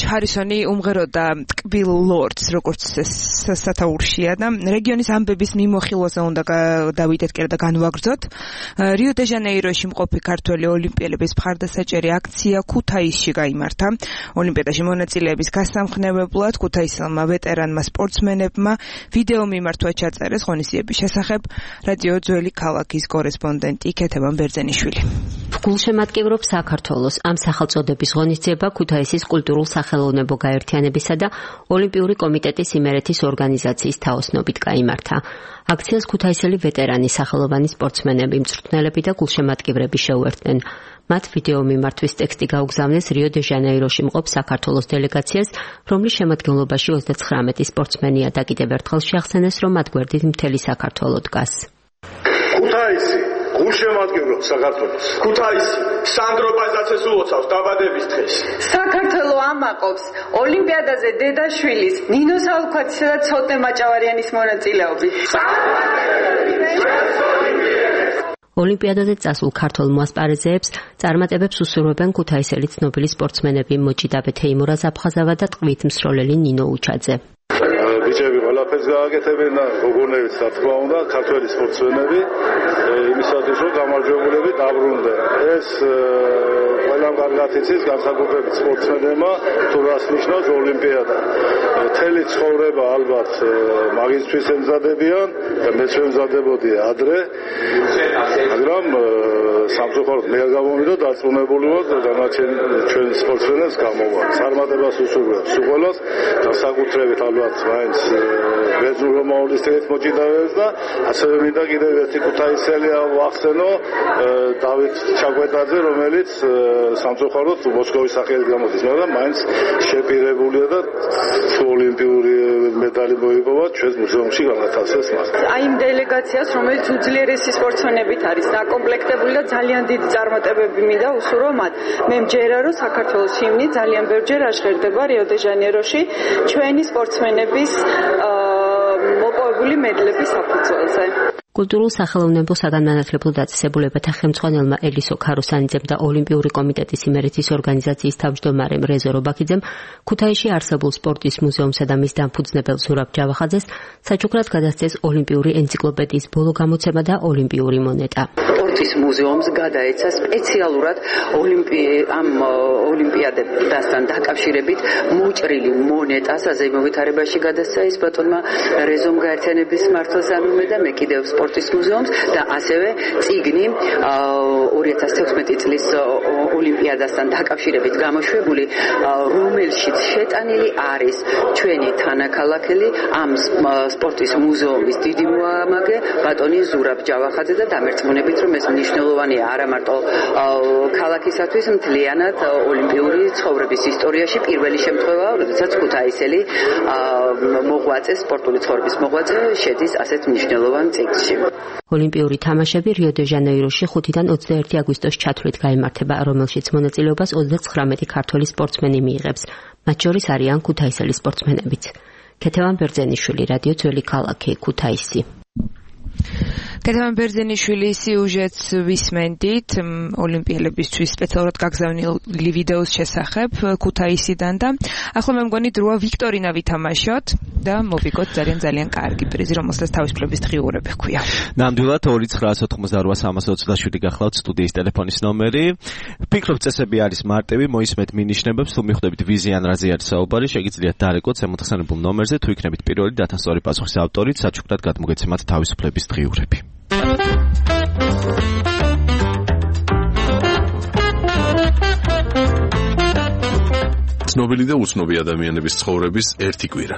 Speaker 3: ჰარისონი უმღეროდა ტკბილ ლორდს, როგორც სათაურშია და რეგიონის ამბების მიმოხილვაზე უნდა დავიდეთ კიდე და განვაგრძოთ. რიო დე ჟანეიროში მყოფი ქართველი ოლიმპიელების მხარდასაჭერი აქცია ქუთაისში გაიმართა. ოლიმპიადაში მონაწილეების გასამხნევებლად ქუთაისელმა ვეტერანმა სპორტსმენებმა ვიდეო მიმართვა ჩაწერეს ღონისძიების შესახებ რადიო ძველი ქალაქის კორესპონდენტი ქეთევან ბერძენიშვილი.
Speaker 1: გულშემატკივრობს საქართველოს ამ სახელწოდების ღონისძიება ქუთაისის კულტურულ სახელოვნებო გაერთიანებისა და ოლიმპიური კომიტეტის იმერეთის ორგანიზაციის თაოსნობით გაიმართა. აქციას ქუთაისელი ვეტერანი სახელოვანი სპორტსმენები, მწვრთნელები და გულშემატკივრები შეუერთდნენ. მათ ვიდეო მიმართვის ტექსტი გაუგზავნეს რიო დე ჟანეიროში მყოფ საქართველოს დელეგაციას, რომლის შემადგენლობაში ოცდაცხრამეტი სპორტსმენია და კიდევ ერთხელ შეახსენეს, რომ მათ გვერდით მთელი საქართველო დგას.
Speaker 5: ქუთაისი გულშემატკივრობს საქართველოს. ქუთაისი სანდრო პაზაცეს ულოცავს დაბადების დღეს.
Speaker 6: საქართველო ამაყობს ოლიმპიადაზე დედაშვილის ნინო საულქვათისა და ცოტნე მაჭავარიანის მონაწილეობით.
Speaker 1: ოლიმპიადაზე წასულ ქართველ მოასპარეზეებს წარმატებებს უსურვებენ ქუთაისელი ცნობილი სპორტსმენები მოჭიდაბე თეიმურაზ აფხაზავა და ტყვით მსროლელი ნინო უჩაძე.
Speaker 5: ბიჭები ყველაფერს გააკეთებენ და გოგონებიც რა თქმა უნდა ქართველი სპორტსმენები იმისათვის რომ გამარჯვებულები დაბრუნდნენ. ეს ყველამ კარგად იცის განსაკუთრებით სპორტსმენებმა თუ რას ნიშნავს ოლიმპიადა. მთელი ცხოვრება ალბათ მაგისთვის ემზადებიან და მეც ვემზადებოდი ადრე, მაგრამ სამწუხაროდ მე არ გამომიდო დარწმუნებული ვარ დანარჩენ ჩვენ სპორტსმენებს გამოვა. წარმატებას უსურვებს უყოლას განსაკუთრებით ალბათ მაინც ბერძნულ-რომაულის ერთ მოჭიდავეებს და ასევე მინდა კიდევ ერთი ქუთაისელი ვახსენო დავით ჩაკვეტაძე, რომელიც სამწუხაროდ მოსკოვის სახელით გამოდის, მაგრამ მაინც შეპირებულია და ოლიმპიური მედალი მოიპოვა ჩვენს მუზეუმში განათავსეს მას.
Speaker 6: აი იმ დელეგაციას, რომელიც უძლიერესი სპორტსმენებით არის დაკომპლექტებული და ძალიან დიდი წარმატებები მინდა უსურვო მათ. მე მჯერა რომ საქართველოს ჰიმნი ძალიან ბევრჯერ აღშერდება რიო დე ჟანეიროში ჩვენი სპორტსმენების მოპოვებული მედლების საფუძველზე.
Speaker 1: კულტურულ სახელოვნებო საგანმანათლებლო დაწესებულებათა ხელმძღვანელმა ელისო ქაროსანიძემ და ოლიმპიური კომიტეტის იმერეთის ორგანიზაციის თავმჯდომარემ რეზო რობაქიძემ ქუთაისში არსებულ სპორტის მუზეუმსა და მის დამფუძნებელ ზურაბ ჯავახაძეს საჩუქრად გადასცეს ოლიმპიური ენციკლოპედიის ბოლო გამოცემა და ოლიმპიური მონეტა.
Speaker 7: სპორტის მუზეუმს გადაეცა სპეციალურად ამ ოლიმპიადასთან დაკავშირებით მოჭრილი მონეტა საზეიმო ვითარებაში გადასცა ის ბატონმა რეზომ გაერთიანების მართლზანումը და მე კიდევ სპორტის მუზეუმს და ასევე წიგნი ორი ათას თექვსმეტი წლის ოლიმპიადასთან დაკავშირებით გამოშვებული, რომელშიც შეტანილი არის ჩვენი თანაქალაქელი ამ სპორტის მუზეუმის დიდი მოამაგე ბატონი ზურაბ ჯავახაძე და დამერწმუნებით რომ ეს მნიშვნელოვანია არა მარტო ქალაქისათვის, მთლიანად ოლიმპიური ცხოვრების ისტორიაში პირველი შემთხვევაა, როდესაც ქუთაისელი მოღვაწე, სპორტული ცხოვრების მოღვაწე შედის ასეთ მნიშვნელოვან წიგნში.
Speaker 1: ოლიმპიური თამაშები რიო დე ჟანეიროში ხუთიდან ოცდაერთი აგვისტოს ჩათვლით გაიმართება, რომელშიც მონაწილეობას ოცდაცხრამეტი ქართველი სპორტსმენი მიიღებს. მათ შორის არიან ქუთაისელი სპორტსმენებიც. ქეთევან ბერძენიშვილი, რადიო ძველი ქალაქი, ქუთაისი.
Speaker 3: ქეთევან ბერძენიშვილის სიუჟეტს ვისმენდით ოლიმპიელებისთვის სპეციალურად გაგზავნილი ვიდეოს შესახებ ქუთაისიდან და ახლა მე მგონი დროა ვიქტორინა ვითამაშოთ და მოვიგოთ ძალიან ძალიან კარგი პრიზი, რომელსაც თავისუფლების დღიურები ჰქვია.
Speaker 2: ნამდვილად ორი ცხრაას ოთხმოცდაორვა სამას ოცდაშვიდი გახლავთ სტუდიის ტელეფონის ნომერი. ვფიქრობ წესები არის მარტივი, მოისმენთ მინიშნებებს, თუ მიხვდებით ვიზი ან რაზე არის საუბარი, შეგიძლიათ დარეკოთ ზემოთხსენებულ ნომერზე, თუ იქნებით პირველი დათასწორი პასუხის ავტორით, საჩუქრად გადმოგეცემათ თავისუფლების დღიურები.
Speaker 25: ცნობილი და უცნობი ადამიანების ცხოვრების ერთი კვირა.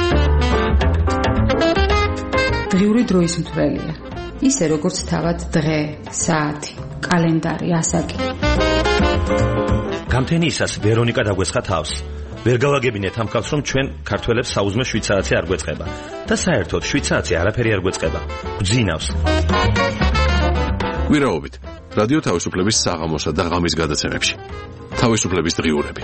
Speaker 26: დღიური დროის მთვრელია. ისე როგორც თავად დღე, საათი, კალენდარი, ასაკი.
Speaker 27: გამთენიისას ვერონიკა დაგვესხა თავს. ვერ გავაგებინეთ ამ ხალხს, რომ ჩვენ ქართველებს საუზმე შვიცარაცი არ გვეწყება და საერთოდ შვიცარაცი არაფერი არ გვეწყება. გძინავს.
Speaker 25: კვირაობით რადიო თავისუფლების საღამოსა და ღამის გადაცემებში. თავისუფლების დღიურები.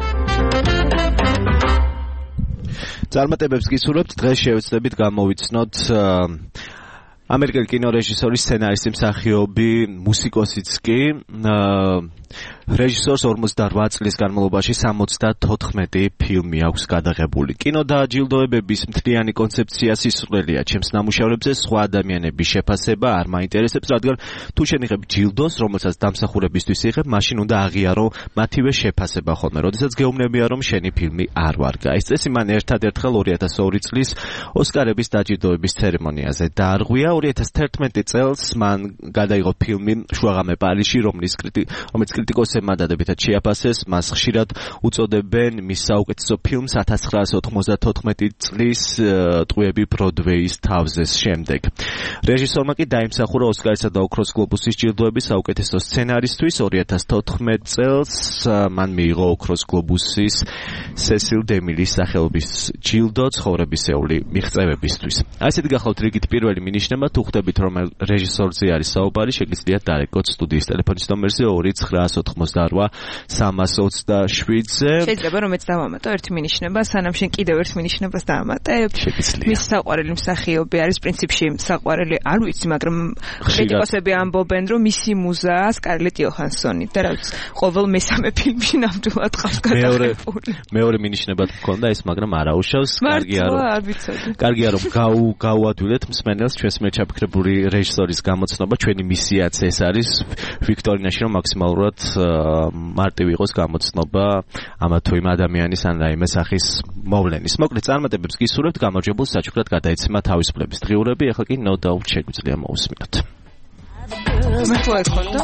Speaker 2: წარმატებებს გისურვებთ, დღეს შევეცდებით გამოვიცნოთ ამერიკელი კინორეჟისორი, სცენარისტი, მსახიობი, მუსიკოსიც კი რეჟისორს ორმოცდაოთხ წლის განმავლობაში სამოცდათოთხმეტი ფილმი აქვს გადაღებული. კინო დააჯილდოებების მთლიანი კონცეფცია სისულელია. ჩემს ნამუშევრებზე სხვა ადამიანების შეფასება არ მაინტერესებს, რადგან თუ შენ იღებ ჯილდოს, რომელსაც დამსახურებისთვის იღებ, მაშინ უნდა აღიარო მათივე შეფასება ხოლმე. როდესაც გეუბნებია, რომ შენი ფილმი არ ვარგა. ეს წესი მან ერთადერთხელ ორი ათას ორი წლის ოსკარების დაჯილდოების ცერემონიაზე დაარღვია. ორი ათას თერთმეტი წელს მან გადაიღო ფილმი შუაღამე პარიზში, რომლის რომელიც კრიტიკოსებმა დადებითად შეაფასეს. მას ხშირად უწოდებენ მის საუკეთესო ფილმს ათას ცხრაასი ოთხმოცდათოთხმეტი წლის ტყვეები ბროდვეის თავზეს შემდეგ. რეჟისორმა კი დაიმსახურა ოსკარისა და ოქროს გლობუსის ჯილდოები საუკეთესო სცენარისთვის. ორი ათას თოთხმეტ წელს მან მიიღო ოქროს გლობუსის სესილ დემილის სახელობის ჯილდო ცხოვრებისეული მიღწევებისთვის. ასეთი გახლავთ რიგით პირველი მინიშნება. თუ ხვდებით რომ რეჟისორზე არის საუბარი, შეგიძლიათ დარეკოთ სტუდიის ტელეფონის ნომერზე ორი ცხრაასი ოცდაოთხმოცდაოთხ სამას ოცდაშვიდზე.
Speaker 3: შეიძლება რომ მეც დავამატო ერთი მინიშნება, სანამ შენ კიდევ ერთ მინიშნებას დაამატებ. მის საყვარელი მსახიობი არის პრინციპში საყვარელი, არ ვიცი, მაგრამ კრიტიკოსები ამბობენ, რომ მისი მუზაა სკარლეტ იოჰანსონი და რაც ყოველ მესამე ფილმში ნამდვილად ყავს გადაღებული.
Speaker 2: მეორე მინიშნებად მქონდა ეს, მაგრამ არ აუშავს.
Speaker 3: კარგია რომ არ ვიცოდი.
Speaker 2: კარგია რომ გაუ გაუადვილეთ მსმენელს ჩვენს მე ჩაფიქრებული რეჟისორის გამოცნობა. ჩვენი მისიაც ეს არის ვიქტორინაში, რომ მაქსიმალურად მარტივი იყოს გამოცნობა ამა თუ იმ ადამიანის ან რაიმე სახის მოვლენის. მოკლედ წარმატებებს გისურვებთ, გამარჯვებულს საჩუქრად გადაეცემა თავისუფლების დღიურები. ახლა კი no doubt შეგვიძლია მოусმინოთ.
Speaker 3: მე თუ ეხონდა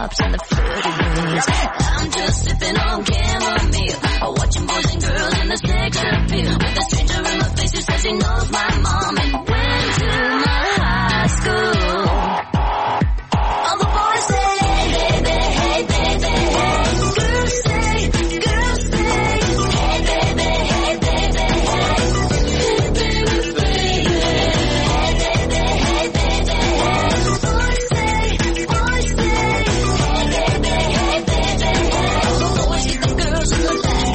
Speaker 4: I'm just sipping on chamomile, watching boys and girls in the sex appeal. With a stranger in my face who says he knows my mom and went to my high school. All the boys say, hey baby, hey baby, hey. Girls say, girls say, hey baby, hey baby, hey. Baby, baby, hey baby, hey baby, hey. Boys say, boys say, hey baby, hey baby, hey. Always get the girls in the back.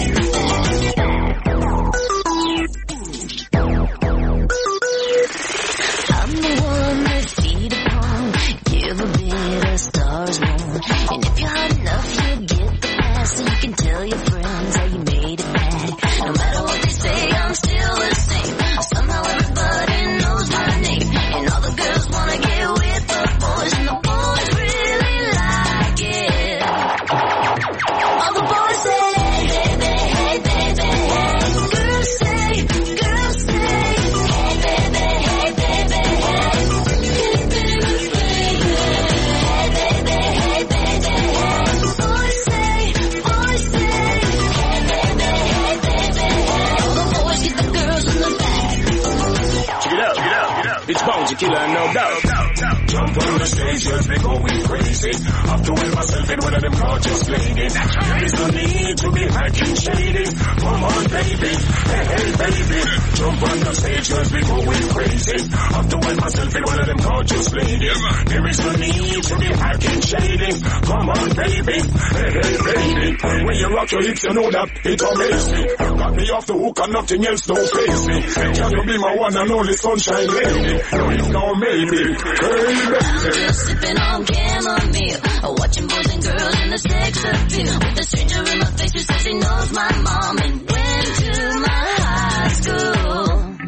Speaker 4: I'm the one they feed upon, give a bit of stars more. And if you're hot enough, you get the pass, so you can tell your friends how you made it back. No matter what they say, I'm still the same. Somehow everybody knows my name, and all the girls wanna get with the boys, and the boys really like it. All the boys say, hey baby, hey baby, hey. Girls say, girls say, hey baby, hey baby, hey. Baby, baby, hey baby, hey baby, hey. Boys say, boys say, hey baby, hey baby, hey. All the boys get the girls in the back.
Speaker 8: Check it out, check it out, check it out. It's Bones, Killer, no doubt. Jump on the stage, just be going crazy. I'm doing myself in one of them gorgeous ladies. There is no need to be hacking shady. Come on, baby, hey, hey, baby. Jump on the stage, just be going crazy. I'm doing myself in one of them gorgeous ladies. There is no need to be hacking shady. Come on, baby, hey, hey, baby. When you rock your hips, you know that it amazes me. Got me off the hook and nothing else don't face me. Can you be my one and only sunshine lady? If now, maybe, hey,
Speaker 4: I'm just sipping on chamomile, watching boys and girls in the sex appeal. With a stranger in my face who says he knows my mom and went to my high school.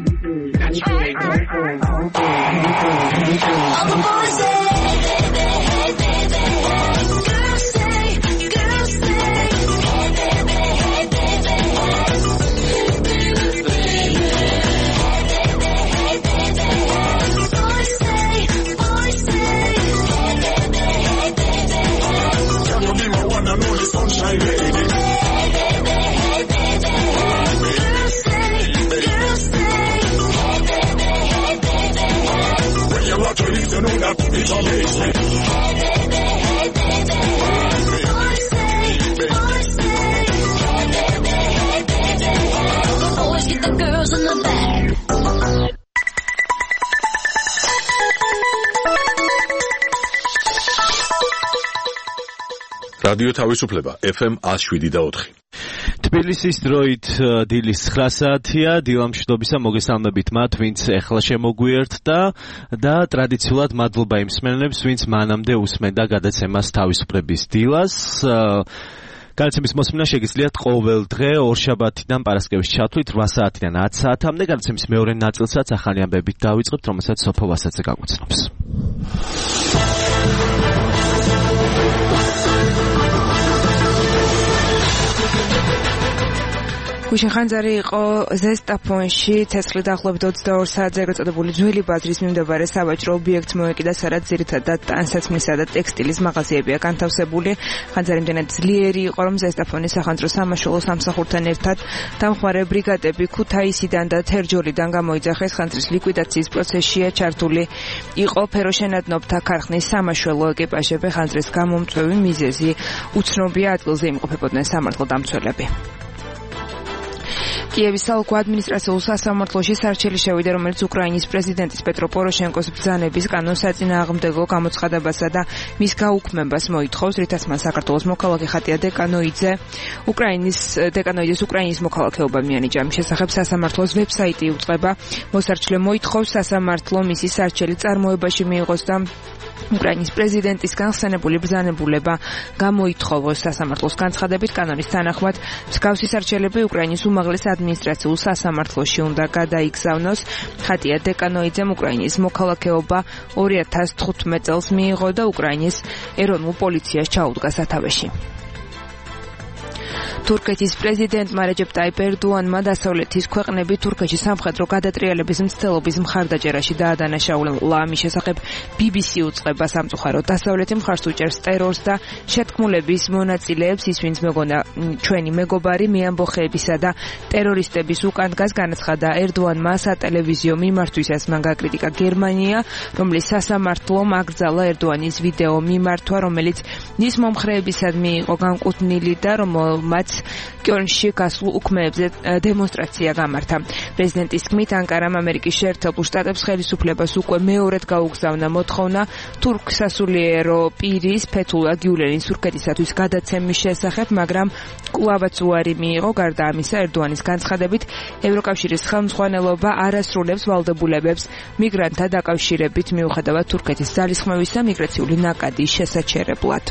Speaker 4: All the boys say, hey baby, hey baby, hey. Girls say, girls say, hey baby, hey baby, hey. Baby, baby, hey baby, hey baby, hey. Boys say, boys say, hey baby, hey baby, hey.
Speaker 8: can you be my one and only sunshine lady?
Speaker 4: Hey baby, hey baby, hey. Girls say, girls say, hey baby, hey baby, hey.
Speaker 8: When you rock your hips, you know that it amazes me.
Speaker 4: Hey baby, hey baby, hey. Boys say, boys say, hey baby, hey baby, hey. All the boys get the girls in the back.
Speaker 25: რადიო თავისუფლება ეფ ემ one oh seven და four.
Speaker 2: თბილისის დროით დილის ცხრა საათია, დილამშვიდობისა მოგესალმებით მათ, ვინც ეხლა შემოგვიერთდა და ტრადიციულად მადლობა იმ მსმენელებს, ვინც მანამდე უსმენდა გადაცემას თავისუფლების დილას. გადაცემის მოსმენა შეგიძლიათ ყოველ დღე ორშაბათიდან პარასკევის ჩათვლით რვა საათიდან ათ საათამდე. გადაცემის მეორე ნაწილსაც ახალი ამბებით დავიწყებთ, რომელსაც სოფო ვასაძე გაგვიცნობს.
Speaker 3: გუშინ ხანძარი იყო ზესტაფონში ცეცხლი დაახლოებით ოცდაორ საათზე ეგრეთ წოდებული ძველი ბაზრის მიმდებარე სავაჭრო ობიექტს მოეკიდა, სადაც ძირითადად ტანსაცმლისა და ტექსტილის მაღაზიებია განთავსებული. ხანძარი იმდენად ძლიერი იყო, რომ ზესტაფონის სახანძრო სამაშველო სამსახურთან ერთად დამხმარე ბრიგადები ქუთაისიდან და თერჯოლიდან გამოიძახეს. ხანძრის ლიკვიდაციის პროცესშია ჩართული იყო ფეროშენადნობთა ქარხნის სამაშველო ეკიპაჟები. ხანძრის გამომწვევი მიზეზი უცნობია, ადგილზე იმყოფებოდნენ სამართალდამცველები. კიევის საოლქო ადმინისტრაციულ სასამართლოში სარჩელი შევიდა, რომელიც უკრაინის პრეზიდენტის პეტრო პოროშენკოს ბრძანების კანონსაწინააღმდეგო გამოცხადებასა და მის გაუქმებას მოითხოვს, რითაც მან საქართველოს მოქალაქე ხატია დეკანოიძე უკრაინის დეკანოიძეს უკრაინის მოქალაქეობა მიანიჭა. მის შესახებ სასამართლოს ვებსაიტი უწყება. მოსარჩლე მოითხოვს სასამართლო მისი სარჩელი წარმოებაში მიიღოს და უკრაინის პრეზიდენტისგან ხსენებული ბრძანებულება გამოითხოვოს. სასამართლოს განცხადებით კანონის თანახმად მსგავსი სარჩელები უკრაინის უმაღლეს ადმინისტრაციულ სასამართლოში უნდა გადაიგზავნოს. ხატია დეკანოიძემ უკრაინის მოქალაქეობა ორი ათას თხუთმეტ წელს მიიღო და უკრაინის ეროვნულ პოლიციას ჩაუდგა სათავეში. თურქეთის პრეზიდენტმა რეჯეპ ტაიპ ერდოანმა დასავლეთის ქვეყნები თურქეთში სამხედრო გადატრიალების მცდელობის მხარდაჭერაში დაადანაშაულა. ამის შესახებ ბი ბი სი უწყება. სამწუხაროდ დასავლეთი მხარს უჭერს ტერორს და შეთქმულების მონაწილეებს, ის ვინც მეგონა ჩვენი მეგობარი მეამბოხეებისა და ტერორისტების უკან დგას, განაცხადა ერდოანმა სატელევიზიო მიმართვისას. მან გაკრიტიკა გერმანია, რომლის სასამართლომ აკრძალა ერდოანის ვიდეო მიმართვა, რომელიც მის მომხრეებისადმი იყო განკუთვნილი და რომელმაც კიოლნში გასულ უქმეებზე დემონსტრაცია გამართა. პრეზიდენტის თქმით, ანკარამ ამერიკის შეერთებულ შტატებს ხელისუფლებას უკვე მეორედ გაუგზავნა მოთხოვნა თურქ სასულიერო პირის ფეთულა გიულენის თურქეთისათვის გადაცემის შესახებ, მაგრამ კვლავაც უარი მიიღო. გარდა ამისა, ერდოანის განცხადებით, ევროკავშირის ხელმძღვანელობა არასრულებს ვალდებულებებს მიგრანტთა დაკავშირებით, მიუხედავად თურქეთის ძალისხმევისა მიგრაციული ნაკადის შესაჩერებლად.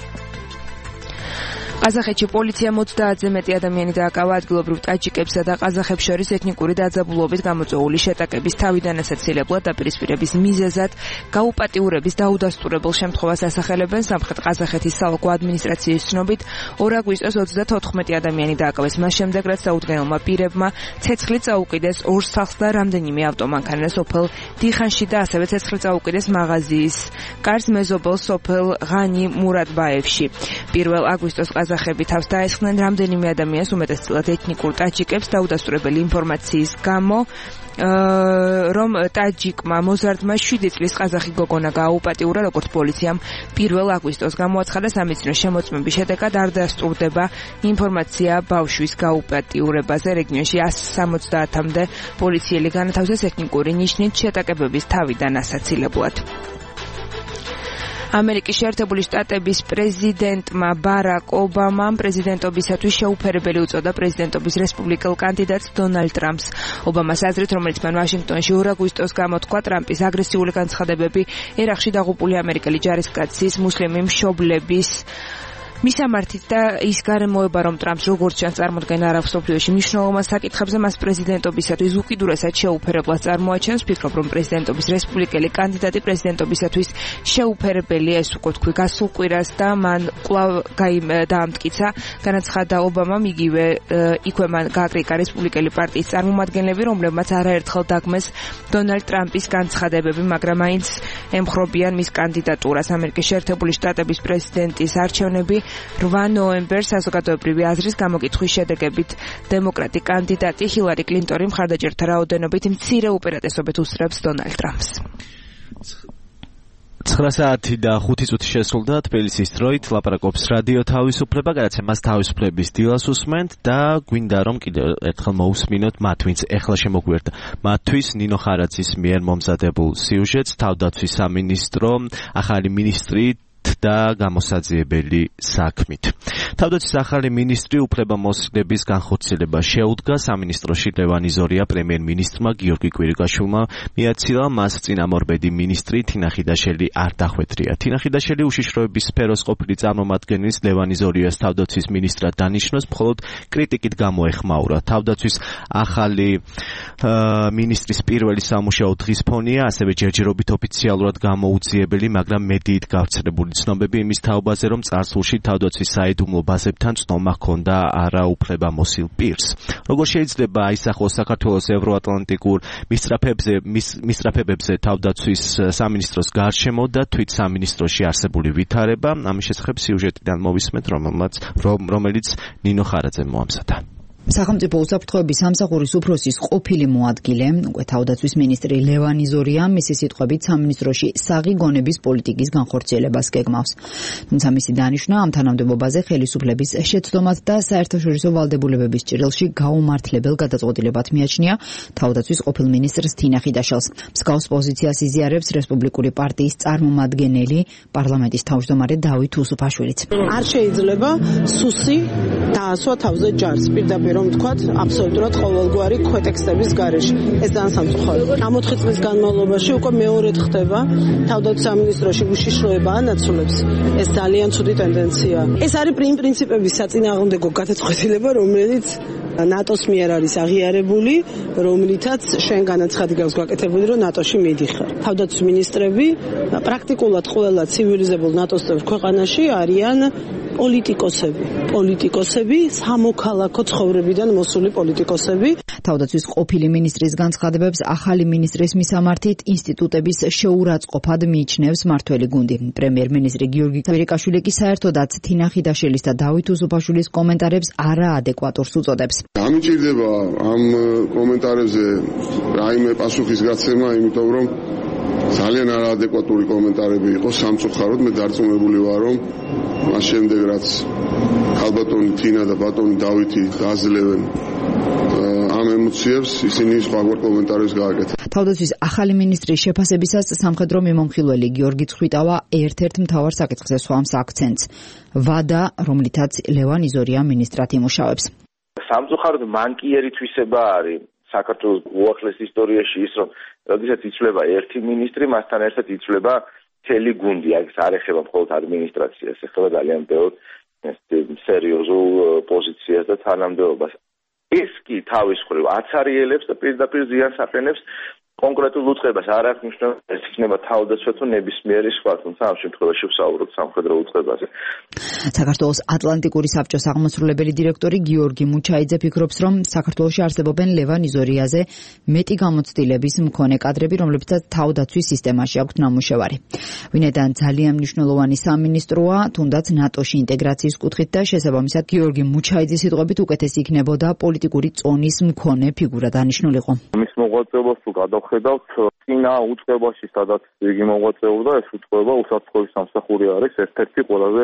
Speaker 3: ყაზახეთში პოლიციამ ოცდაათზე მეტი ადამიანი დააკავა ადგილობრივ ტაჯიკებსა და ყაზახებს შორის ეთნიკური დაძაბულობით გამოწვეული შეტაკების თავიდან ასაცილებლად დაპირისპირების მიზეზად გაუპატიურების დაუდასტურებელ შემთხვევას ასახელებენ. სამხრეთ ყაზახეთის საოლქო ადმინისტრაციის ცნობით, ორ აგვისტოს ოცდათოთხმეტი ადამიანი დააკავეს მას შემდეგ, რაც საუდგენელმა პირებმა ცეცხლი წაუკიდეს ორ სახლს და რამდენიმე ავტომანქანას სოფელ დიხანში და ასევე ცეცხლი წაუკიდეს მაღაზიის კარს მეზობელ სოფელ ღანი მურადბაევში. პირველ აგვისტოს ყაზახები თავს დაესხნენ რამდენიმე ადამიანს, უმეტესწილად ეთნიკურ ტაჯიკებს, დაუდასტურებელი ინფორმაციის გამო, რომ ტაჯიკმა მოზარდმა შვიდი წლის ყაზახი გოგონა გააუპატიურა, როგორც პოლიციამ პირველ აგვისტოს გამოაცხადა. სამეცნიერო შემოწმების შედეგად არ დასტურდება ინფორმაცია ბავშვის გაუპატიურებაზე. რეგიონში ასი სამოცდაათამდე პოლიციელი განათავსეს ეთნიკური ნიშნით შეტაკებების თავიდან ასაცილებლად. ამერიკის შეერთებული შტატების პრეზიდენტმა ბარაკ ობამამ პრეზიდენტობისათვის შეუფერებელი უწოდა პრეზიდენტობის რესპუბლიკელ კანდიდატს დონალდ ტრამპს. ობამას აზრით, რომელიც მან ვაშინგტონში ორ აგვისტოს გამოთქვა, ტრამპის აგრესიული განცხადებები ერაყში დაღუპული ამერიკელი ჯარისკაცის მუსლიმი მშობლების მისამართით და ის გარემოება, რომ ტრამპს როგორც ჩანს წარმოდგენა არ აქვს მსოფლიოში მნიშვნელოვან საკითხებზე, მას პრეზიდენტობისათვის უკიდურესად შეუფერებლად წარმოაჩენს. ვფიქრობ, რომ პრეზიდენტობის რესპუბლიკელი კანდიდატი პრეზიდენტობისათვის შეუფერებელია, ეს უკვე თქვი გასულ კვირას და მან კვლავ დაამტკიცა. განაცხადა ობამამ, იგივე იქვე მან გააკრიტიკა რესპუბლიკელი პარტიის წარმომადგენლები, რომლებმაც არაერთხელ დაგმეს დონალდ ტრამპის განცხადებები, მაგრამ მაინც ემხრობიან მის კანდიდატურას. ამერიკის შეერთებული შტატების პრეზიდენტის არჩევნები რვა ნოემბერს საზოგადოებრივი აზრის გამოკითხვის შედეგებით დემოკრატი კანდიდატი ჰილარი კლინტონი მხარდაჭერთა რაოდენობით მცირე უპირატესობით უსწრებს დონალდ ტრამპს.
Speaker 2: ცხრა საათი და ხუთი წუთი შესრულდა თბილისის დროით. ლაპარაკობს რადიო თავისუფლება, გადაცემას თავისუფლების დილას უსმენთ და გვინდა რომ კიდევ ერთხელ მოусმინოთ მათ, ვინც ეხლა შემოგვიერთდა. მათთვის ნინო ხარაძის მიერ მომზადებულ სიუჟეტს თავდაცვის სამინისტრო ახალი მინისტრი და გამოსაძიებელი საქმით. თავდაცვის ახალი მინისტრი უფლებამოსილების განხორციელება შეუდგა სამინისტროში ლევან იზორია პრემიერ-მინისტრმა გიორგი კვირიკაშვილმა მიაცილა, მას წინამორბედი მინისტრი თინა ხიდაშელი არ დახვედრია. თინა ხიდაშელი უშიშროების სფეროს ყოფილი წარმომადგენლის ლევან იზორიას თავდაცვის მინისტრად დანიშნოს, მხოლოდ კრიტიკით გამოეხმაურა. თავდაცვის ახალი მინისტრის პირველი სამუშაო დღის ფონია, ასევე ჯერჯერობით ოფიციალურად გამოუძიებელი, მაგრამ მედიით გავრცელებული ცნობები იმის თაობაზე, რომ წარსულში თავდაცვის საიდუმლო ბაზებთან ცნობა ჰქონდა არაუფლებამოსილ პირს. როგორ შეიძლება აისახოს საქართველოს ევროატლანტიკურ მისწრაფებზე მისწრაფებებზე თავდაცვის სამინისტროს გარშემო და თვით სამინისტროში არსებული ვითარება? ამის შესახებ სიუჟეტიდან მოვისმენთ, რომელიც ნინო ხარაძემ მოამზადა.
Speaker 26: სახელმწიფო უსაფრთხოების სამსახურის უფროსის ყოფილი მოადგილე, უკვე თავდაცვის მინისტრი ლევან იზორია, მისი სიტყვებით სამინისტროში საღი გონების პოლიტიკის განხორციელებას გეგმავს. თუმცა მისი დანიშვნა ამ თანამდებობაზე ხელისუფლების შეცდომად და საერთაშორისო ვალდებულებების ჭრილში გაუმართლებელ გადაწყვეტილებად მიაჩნია თავდაცვის ყოფილ მინისტრს თინა ხიდაშელს. მსგავს პოზიციას იზიარებს რესპუბლიკური პარტიის წარმომადგენელი პარლამენტის თავმჯდომარე დავით უსუფაშვილიც.
Speaker 9: არ შეიძლება სუსი დაასვა თავზე ჯარს პირდაპირ რომ ვთქვათ, აბსოლუტურად ყოველგვარი ქვეტექსტების გარეშე. ეს ძალიან სამწუხაროა. ამ ოთხი წლის განმავლობაში უკვე მეორედ ხდება თავდაცვის სამინისტროში უშიშროება ანაცვლებს. ეს ძალიან ცუდი ტენდენცია. ეს არის პრინციპების საწინააღმდეგო გადაწყვეტილება, რომელიც ნატოს მიერ არის აღიარებული, რომლითაც შენ განაცხადი გაქვს გაკეთებული, რომ ნატოში მიდიხარ. თავდაცვის მინისტრები პრაქტიკულად ყველა ცივილიზებულ ნატოს წევრ ქვეყანაში არიან პოლიტიკოსები. პოლიტიკოსები, სამოქალაქო ცხოვრებიდან მოსული პოლიტიკოსები.
Speaker 26: თავდაცვის ყოფილი მინისტრის განცხადებებს ახალი მინისტრის მისამართით ინსტიტუტების შეურაცხყოფად მიიჩნევს მართველი გუნდი. პრემიერ-მინისტრი გიორგი კვირიკაშვილი კი საერთოდაც თინა ხიდაშელის და დავით უსუფაშვილის კომენტარებს არაადეკვატურს უწოდებს.
Speaker 10: გამიჭირდება ამ კომენტარებზე რაიმე პასუხის გაცემა, იმიტომ რომ ძალიან არაადეკვატური კომენტარები იყო, სამწუხაროდ მე დარწმუნებული ვარ, რომ მას შემდეგ რაც ხალბატონი თინა და ბატონი დავითი გაძლევენ ამ ემოციებს, ისინი სხვაგვარ კომენტარებს გააკეთებენ.
Speaker 26: თავდაცვის ახალი მინისტრის შეფასებისას სამხედრო მიმომხილველი გიორგი ცხვიტავა ერთ-ერთ მთავარ საკითხზე swams აქცენტს. ვადა, რომლითაც ლევან იზორია მინისტრად იმუშავებს.
Speaker 12: სამწუხაროდ მანკიერი თვისება არის საქართველოს უახლეს ისტორიაში ის, რომ როდესაც იცვლება ერთი მინისტრი, მასთან ერთად იცვლება მთელი გუნდი, აქ არ ეხება მხოლოდ ადმინისტრაციას, ეხება ძალიან ბევრ სერიოზულ პოზიციას და თანამდებობას. ეს კი თავის მხრივ აცარიელებს და პირდაპირ ზიანს აყენებს კონკრეტულ უწყებას. არ აქვს მნიშვნელობა, ეს იქნება თავდაცვა თუ ნებისმიერი სხვა, თუმცა ამ შემთხვევაში ვსაუბრობთ სამხედრო უწყებაზე.
Speaker 26: საქართველოს ატლანტიკური საბჭოს აღმასრულებელი დირექტორი გიორგი მუჩაიძე ფიქრობს, რომ საქართველოში არსებობენ ლევან იზორიაზე მეტი გამოცდილების მქონე კადრები, რომლებსაც თავდაცვის სისტემაში აქვთ ნამუშევარი. ვინაიდან ძალიან მნიშვნელოვანი სამინისტროა, თუნდაც ნატოში ინტეგრაციის კუთხით და შესაბამისად გიორგი მუჩაიძის სიტყვებით უკეთესი იქნებოდა პოლიტიკური წონის მქონე ფიგურა დანიშნულიყო.
Speaker 13: მის მოღვაწეობას თუ გადავხედავთ, წინა უწყებაში, სადაც იგი მოღვაწეობდა, ეს უწყება უსაფრთხოების სამსახური არის ერთ-ერთი ყველაზე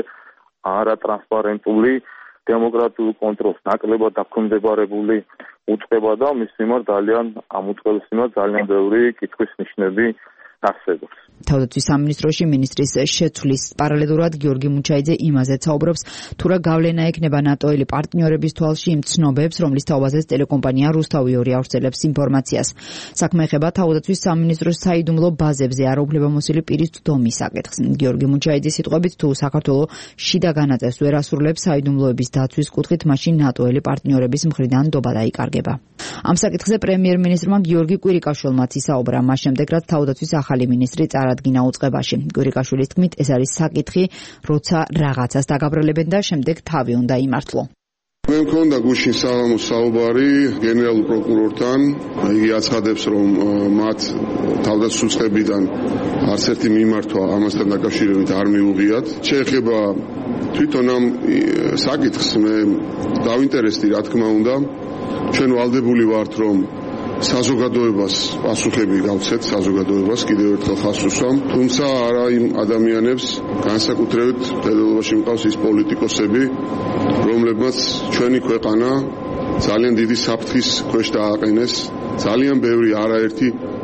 Speaker 13: არატრანსპარენტული დემოკრატიულ კონტროლს ნაკლებად დაქვემდებარებული უწყება და მის მიმართ ძალიან ამ უწყების მიმართ ძალიან ბევრი კითხვის ნიშნები არსებობს.
Speaker 26: თავდაცვის სამინისტროში მინისტრის შეცვლის პარალელურად გიორგი მუჩაიძე იმაზე საუბრობს, თუ რა გავლენა ექნება ნატოელი პარტნიორების თვალში იმ ცნობებს, რომლის თაობაზეც ტელეკომპანია რუსთავი ორი ავრცელებს ინფორმაციას. საქმე ეხება თავდაცვის სამინისტროს საიდუმლო ბაზებზე არაუფლებამოსილი პირის ცდომის საკითხს. გიორგი მუჩაიძის სიტყვებით, თუ საქართველო შიდა განაწევს ვერ ასრულებს საიდუმლოების დაცვის კუთხით, მაშინ ნატოელი პარტნიორების მხრიდან ნდობა დაიკარგება. ამ საკითხზე პრემიერ-მინისტრმა გიორგი კვირიკაშვილმაც ისაუბრა, მას შემდეგ რაც თავდაცვის ახალი მინისტრი წარადგინა უწყებაში. კვირიკაშვილის თქმით, ეს არის საკითხი, როცა რაღაცას დაგაბრალებენ და შემდეგ თავი უნდა იმართლო.
Speaker 10: მე მქონდა გუშინ საღამო საუბარი გენერალურ პროკურორთან, იგი აცხადებს, რომ მათ თავდაცვის უწყებიდან არც ერთი მიმართვა ამასთან დაკავშირებით არ მიუღიათ. შეეხება თვითონ ამ საკითხს, მე დავინტერესდი, რა თქმა უნდა, ჩვენ ვალდებული ვართ, რომ საზოგადოებას პასუხები გავცეთ, საზოგადოებას კიდევ ერთხელ ხაზს უსვამ, თუმცა არა იმ ადამიანებს, განსაკუთრებით ფედერალობაში მყავს ის პოლიტიკოსები, რომლებმაც ჩვენი ქვეყანა ძალიან დიდი საფრთხის ქვეშ დააყენეს, ძალიან ბევრი არაერთი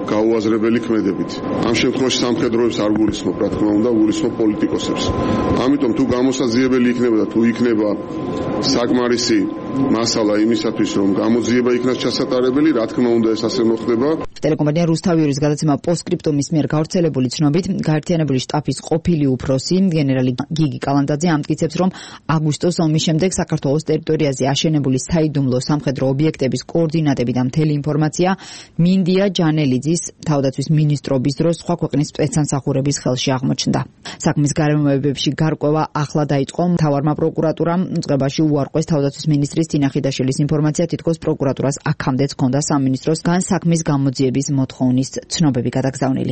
Speaker 10: გაუაზრებელი ქმედებით. ამ შემთხვევაში სამხედროებს არ გულისხმობ, რა თქმა უნდა, გულისხმობ პოლიტიკოსებს. ამიტომ თუ გამოსაძიებელი იქნება და თუ იქნება საკმარისი მასალა იმისათვის, რომ გამოძიება იქნას ჩასატარებელი, რა თქმა უნდა ეს ასე მოხდება.
Speaker 26: ტელეკომპანია რუსთავიურის გადაცემა პოსტსკრიპტუმის მიერ გავრცელებული ცნობით, გაერთიანებული შტაბის ყოფილი უფროსი გენერალი გიგი კალანდაძე ამტკიცებს, რომ აგვისტოს ომის შემდეგ საქართველოს ტერიტორიაზე აშენებული საიდუმლო სამხედრო ობიექტების კოორდინატები და მთელი ინფორმაცია მინდია ჯანელიძის თავდაცვის მინისტრობის დროს სხვა ქვეყნის სპეცსამსახურების ხელში აღმოჩნდა. საქმის გარემოებებში გარკვევა ახლა დაიწყო. მთავარმა პროკურატურამ უწყებაში უარყვეს თავდაცვის მინისტრის თინა ხიდაშვილის ინფორმაცია, თითქოს პროკურატურას აქამდეც ჰქონდა სამინისტროსგან საქმის გამოძიების მოთხოვნის ცნობები გადაგზავნილი.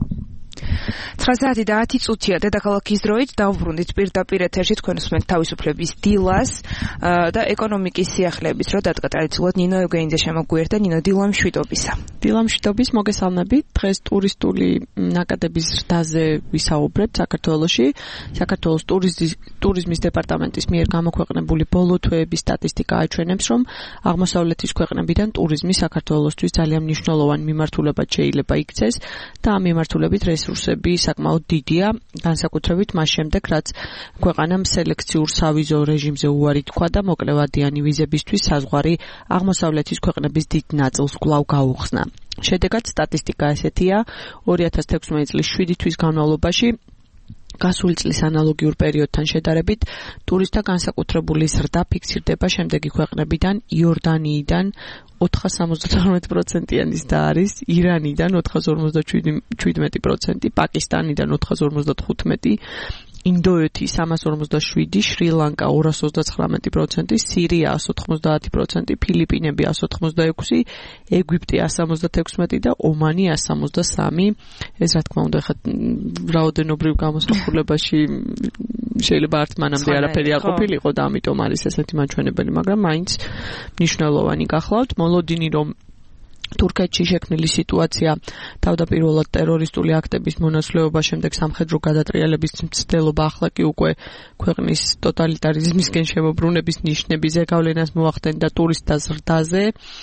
Speaker 3: ცხრა საათი და ათი წუთია დედაქალაქის დროით დავბრუნდით პირდაპირ ეთერში თქვენ უსმენთ თავისუფლების დილას და ეკონომიკის სიახლეების რო დადგატარეთ ნინო ევგენიძე შემოგვიერთდა. ნინო, დილა მშვიდობისა.
Speaker 11: დილა მშვიდობის, მოგესალმებით. დღეს ტურისტული ნაკადების ზრდაზე ვისაუბრებთ საქართველოში. საქართველოს ტურიზმის დეპარტამენტის მიერ გამოქვეყნებული ბოლო თვეების სტატისტიკა აჩვენებს, რომ აღმოსავლეთის ქვეყნებიდან ტურიზმი საქართველოსთვის ძალიან მნიშვნელოვანი მიმართულებად შეიძლება იქცეს და ამ მიმართულებით რესურსები საკმაოდ დიდია, განსაკუთრებით მას შემდეგ, რაც ქვეყანამ სელექციურ სავიზო რეჟიმზე უარი თქვა და მოკლევადიანი ვიზებისთვის საზღვარი აღმოსავლეთის ქვეყნების დიდ ნაწილს კვლავ გაუხსნა. შედეგად სტატისტიკა ესეთია: ორი ათას თექვსმეტი წლის შვიდი თვის განმავლობაში გასული წლის ანალოგიურ პერიოდთან შედარებით ტურისტთა განსაკუთრებული ზრდა ფიქსირდება შემდეგი ქვეყნებიდან: იორდანიიდან ოთხას სამოცდათორმეტი პროცენტიანის და არის, ირანიდან ოთხას ორმოცდაშვიდი პროცენტი, პაკისტანიდან ოთხას ორმოცდათხუთმეტი, ინდოეთი სამას ორმოცდაშვიდი, შრი-ლანკა ორას ოცდაცხრამეტი პროცენტი, სირია ას ოთხმოცდაათი პროცენტი, ფილიპინები ას ოთხმოცდაექვსი, ეგვიპტე ას სამოცდათექვსმეტი და ომანი ას სამოცდასამი. ეს რა თქმა უნდა, ხა რაოდენობრივ გამოსახულებაში შეიძლება არც მანამდე არაფერი არ ყოფილიყო და ამიტომ არის ესეთი მაჩვენებელი, მაგრამ მაინც მნიშვნელოვანი გახლავთ. მოლოდინი რომ თურქეთში შექმნილი სიტუაცია თავდაპირველად ტერორისტული აქტების მონაცვლეობა, შემდეგ სამხედრო გადატრიალების მცდელობა, ახლა კი უკვე ქვეყნის ტოტალიტარიზმისკენ შემოbrunების ნიშნები ზეგავლენას მოახდენდა ტურისტთა ზრდაზე.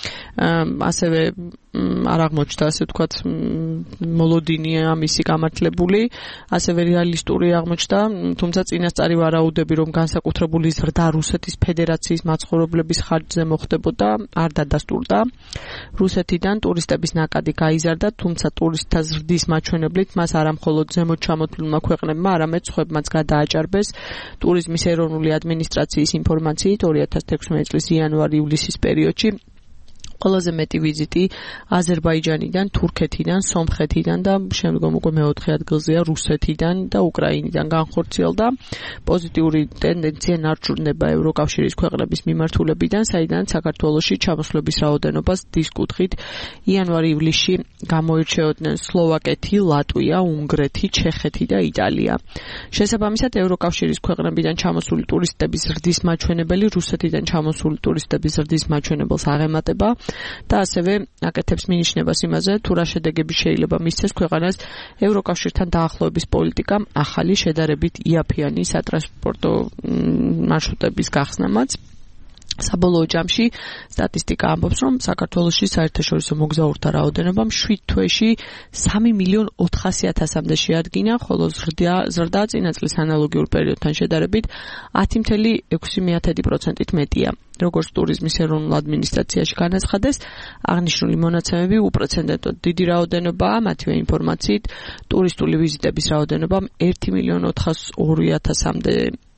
Speaker 11: ასევე არ აღმოჩნდა, ასე ვთქვათ, მოლოდინი ამისი გამართლებული, ასევე რეალისტური აღმოჩნდა, თუმცა წინასწარი ვარაუდები, რომ განსაკუთრებული ზრდა რუსეთის ფედერაციის მაცხოვრებლების ხარჯზე მოხდებოდა, არ დადასტურდა. რუსეთიდან ტურისტების ნაკადი გაიზარდა, თუმცა ტურისტთა ზრდის მაჩვენებლით მას არამხოლოდ ზემოთ ჩამოთვლილმა ქვეყნებმა, არამედ სხვებმაც გადააჭარბეს. ტურიზმის ეროვნული ადმინისტრაციის ინფორმაციით ორი ათას თექვსმეტი წლის იანვარ-ივლისის პერიოდში ყველაზე მეტი ვიზიტი აზერბაიჯანიდან, თურქეთიდან, სომხეთიდან და შემდგომ უკვე მეოთხე ადგილზეა რუსეთიდან და უკრაინიდან განხორციელდა. პოზიტიური ტენდენცია ნარჩუნდება ევროკავშირის ქვეყნების მიმართულებიდან, საიდანაც საქართველოში ჩამოსვლების რაოდენობას დის კუთხით იანვარ-ივლისში გამოირჩეოდნენ სლოვაკეთი, ლატვია, უნგრეთი, ჩეხეთი და იტალია. შესაბამისად, ევროკავშირის ქვეყნებიდან ჩამოსული ტურისტების ზრდის მაჩვენებელი რუსეთიდან ჩამოსული ტურისტების ზრდის მაჩვენებელს აღემატება. და ასევე აკეთებს მინიშნებას იმაზე, თუ რა შედეგები შეიძლება მისცეს ქვეყანას ევროკავშირთან დაახლოების პოლიტიკამ ახალი შედარებით იაფიანი სატრანსპორტო მარშრუტების გახსნამაც. საბოლოო ჯამში სტატისტიკა ამბობს, რომ საქართველოში საერთაშორისო მოგზაურთა რაოდენობა შვიდ თვეში სამი მილიონ ოთხასი ათასამდე შეადგინა, ხოლო ზრდა წინა წლის ანალოგიურ პერიოდთან შედარებით ათი მცდელი ექვსი პროცენტით მეტია. როგორც ტურიზმის ეროვნულ ადმინისტრაციაში განაცხადეს, აღნიშნული მონაცემები უპრეცედენტოდ დიდი რაოდენობაა. მათივე ინფორმაციით, ტურისტული ვიზიტების რაოდენობა ერთი მილიონ ოთხასი ათასამდე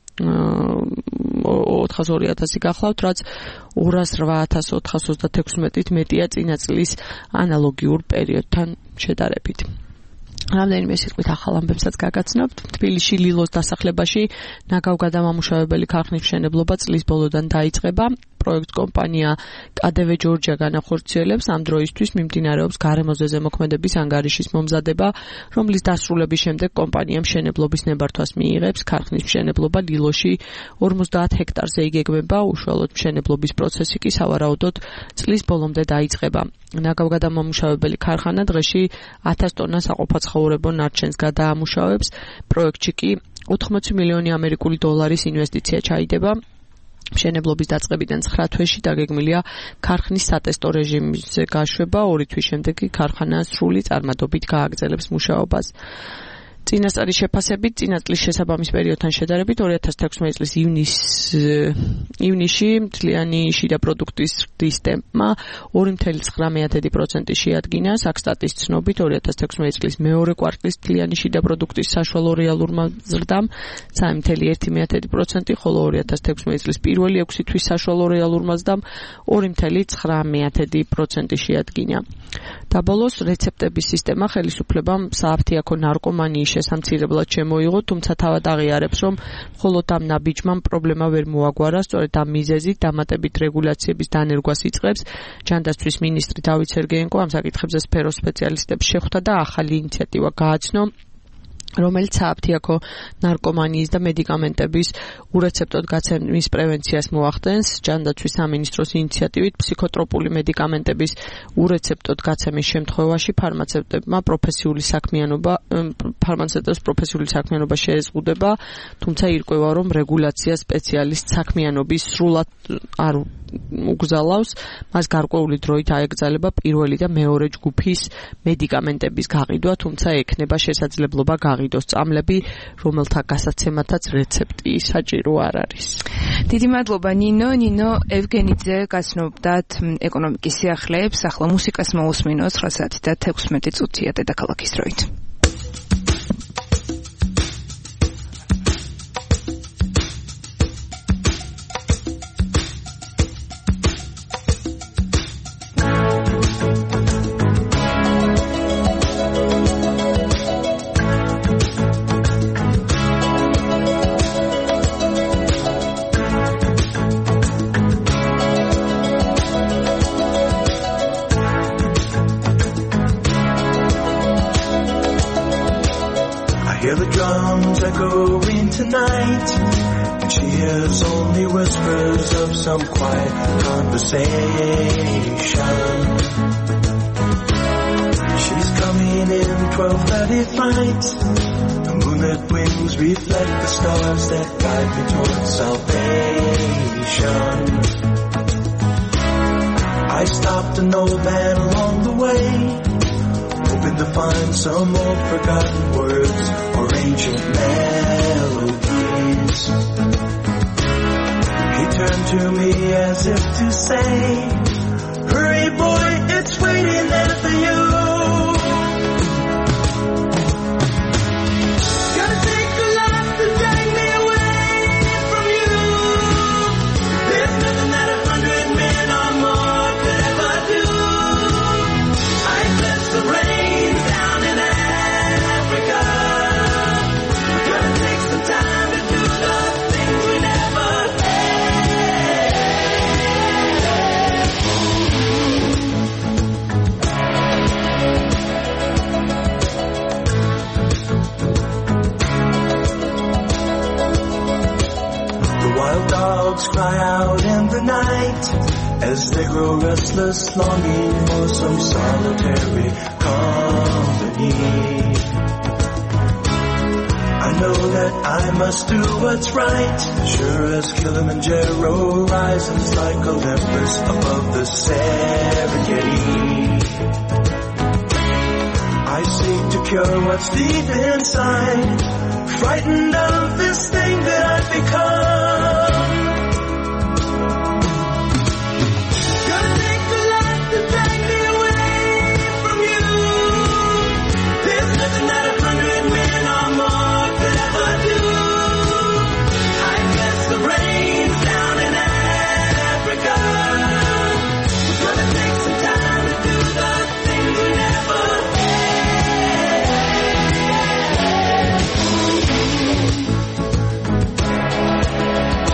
Speaker 11: ოთხას ორი ათასი გახლავთ, რაც ორას რვა ათას ოთხას ოცდათექვსმეტით მეტია წინა წლის ანალოგიურ პერიოდთან შედარებით. რამდენიმე სიტყვით ახალ ამბებსაც გაგაცნობთ. თბილისში ლილოს დასახლებაში ნაგავ-გადამამუშავებელი ქარხნის მშენებლობა წლის ბოლოდან დაიწყება. პროექტ კომპანია კადევე ჯორჯია განახორციელებს. ამ დროისთვის მიმდინარეობს გარემოზე ზემოქმედების ანგარიშის მომზადება, რომლის დასრულების შემდეგ კომპანია მშენებლობის ნებართვას მიიღებს. ქარხნის მშენებლობა ლილოში ორმოცდაათ ჰექტარზე იგეგმება, უშუალოდ მშენებლობის პროცესი კი სავარაუდოდ წლის ბოლომდე დაიწყება. ნაგავ-გადამამუშავებელი ქარხანა დღეში ათას ტონას საყოფაცხოვრებო ნარჩენს გადაამუშავებს. პროექტში კი ოთხმოცი მილიონი ამერიკული დოლარის ინვესტიცია ჩაიდება. მშენებლობის დაწყებიდან ცხრა თვეში დაგეგმილია ქარხნის სატესტო რეჟიმზე გაშვება, ორი თვის შემდეგ კი ქარხანა სრული წარმადობით გააგრძელებს მუშაობას. წინასწარი შეფასებით წინა წლის შესაბამის პერიოდთან შედარებით ორი ათას თექვსმეტი წლის ივნის ივნისში მთლიანი შიდა პროდუქტის ზრდის ტემპმა ორი წუთი ცხრა პროცენტი შეადგინა. საქსტატის ცნობით ორი ათას თექვსმეტი წლის მეორე კვარტლის მთლიანი შიდა პროდუქტის საშუალო რეალურმა ზრდამ სამი წუთი ერთი პროცენტი, ხოლო ორი ათას თექვსმეტი წლის პირველი ექვსი თვის საშუალო რეალურმა ზრდამ ორი წუთი ცხრა პროცენტი შეადგინა. დაბოლოს რეცეპტების სისტემა ხელისუფლებამ სააფთიაქო ნარკომანიის შესამცირებლად შემოიღო, თუმცა თავად აღიარებს, რომ მხოლოდ ამ ნაბიჯმამ პრობლემა ვერ მოაგვარა, სწორედ ამ მიზეზით დამატებით რეგულაციების დანერგვას იწყებს. ჯანდაცვის მინისტრი დავით სერგეენკო ამ საკითხებზე სფეროს სპეციალისტებს შეხვდა და ახალი ინიციატივა გააცნო, რომელიც სააფთიაქო ნარკომანიის და მედიკამენტების ურეცეპტოდ გაცემის პრევენციას მოახდენს. ჯანდაცვის სამინისტროს ინიციატივით ფსიქოტროპული მედიკამენტების ურეცეპტოდ გაცემის შემთხვევაში ფარმაცევტებმა პროფესიული საქმიანობა ფარმაცევტებს პროფესიული საქმიანობა შეეზღუდება, თუმცა ირკვევა, რომ რეგულაცია სპეციალისტ საქმიანობის სრულად არ უგზალავს, მას გარკვეული დროით აეგზალება პირველი და მეორე ჯგუფის მედიკამენტების გაყიდვა, თუმცა ექნება შესაძლებლობა გაყიდოს წამლები, რომელთა გასაცემათაც რეცეპტი საჭირო არ არის.
Speaker 3: დიდი მადლობა ნინო, ნინო ევგენიძე გაცნობდათ ეკონომიკის სიახლეებს, ახლა მუსიკას მოусმინოთ ცხრა საათი და თექვსმეტი წუთია დედაქალაქის დროით.
Speaker 14: Tonight, and she hears only whispers of some quiet conversation. She's coming in twelve thirty flight. The moonlit wings reflect the stars that guide me towards salvation. I stopped an old man along the way, hoping to find some old forgotten words or ancient melodies. He turned to me as if to say, hurry boy, it's waiting there for you. Gotta take a lot to drag me away from you. There's nothing that a hundred men or more could ever do. I bless the rain down in Africa. Gotta take some time to do the things we never The wild dogs cry out in the night as they grow restless, longing for some solitary company. I know that I must do what's right, sure as Kilimanjaro rises like Olympus above the Serengeti. I seek to cure what's deep inside, frightened of this thing that I've become. Gotta take a lot to drag me away from you. There's nothing that a hundred men or more could ever do. I guess the rain's down in Africa. We're gonna take some time to do the things we never had.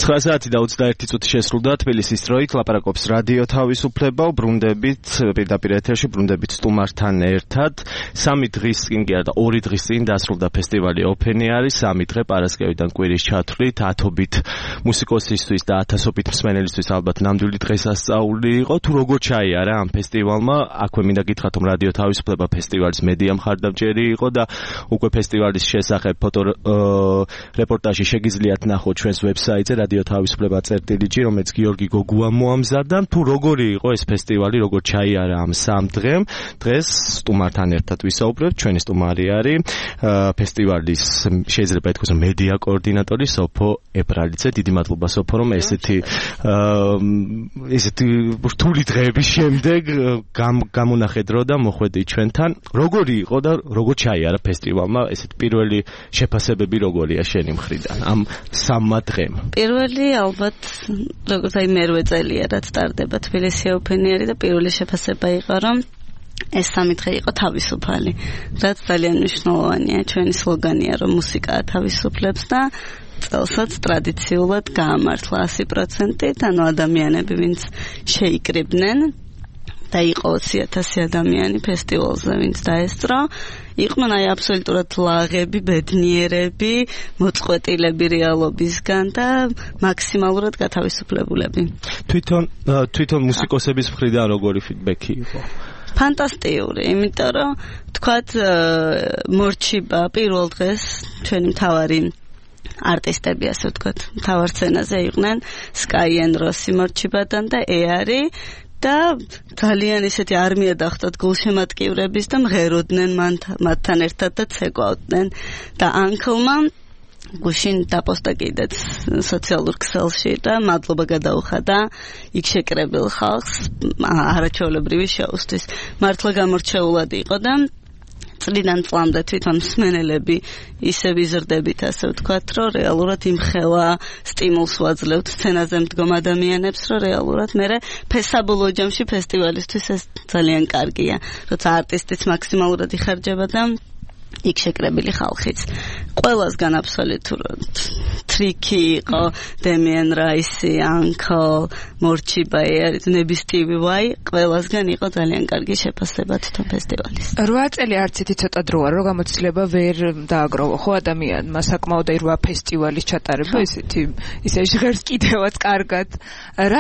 Speaker 2: ცხრა საათი და ოცდაერთი წუთი შესრულდა თბილისის დროით ლაპარაკობს რადიო თავისუფლება ბრუნდებით პირდაპირ ეთერში ბრუნდებით სტუმართან ერთად სამი დღის წინ კი არა ორი დღის წინ დასრულდა ფესტივალი Open Air-ი სამი დღე პარასკევიდან კვირის ჩათვლით ათობით მუსიკოსისთვის და ათასობით მსმენელისთვის ალბათ ნამდვილი დღესასწაული იყო თუ როგორ ჩაიარა ამ ფესტივალმა აქვე მინდა გითხრათ რომ რადიო თავისუფლება ფესტივალის მედია მხარდამჭერი იყო და უკვე ფესტივალის შესახებ ფოტო რეპორტაჟი შეგიძლიათ ნახოთ ჩვენს ვებსაიტზე რადიო თავისუფლება წერტილი ჯი რომელიც გიორგი გოგუამ მოამზადა თუ როგორი იყო ეს ფესტივალი როგორ ჩაიარა ამ სამ დღემ დღეს სტუმართან ერთად ვისაუბრებთ ჩვენი სტუმარი არის ფესტივალის შეიძლება ითქვას რომ მედია კოორდინატორი სოფო ებრალიძე დიდი მადლობა სოფო რომ ესეთი ესეთი რთული დღეების შემდეგ გამონახე დრო და მოხვედი ჩვენთან როგორი იყო და როგორ ჩაიარა ფესტივალმა ესეთ პირველი შეფასებები როგორია შენი მხრიდან ამ სამმა დღემ
Speaker 15: პირველი ალბათ როგორც აი მერვე წელია რაც ტარდება თბილისი Open Air-ი და პირველი შეფასება იყო რომ ეს სამი დღე იყო თავისუფალი რაც ძალიან მნიშვნელოვანია ჩვენი სლოგანია რომ მუსიკა თავისუფლებს და წელსაც ტრადიციულად გაამართლა ასი პროცენტით ანუ ადამიანები ვინც შეიკრიბნენ და იყო ოცი ათასი ადამიანი ფესტივალზე ვინც დაესწრო იყვნენ აი აბსოლუტურად ლაღები, ბედნიერები, მოწყვეტილები რეალობისგან და მაქსიმალურად გათავისუფლებულები.
Speaker 2: თვითონ თვითონ მუსიკოსების მხრიდან როგორი ფიდბექი იყო?
Speaker 15: ფანტასტიკური, იმიტომ რომ თქვათ მორჩიბა პირველ დღეს ჩვენი მთავარი არტისტები ასე ვთქვათ, მთავარ სცენაზე იყვნენ Sky and Rossi მორჩიბადან და ეარი და ძალიან ისეთი არმია დახვდათ გულშემატკივრების და მღეროდნენ მათთან ერთად და ცეკვავდნენ და ანკლმა გუშინ დაპოსტა კიდეც სოციალურ ქსელში და მადლობა გადაუხადა იქ შეკრებილ ხალხს არაჩვეულებრივი შოუსთვის მართლა გამორჩეულად იყო და წლიდან წლამდე თვითონ მსმენელები ისე ვიზრდებით ასე ვთქვათ რომ რეალურად იმხელა სტიმულს ვაძლევთ სცენაზე მდგომ ადამიანებს რომ რეალურად მე ფესაბოლოო ჯამში ფესტივალისთვის ეს ძალიან კარგია როცა არტისტიც მაქსიმალურად იხარჯება და იქ შეკრებილი ხალხიც ყველასგან აბსოლუტურად ტრიკი იყო დემიან რაისი ანკოლ მორჩიბაი არის ნებისტივი ვაი ყველასგან იყო ძალიან კარგი შეფასება თვითონ ფესტივალის
Speaker 3: რვა წელი არც ეთი ცოტა დროა რომ გამოცდილება ვერ დააგროვა ხო ადამიანმა საკმაოდ აი რვა ფესტივალის ჩატარება ესეთი ისე ჟღერს კიდევაც კარგად რა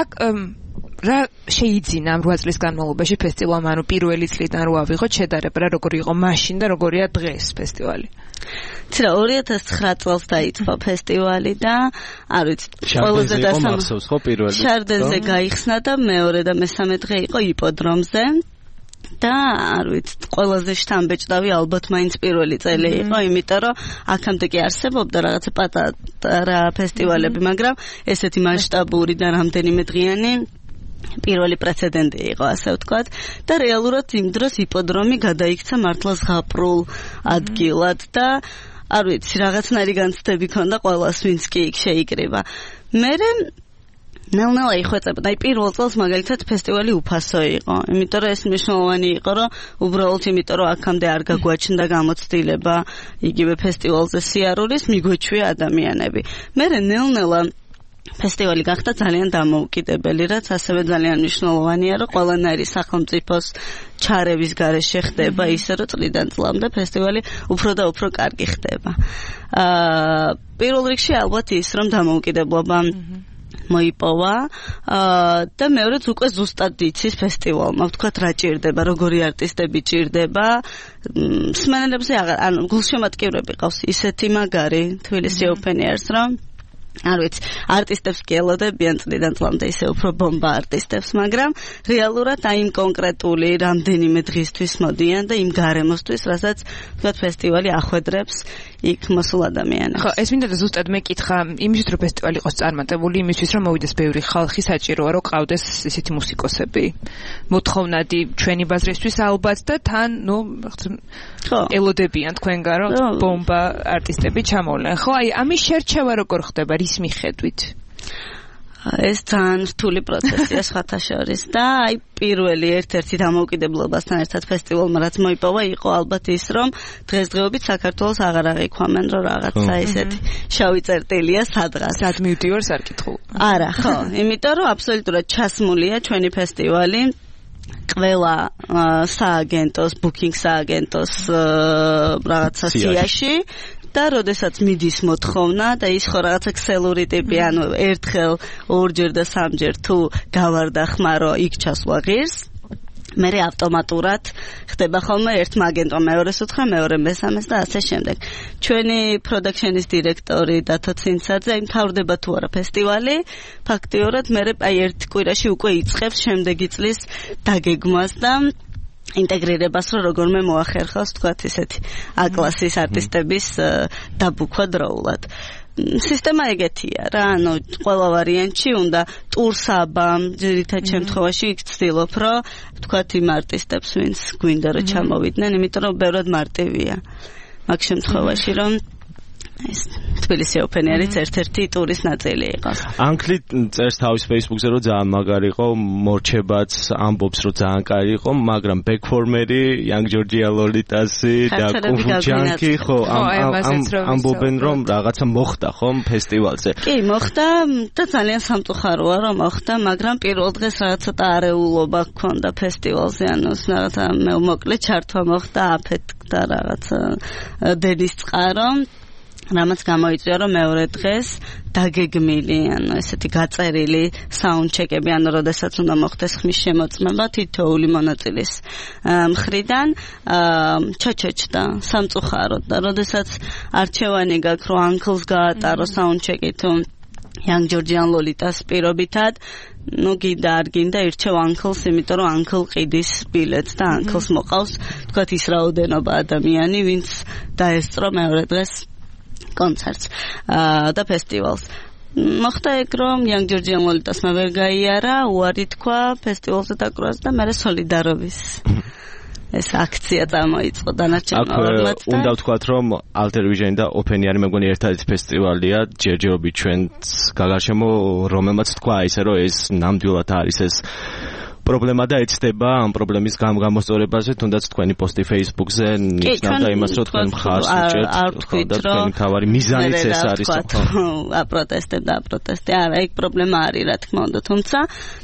Speaker 3: რა შეიძინა ამ რვა წლის განმავლობაში ფესტივალმა ანუ პირველი წლიდან რო ავიღოთ შედარება რა როგორი იყო მაშინ და როგორია დღეს ფესტივალი ცირა ორი ათას ცხრა წელს დაიწყო ფესტივალი და არ ვიცი ყველაზე დასამახსოვრს ხო პირველი შარდენზე გაიხსნა და მეორე და მესამე დღე იყო იპოდრომზე და არ ვიცი ყველაზე შთამბეჭდავი ალბათ მაინც პირველი წელი იყო იმიტომ რომ აქამდე კი არსებობდა რაღაცა პატარა ფესტივალები მაგრამ ესეთი მასშტაბური და რამდენიმე დღიანი პირველი პრეცედენტი იყო ასე ვთქვათ და რეალურად იმ დროს იპოდრომი გადაიქცა მართლა ზღაპრულ ადგილად და არ ვიცი რაღაცნაირი განცდები ქონდა ყველას ვინც კი იქ შეიკრიბა მე ნელ-ნელა იხვეწებოდა აი პირველ წელს მაგალითად ფესტივალი უფასო იყო იმიტომ რომ ეს მნიშვნელოვანი იყო რომ უბრალოდ იმიტომ რომ აქამდე არ გაგვაჩნდა გამოცდილება იგივე ფესტივალზე სიარულის მიგვეჩვია ადამიანები მე ნელ-ნელა ფესტივალი გახდა ძალიან დამოუკიდებელი, რაც ასევე ძალიან მნიშვნელოვანია, რომ ყველანაირი სახელმწიფოს ჩარევის გარეშე ხდება, ისე რომ წლიდან წლამდე ფესტივალი უფრო და უფრო კარგი ხდება. აა პირველ რიგში ალბათ ის, რომ დამოუკიდებლობა მოიპოვა და მეორეც უკვე ზუსტად იცის ფესტივალმა, ვთქვათ რა ჭირდება, როგორი არტისტები ჭირდება, მსმენელებზე ანუ გულშემატკივრები ყავს ისეთი მაგარი თბილისი Open Air-ს, რომ არ ვიცი, არტისტებს კი ელოდებიან წლიდან წლამდე ისე უფრო ბომბა არტისტებს, მაგრამ რეალურად აი იმ კონკრეტული რამდენიმე დღისთვის მოდიან და იმ გარემოსთვის, რასაც ვთქვათ ფესტივალი ახვედრებს იქ მოსულ ადამიანებს. ხო, ეს მინდა და ზუსტად მეკითხა, იმისთვის რომ ფესტივალი იყოს წარმატებული, იმისთვის რომ მოვიდეს ბევრი ხალხი, საჭიროა რომ ყავდეს ისეთი მუსიკოსები. მოთხოვნადი ჩვენი ბაზრისთვის ალბათ და თან, ნუ, ხო, ელოდებიან თქვენგან რომ ბომბა არტისტები ჩამოვლენ. ხო, აი ამის შერჩევა როგორ ხდება? რის მიხედვით?
Speaker 15: ეს ძალიან რთული პროცესია სხვათა შორის და აი პირველი ერთ-ერთი დამოუკიდებლობასთან ერთად ფესტივალმა რაც მოიპოვა იყო ალბათ ის რომ დღესდღეობით საქართველოს აღარ აღიქვამენ რომ რაღაცა ესეთი შავი წერტილია სადღაც
Speaker 3: სად მივდივარ არ კითხულ
Speaker 15: არა ხო იმიტომ რომ აბსოლუტურად ჩასმულია ჩვენი ფესტივალი ყველა სააგენტოს ბუკინგ სააგენტოს რაღაცა სიაში და როდესაც მიდის მოთხოვნა და ის ხო რაღაც ექსელური ტიპი ანუ ერთხელ ორჯერ და სამჯერ თუ გავარდა ხმა რომ იქ ჩასვლა ღირს მე ავტომატურად ხდება ხოლმე ერთმა აგენტმა მეორეს უთხრა მეორე მესამეს და ასე შემდეგ ჩვენი პროდაქშენის დირექტორი დათო ცინცაძე აი მთავრდება თუ არა ფესტივალი ფაქტიურად მე აი ერთ კვირაში უკვე იწყებს შემდეგი წლის დაგეგმვას და ინტეგრირებას რომ როგორმე მოახერხოს თქვათ ესეთი A-კლასის არტისტების დაბუქვა დროულად სისტემა ეგეთია რა ანუ ყველა ვარიანტში უნდა ტურს აბამ ძირითად შემთხვევაში იქ ცდილობ რომ თქვათ იმ არტისტებს ვინც გვინდა რომ ჩამოვიდნენ იმიტომ რომ ბევრად მარტივია მაგ შემთხვევაში რომ ეს თბილისი ოპენი არის ერთ-ერთი ტურის ნაწილი იყოს.
Speaker 2: ანკლი წერს თავის Facebook-ზე რომ ძალიან მაგარი იყო, მორჩებაც ამბობს რომ ძალიან კაი იყო, მაგრამ ბექფორმერი, Young Georgia Lolita-ი და კუნჯანკი ხო ამბობენ რომ რაღაცა მოხდა ხომ ფესტივალზე.
Speaker 15: კი, მოხდა და ძალიან სამწუხაროა რომ მოხდა, მაგრამ პირველ დღეს რაღაცა არეულობა ჰქონდა ფესტივალზე, ანუ რაღაცა მოკლე ჩართვა მოხდა აფეთქდა რაღაცა დედის წყარო. რამაც გამოიწვია რომ მეორე დღეს დაგეგმილი, ანუ ესეთი გაწერილი საუნდჩეკები, ანუ როდესაც უნდა მოხდეს ხმის შემოწმება თითოეული მონაწილის მხრიდან ჩაჩაჩდა სამწუხაროდ და როდესაც არჩევანი გაქვს რომ ანკლს გაატარო საუნდჩეკი თუ Young Georgia Lolita-ს პირობითად ну გინდა არ გინდა ირჩევ ანკლს, იმიტომ რომ ანკლ ყიდის ბილეთს და ანკლს მოყავს თქვათ ის რაოდენობა ადამიანი, ვინც დაესწრო მეორე დღეს კონცერტს და ფესტივალს. მოხდა ეგ რომ Young Georgia Lolita-სმა ვერ გაიარა, უარი თქვა ფესტივალზე დაკვრას და მერე სოლიდარობის ეს აქცია წარმოიწყო დანარჩენმა ორმაც და
Speaker 2: უნდა ვთქვათ რომ Alter Vision და Open არის მე მგონი ერთადერთი ფესტივალია ჯერჯერობით ჩვენს გაგარშემო რომელმაც თქვა ისე რომ ეს ნამდვილად არის ეს პრობლემა და ეცდება ამ პრობლემის გამოსწორებაზე, თუნდაც თქვენი პოსტი Facebook-ზე ნიშნავდა იმას, რომ თქვენ მხარს უჭერთ და თქვენი თავარი მიზანიც ეს არის,
Speaker 15: ხო? აპროტესტებ და აპროტესტე. არა, ეგ პრობლემა არის, რა თქმა უნდა, თუმცა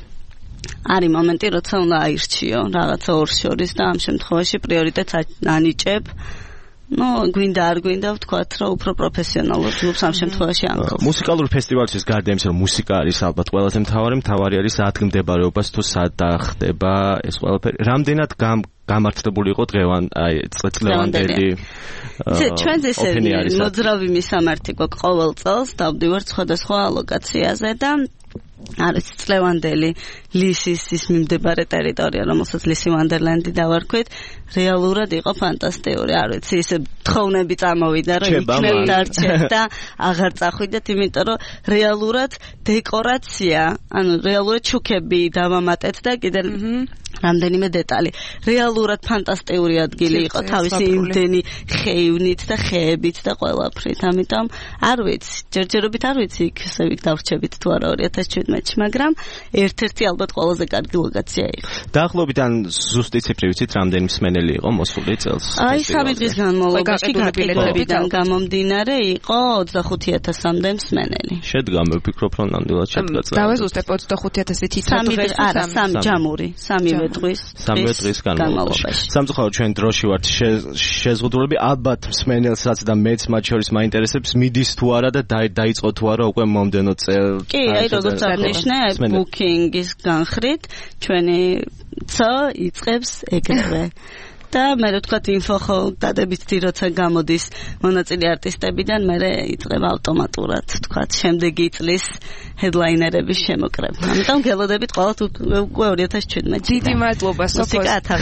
Speaker 15: არის მომენტი, როცა უნდა აირჩიო რაღაცა ორს შორის და ამ შემთხვევაში პრიორიტეტს ანიჭებ. ну, გვინდა არ გვინდა ვთქვათ, რომ უფრო პროფესიონალურად ჯგუფს ამ შემთხვევაში ანკლს.
Speaker 2: მუსიკალური ფესტივალის გარდა იმისა, რომ მუსიკა არის ალბათ ყველაზე მთავარი, მთავარი არის ადგილმდებარეობას თუ სად ხდება ეს ყველაფერი. რამდენად გამართლებული იყო დღევან, აი, წლევანდელი.
Speaker 15: ჩვენს ესე მოძრავი მისამართი გვაქვს ყოველ წელს, დავდივართ სხვადასხვა ლოკაციაზე და არის წლევანდელი ლისის ის მიმდებარე ტერიტორია, რომელსაც ლისი ვანდერლენდი დავარქვით, რეალურად იყო ფანტასტიკური. არ ვიცი, ისე თხოვნები წამოვიდა, რომ იქნებ დარჩეთ და აღარ წახვიდეთ, იმიტომ რომ რეალურად დეკორაცია, ანუ რეალურად ჩუქები დავამატეთ და კიდე რამდენიმე დეტალი. რეალურად ფანტასტიკური ადგილი იყო, თავისი იმდენი ხეივნით და ხეებით და ყველაფრით. ამიტომ არ ვიცი, ჯერჯერობით არ ვიცი იქ ესე დავრჩებით თუ არა ორი ათას შვიდმეტში, მაგრამ ერთ-ერთი ალბათ ყველაზე კარგი ლოკაცია იყო.
Speaker 2: დაახლოებით ან ზუსტი ციფრი ვიცით, რამდენი მსმენელი იყო მოსული წელს?
Speaker 15: აი, სამი დღის განმავლობაში გაკეთებიდან გამომდინარე იყო ოცდახუთი ათასამდე მსმენელი.
Speaker 2: შედგა მე ვფიქრობ, რომ ნამდვილად შედგა წელი.
Speaker 3: დავეზუსტებ ოცდახუთი ათასი თითო დღეს თუ
Speaker 15: არა, სამი ჯამური, სამივე დღის.
Speaker 2: სამივე დღის განმავლობაში. სამწუხაროდ ჩვენ დროში ვართ შეზღუდულები, ალბათ მსმენელს რაც და მეც მათ შორის მაინტერესებს, მიდის თუ არა და დაიწყო თუ არა უკვე მომდენო წელს.
Speaker 15: კი, აი როგორც აღნიშნე, აი ბუკინგის განხრით ჩვენი ცა იწყებს ეგრევე. და მე რა თქვა ინფო ხო დადებითი როცა გამოდის მონაწილე არტისტებიდან მე იწყება ავტომატურად თქვა შემდეგი წლის ჰედლაინერების შემოკრება. ამიტომ გელოდებით ყოველ უკვე ორი ათას შვიდმეტში.
Speaker 3: დიდი მადლობა სოფო.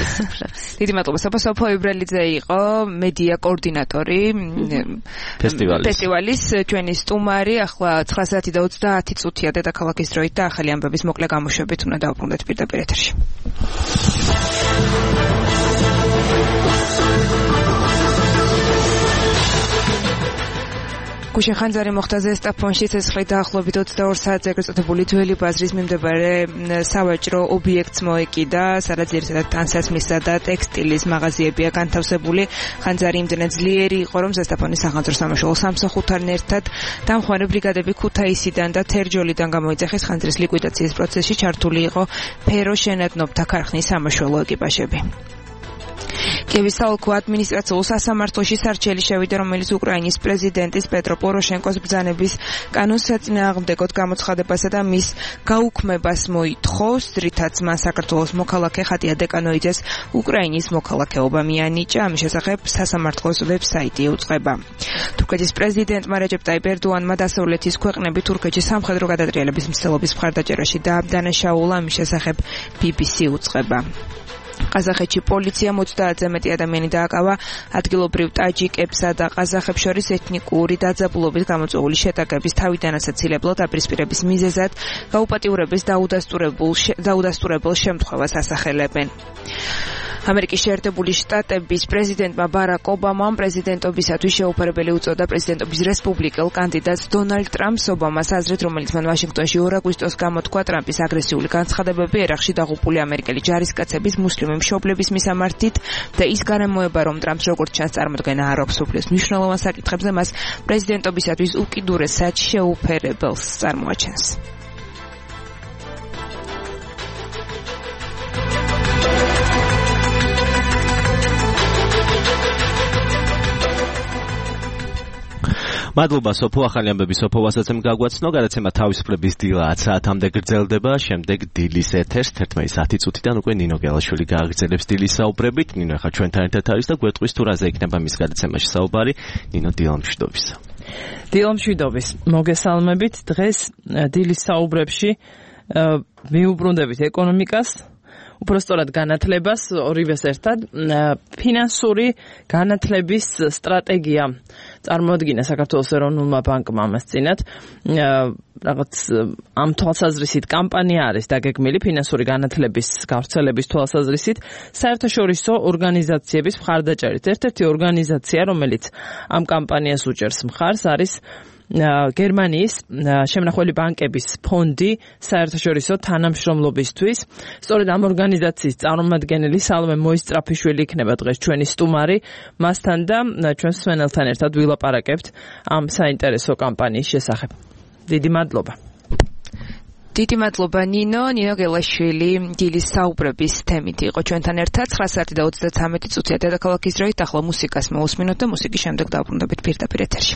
Speaker 3: დიდი მადლობა სოფო სოფო იბრელიძე იყო მედია კოორდინატორი
Speaker 2: ფესტივალის.
Speaker 3: ფესტივალის ჩვენი სტუმარი. ახლა ცხრა საათი და ოცდაათი წუთია დედაქალაქის დროით და ახალი ამბების მოკლე გამოშვებით უნდა დავბრუნდეთ პირდაპირ ეთერში. გუშინ ხანძარი მოხდა ზესტაფონში ცეცხლით დაახლოებით ოცდაორ საათზე ეგრეთ წოდებული ძველი ბაზრის მიმდებარე სავაჭრო ობიექტს მოეკიდა, სადაც ერთადად ტანსაცმლისა და ტექსტილის მაღაზიებია განთავსებული. ხანძარი იმდენად ძლიერი იყო, რომ ზესტაფონის სახელმწიფო სამაშველო სამსახურთან ერთად დამხმარე ბრიგადები ქუთაისიდან და თერჯოლიდან გამოიძახეს. ხანძრის ლიკვიდაციის პროცესში ჩართული იყო ფეროშენადნობთა ქარხნის სამაშველო ეკიპაჟები. კიევის საოლქო ადმინისტრაციულ სასამართლოში სარჩელი შევიდა, რომელიც უკრაინის პრეზიდენტის პეტრო პოროშენკოს ბრძანების კანონს საწინააღმდეგოდ გამოცხადებასა და მის გაუქმებას მოითხოვს, რითაც მან საქართველოს მოქალაქე ხატია დეკანოიძეს უკრაინის მოქალაქეობა მიანიჭა. ამის შესახებ სასამართლოს ვებსაიტი უწყება. თურქეთის პრეზიდენტმა რეჯეპ ტაიპ ერდოანმა დასავლეთის ქვეყნები თურქეთში სამხედრო გადატრიალების მცდელობის მხარდაჭერაში დაადანაშაულა. ამის შესახებ ბი ბი სი უწყება. ყაზახეთში პოლიციამ ოცდაათზე მეტი ადამიანი დააკავა ადგილობრივ ტაჯიკებსა და ყაზახებს შორის ეთნიკური დაძაბულობით გამოწვეული შეტაკების თავიდანაც აცილებლად აპირისპირების მიზეზად გაუპატიურების დაუდასტურებულ დაუდასტურებელ შემთხვევას ასახელებენ. ამერიკის შეერთებული შტატების პრეზიდენტმა ბარაკ ობამამ პრეზიდენტობისათვის შეუფარებელი უწოდა პრეზიდენტობის რესპუბლიკელ კანდიდატს დონალდ ტრამპს. ობამას აზრით, რომელიც მან ვაშინგტონში ორ აგვისტოს გამოთქვა, ტრამპის აგრესიული განცხადებები ერაყში დაღუპული ამერიკელი ჯარისკაცების მუსლიმი მშობლების მისამართით და ის გარემოება, რომ ტრამპს როგორც ჩანს წარმოდგენა არ აქვს უფლის მნიშვნელოვან საკითხებზე, მას პრეზიდენტობისათვის უკიდურესად შეუფერებელს წარმოაჩენს.
Speaker 2: მადლობა სოფო, ახალი ამბები სოფო ვასაცემ გაგვაცნო. გადაცემა თავისუფლების დილა ათ საათამდე გრძელდება. შემდეგ დილის ეთერს თერთმეტი საათი წუთიდან უკვე ნინო გელაშვილი გააგრძელებს დილის საუბრებით. ნინო ახლა ჩვენთან ერთად არის და გვეტყვის თუ რაზე იქნება მის გადაცემაში საუბარი. ნინო, დილამშვიდობისა.
Speaker 16: დილამშვიდობის. მოგესალმებით. დღეს დილის საუბრებში მიუბრუნდებით ეკონომიკას, უпростоრად განათლებას, ორივეს ერთად. ფინანსური განათლების სტრატეგია წარმოადგინა საქართველოს ეროვნულმა ბანკმა ამას წინათ. რაღაც ამ თვალსაზრისით კამპანია არის დაგეგმილი ფინანსური განათლების გავრცელების თვალსაზრისით საერთაშორისო ორგანიზაციების მხარდაჭერით. ერთ-ერთი ორგანიზაცია, რომელიც ამ კამპანიას უჭერს მხარს, არის გერმანიის შემნახველი ბანკების ფონდი საერთაშორისო თანამშრომლობისთვის. სწორედ ამ ორგანიზაციის წარმომადგენელი სალომე მოისწრაფიშვილი იქნება დღეს ჩვენი სტუმარი. მასთან და ჩვენს მსმენელთან ერთად ვილაპარაკებთ ამ საინტერესო კამპანიის შესახებ. დიდი მადლობა.
Speaker 3: დიდი მადლობა ნინო. ნინო გელაშვილი დილის საუბრების თემით იყო ჩვენთან ერთად. ცხრა საათი და ოცდათრამეტი წუთია დედაქალაქის დროით. ახლა მუსიკას მოусმინოთ და მუსიკის შემდეგ დავბრუნდებით პირდაპირ ეთერში.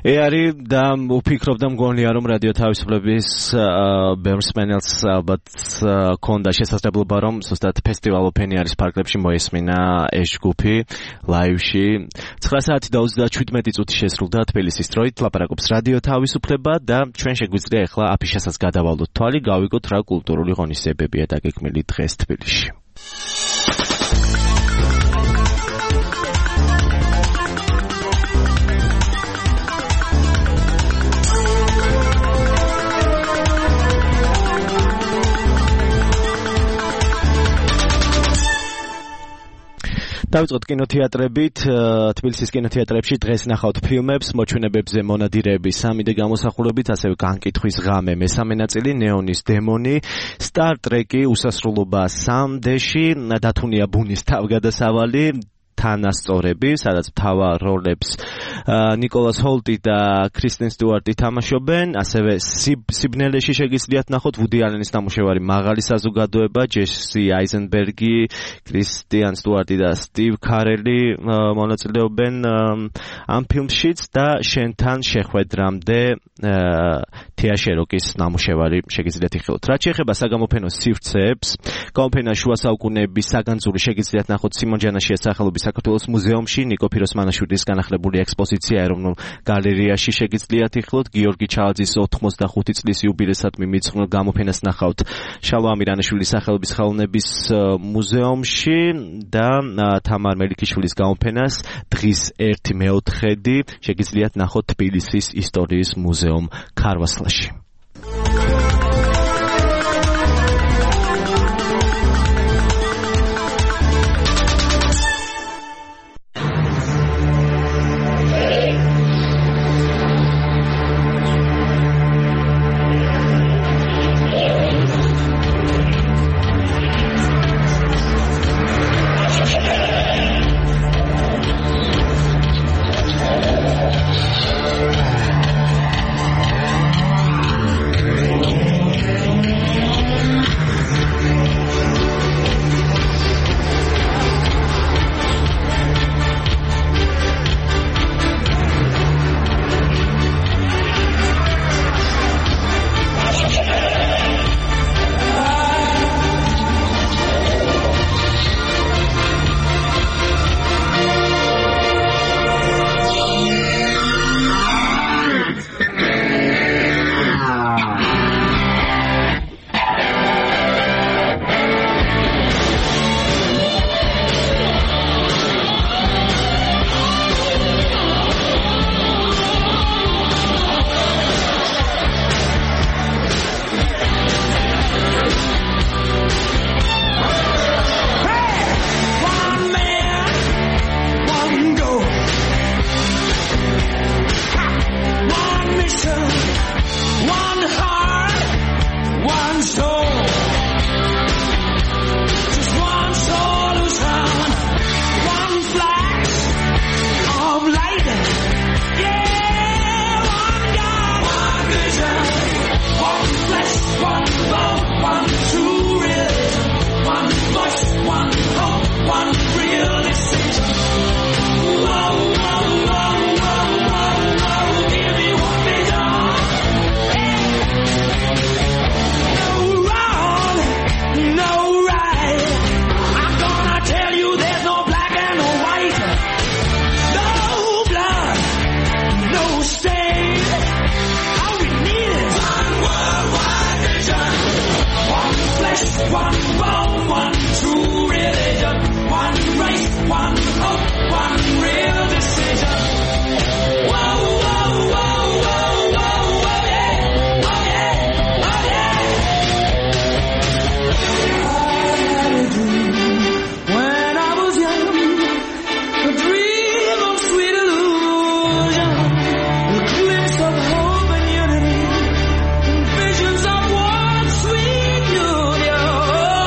Speaker 2: ეარი და უფიქრობდა მგონია რომ რადიო თავისუფლების ბერსმენელს ალბათ ქონდა შესაძლებლობა რომ ზუსტად ფესტივალ ოფენი არის პარკლებში მოესმინა ეს ჯგუფი ლაივში ცხრა საათი და ოცდაშვიდმეტი წუთი შესრულდა თბილისის დროით ლაპარაკობს რადიო თავისუფლება და ჩვენ შეგვიძლია ახლა აფიშასაც გადავალოთ თვალი გავიგოთ რა კულტურული ღონისძიებებია დაგეგმილი დღეს თბილისში დავიწყოთ კინოთეატრებით. თბილისის კინოთეატრებში დღეს ნახავთ ფილმებს, მოჩვენებებზე მონადირეების სამი დე გამოსახულებით, ასევე განკითხვის ღამე მესამე ნაწილი, ნეონის დემონი, სტარ ტრეკი, უსასრულობა სამ დეში, დათუნია ბუნის თავგადასავალი, თანასწორები, სადაც მთავარ როლებს ნიკოლას ჰოლტი და კრისტენ სტუარტი თამაშობენ, ასევე სიბნელეში შეგიძლიათ ნახოთ ვუდი ალენის ნამუშევარი მაღალი საზოგადოება, ჯესი აიზენბერგი, კრისტიან სტუარტი და სტივ კარელი მონაწილეობენ ამ ფილმშიც და შენთან შეხვედრამდე თეა შეროკის ნამუშევარი შეგიძლიათ იხილოთ. რაც შეეხება საგამოფენო სივრცეებს, გამოფენა შუა საუკუნეების საგანძური შეგიძლიათ ნახოთ სიმონ ჯანაშიას სახელობის საქართველოს მუზეუმში, ნიკო ფიროსმანაშვილის განახლებული ექსპოზიცია ეროვნულ გალერეაში შეგიძლიათ იხილოთ, გიორგი ჩალაძის ოთხმოცდახუთი წლის იუბილეისადმი მიძღვნილ გამოფენას ნახავთ შალვა ამირანაშვილის სახელობის ხელოვნების მუზეუმში და თამარ მელიქიშვილის გამოფენას დღის ერთი მეოთხედი შეგიძლიათ ნახოთ თბილისის ისტორიის მუზეუმ ქარვასლაში.
Speaker 14: Visions of one sweet union.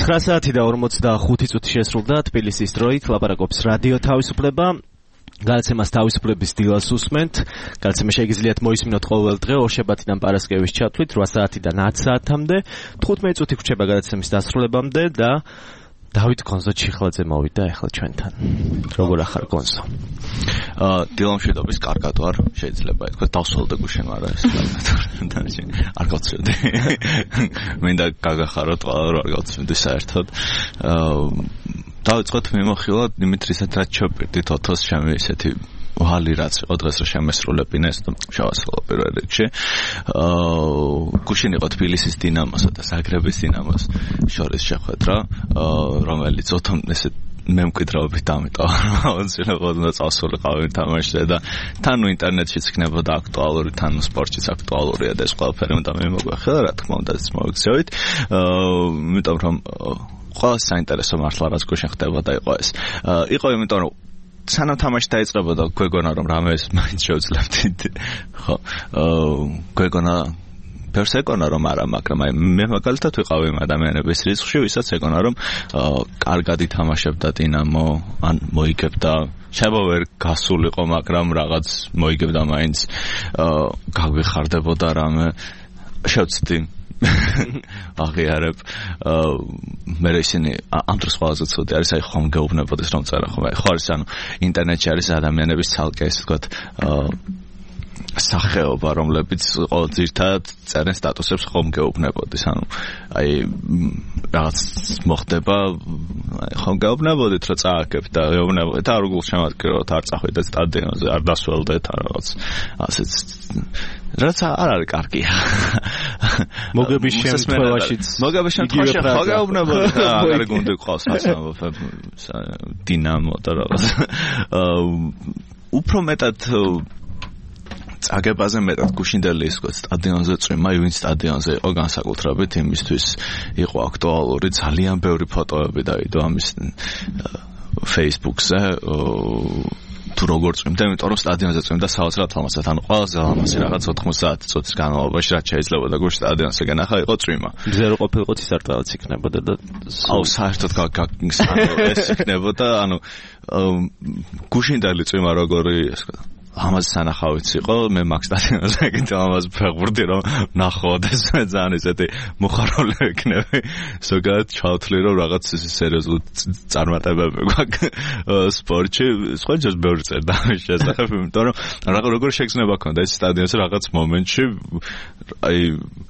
Speaker 2: ცხრა საათი და ორმოცდახუთი წუთი შესრულდა თბილისის დროით ლაპარაკობს რადიო თავისუფლება. გადაცემას თავისუფლების დილას უსმენთ. გადაცემა შეგიძლიათ მოისმინოთ ყოველ დღე ორშაბათიდან პარასკევის ჩათვლით რვა საათიდან ათ საათამდე. თხუთმეტი წუთი გრჩება გადაცემის დასრულებამდე და დავით გონზო ჩიხლაძე მოვიდა ახლა ჩვენთან. როგორ ახარ გონზო?
Speaker 17: აა დილამშვიდობის კარგად ვარ, შეიძლება ითქვა დავსვალდე გუშინ, მაგრამ ეს კარგად არ გავცემდი. მინდა გაგახაროთ ყველა რომ არ გავცემდი საერთოდ. აა დავიწყოთ მიმოხილვა დიმიტრისაც რაც ჩოპირდით ოთოს შემი ესეთი ვალი რაც იყო დღეს რომ შემესრულებინეს და შევასრულო პირველ რიგში. აა გუშინ იყო თბილისის დინამოსა და ზაგრების დინამოს შორის შეხვედრა, რომელიც ოთომ ესე მემკვიდრეობით დამიტოვა, აუცილებლად უნდა წავსულიყავი თამაშზე და თან ინტერნეტშიც იქნებოდა აქტუალური, თან სპორტშიც აქტუალურია და ეს ყველაფერი უნდა მიმოგვეხილო, რა თქმა უნდა, მოვიქცევით. აა იმიტომ რომ ყველა საინტერესო მართლა რაც გუშინ ხდებოდა იყო ეს. იყო იმიტომ რომ სანამ თამაში დაიწყებოდა გვეგონა რომ რამეს მაინც შევძლებდით. ხო, გვეგონა ფერს ეკონა რომ არა, მაგრამ აი მე მაგალითად ვიყავი იმ ადამიანების რიცხვში, ვისაც ეკონა რომ კარგად ითამაშებდა დინამო, ან მოიგებდა, შეიძლება ვერ გასულიყო, მაგრამ რაღაც მოიგებდა მაინც, გაგვიხარდებოდა რამე, შევცდი აღიარებ. მე ისინი ამ დროს ყველაზე ცუდი არის აი ხომ გეუბნებოდეს რომ წერა ხომ აი ხო არის ანუ ინტერნეტში არის ადამიანების ცალკე ესე ვთქვათ სახეობა რომლებიც ყოველ ძირთად წერენ სტატუსებს ხომ გეუბნებოდეს ანუ აი რაღაც მოხდება აი ხომ გეუბნებოდით რომ წააგებთ და გეუბნებოდით და არ გულშემატკივროთ არ წახვიდეთ სტადიონზე არ დასველდეთ რაღაც ასეც რაც არ არის კარგია. მოგების შემთხვევაშიც მოგების შემთხვევაში ხო გეუბნებოდით და აღარ გუნდი ყავს ასამბობ დინამო და რაღაც უფრო მეტად წაგებაზე მეტად გუშინდელი ის ვთქვათ სტადიონზე წვიმა ვინ სტადიონზე იყო განსაკუთრებით იმისთვის იყო აქტუალური ძალიან ბევრი ფოტოები დაიდო ამის Facebook-ზე თუ როგორ წვიმდა, იმიტომ რომ სტადიონზე წვიმდა საოცრად ლამაზად, ანუ ყველაზე ლამაზი რაღაც ოთხმოცდაათი წუთის განმავლობაში რაც შეიძლება და გუშინ სტადიონზე განახა იყო წვიმა. მზე რო ყოფილიყო ის არ რაღაც იქნებოდა და აუ საერთოდ ეს იქნებოდა, ანუ გუშინდელი წვიმა როგორი ეს ამას სანახავიც იყო, მე მაგ სტადიონზე ეგეთი ამას ფეხბურთი რომ ნახავდეს ძალიან ესეთი მოხარული იქნები. ზოგადად ჩავთვლი რომ რაღაც სერიოზული წარმატებები გვაქვს სპორტში, სხვა ჯერ ბევრი წერდა ამის შესახებ, იმიტომ რომ რაღაც როგორ შეგრძნება ქონდა ეს სტადიონზე რაღაც მომენტში აი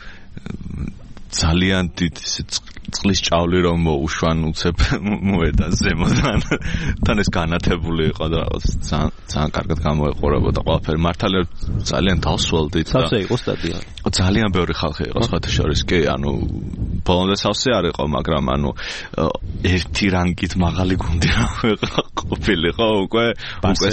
Speaker 17: ძალიან დიდი წყლის ჭავლი რომ მოუშვან უცებ მოედან ზემოდან თან ეს განათებული იყო და რაღაც ძალიან ძალიან კარგად გამოეყურებოდა ყველაფერი მართალია ძალიან დავსვალდით და სავსე იყო სტადიონი ძალიან ბევრი ხალხი იყო სხვათა შორის კი ანუ ბოლომდე სავსე არ იყო მაგრამ ანუ ერთი რანგით მაღალი გუნდი ყოფილიყო უკვე უკვე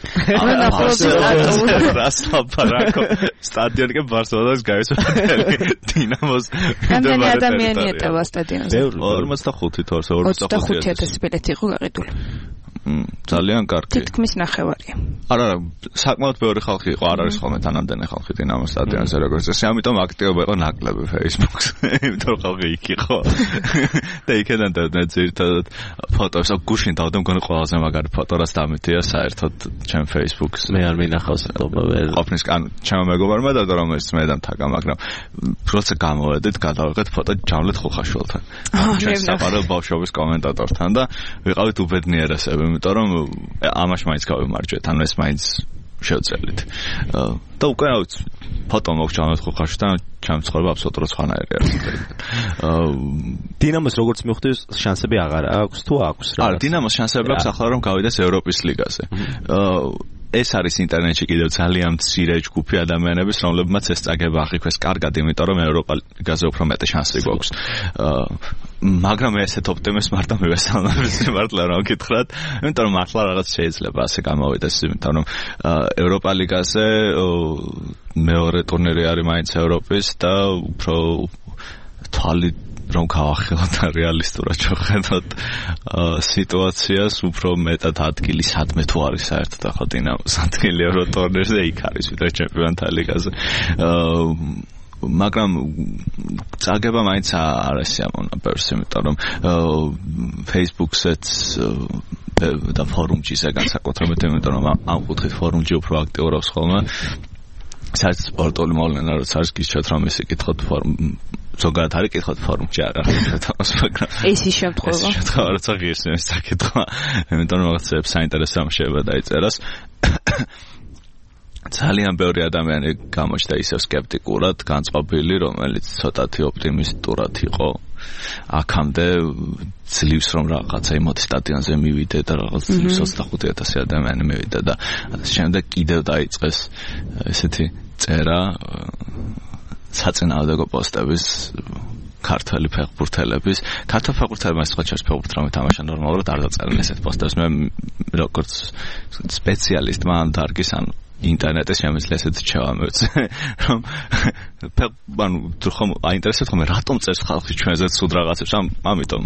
Speaker 17: რასლაპარაკო სტადიონი კი ბარსელონას გაიცვალა დინამოს
Speaker 3: რამდენი ადამიანი ეტევა სტადიონზე?
Speaker 17: ორმოცდახუთი თორსა
Speaker 3: ორმოცდახუთი ათასი ბილეთი იყო გაყიდული.
Speaker 17: ძალიან კარგი.
Speaker 3: თითქმის ნახევარია.
Speaker 17: არა, არა, საკმაოდ ბევრი ხალხი იყო, არ არის ხოლმე თანამდენი ხალხი დინამოს სტადიონზე როგორც წესი, ამიტომ აქტივობა იყო ნაკლები Facebook-ზე, იმიტომ რომ ხალხი იქ იყო. და იქიდან და ძირითადად ფოტოებს აქ გუშინ დავდე მგონი ყველაზე მაგარი ფოტო რაც დამეთია საერთოდ ჩემ Facebook-ზე. მე არ მინახავს ეტობა ვერ. ყოფნის კან ჩემ მეგობარმა და რომელიც მე დამთაგა, მაგრამ როცა გამოვედით, გადავიღეთ ფოტო ჯავლეთ ხოხაშვილთან. ჩვენ საყარელ ბავშვობის კომენტატორთან და ვიყავით უბედნიერესები. იმიტომ რომ ამაში მაინც გავიმარჯვეთ, ანუ ეს მაინც შევწელით. და უკვე ფოტო მოგჭამეთ ხოხაშვილთან, ჩემ ცხოვრება აბსოლუტურად სხვანაირი არის.
Speaker 2: დინამოს როგორც მივხვდი, შანსები აღარ აქვს თუ აქვს რა?
Speaker 17: არა, დინამოს შანსები აქვს ახლა რომ გავიდეს ევროპის ლიგაზე. ეს არის ინტერნეტში კიდევ ძალიან მცირე ჯგუფი ადამიანების, რომლებმაც ეს წაგება აღიქვეს კარგად, იმიტომ რომ ევროპა ლიგაზე უფრო მეტი შანსი გვაქვს. მაგრამ მე ესეთ ოპტიმიზმს მარტო მივესალმებს მართლა რა ვკითხრათ, იმიტომ რომ მართლა რაღაც შეიძლება ასე გამოვიდეს, იმიტომ რომ ევროპა ლიგაზე მეორე ტურნირი არის მაინც ევროპის და უფრო თვალი რომ გავახელოთ და რეალისტურად შევხედოთ სიტუაციას, უფრო მეტად ადგილი სადმე თუ არის საერთოდ ახლა დინამოს ადგილი ევროტურნირზე იქ არის ვიდრე ჩემპიონთა ლიგაზე. მაგრამ წაგება მაინც არ ესიამონა პერსს, იმიტომ რომ Facebook-საც და ფორუმჯიზე განსაკუთრებით, იმიტომ რომ ამ კუთხით ფორუმჯი უფრო აქტიურობს ხოლმე. საერთოდ სპორტული მოვლენა როცა არის გიჩვენოთ რომ ესე კითხოთ ფორუმ ზოგადად არის კითხოთ ფორუმში არ არის თავს მაგრამ
Speaker 3: ეს ის შემთხვევა
Speaker 17: ეს შემთხვევა როცა ღირს ეს საკითხვა იმიტომ რომ რაღაცებს საინტერესო ამშევა დაიწერას ძალიან ბევრი ადამიანი გამოჩნდა ისევ სკეპტიკურად განწყობილი რომელიც ცოტათი ოპტიმისტურად იყო აქამდე ძლივს რომ რაღაცა იმოდი სტადიონზე მივიდე და რაღაც ძლივს ოცდახუთი ათასი ადამიანი მივიდა და შემდეგ კიდევ დაიწყეს ესეთი წერა საწინააღმდეგო პოსტების ქართველი ფეხბურთელების ქართველ ფეხბურთელებმა სხვა ჩარჩ ფეხბურთს თამაშა ნორმალურად არ დაწერენ ესეთ პოსტებს მე როგორც სპეციალისტმა ამ დარგის ან ინტერნეტის შემიძლია ესეთი ჩავამოწე რომ ანუ თუ ხომ აინტერესებს ხომ რატომ წერს ხალხი ჩვენზე ცუდ რაღაცებს ამიტომ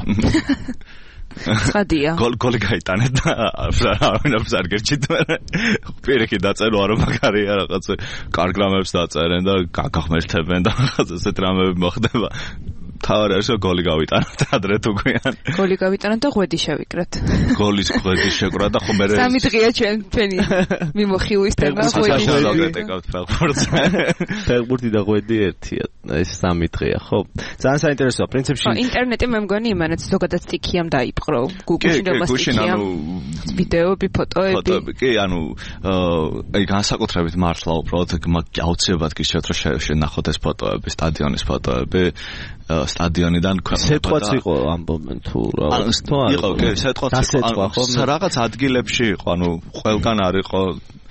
Speaker 3: ხადია
Speaker 17: გოლ გოლი გაიტანეთ და არავინებს არ გერჩით პირიქით დაწერო არა მაგარია რაღაც კარგ რამებს დაწერენ და გაგახმერთებენ და რაღაც ესეთ რამები მოხდება თავი არის რომ გოლი გავიტანოთ ადრე თუ გვიან
Speaker 3: გოლი გავიტანოთ და ღვედი შევიკრათ
Speaker 17: გოლის ღვედი შეკრა და ხომ მე
Speaker 3: სამი დღეა ჩვენ ჩვენი მიმოხილვის თემა ღვედი
Speaker 17: შევიკრათ
Speaker 2: ფეხბურთი და ღვედი ერთია ეს სამი დღეა ხო ძალიან საინტერესოა პრინციპში
Speaker 3: ინტერნეტი მე მგონი იმანაც ზოგადად სტიქიამ დაიპყრო გუგლში და სტიქიამ ვიდეოები ფოტოები
Speaker 17: ფოტოები კი ანუ აი განსაკუთრებით მართლა უბრალოდ აუცილებლად გიშევთ რომ შენახოთ ეს ფოტოები სტადიონის ფოტოები სტადიონიდან
Speaker 2: სეტყვაც იყო ამბობენ თუ რაღაც
Speaker 17: იყო კი სეტყვაც იყო ანუ რაღაც ადგილებში იყო ანუ ყველგან არ იყო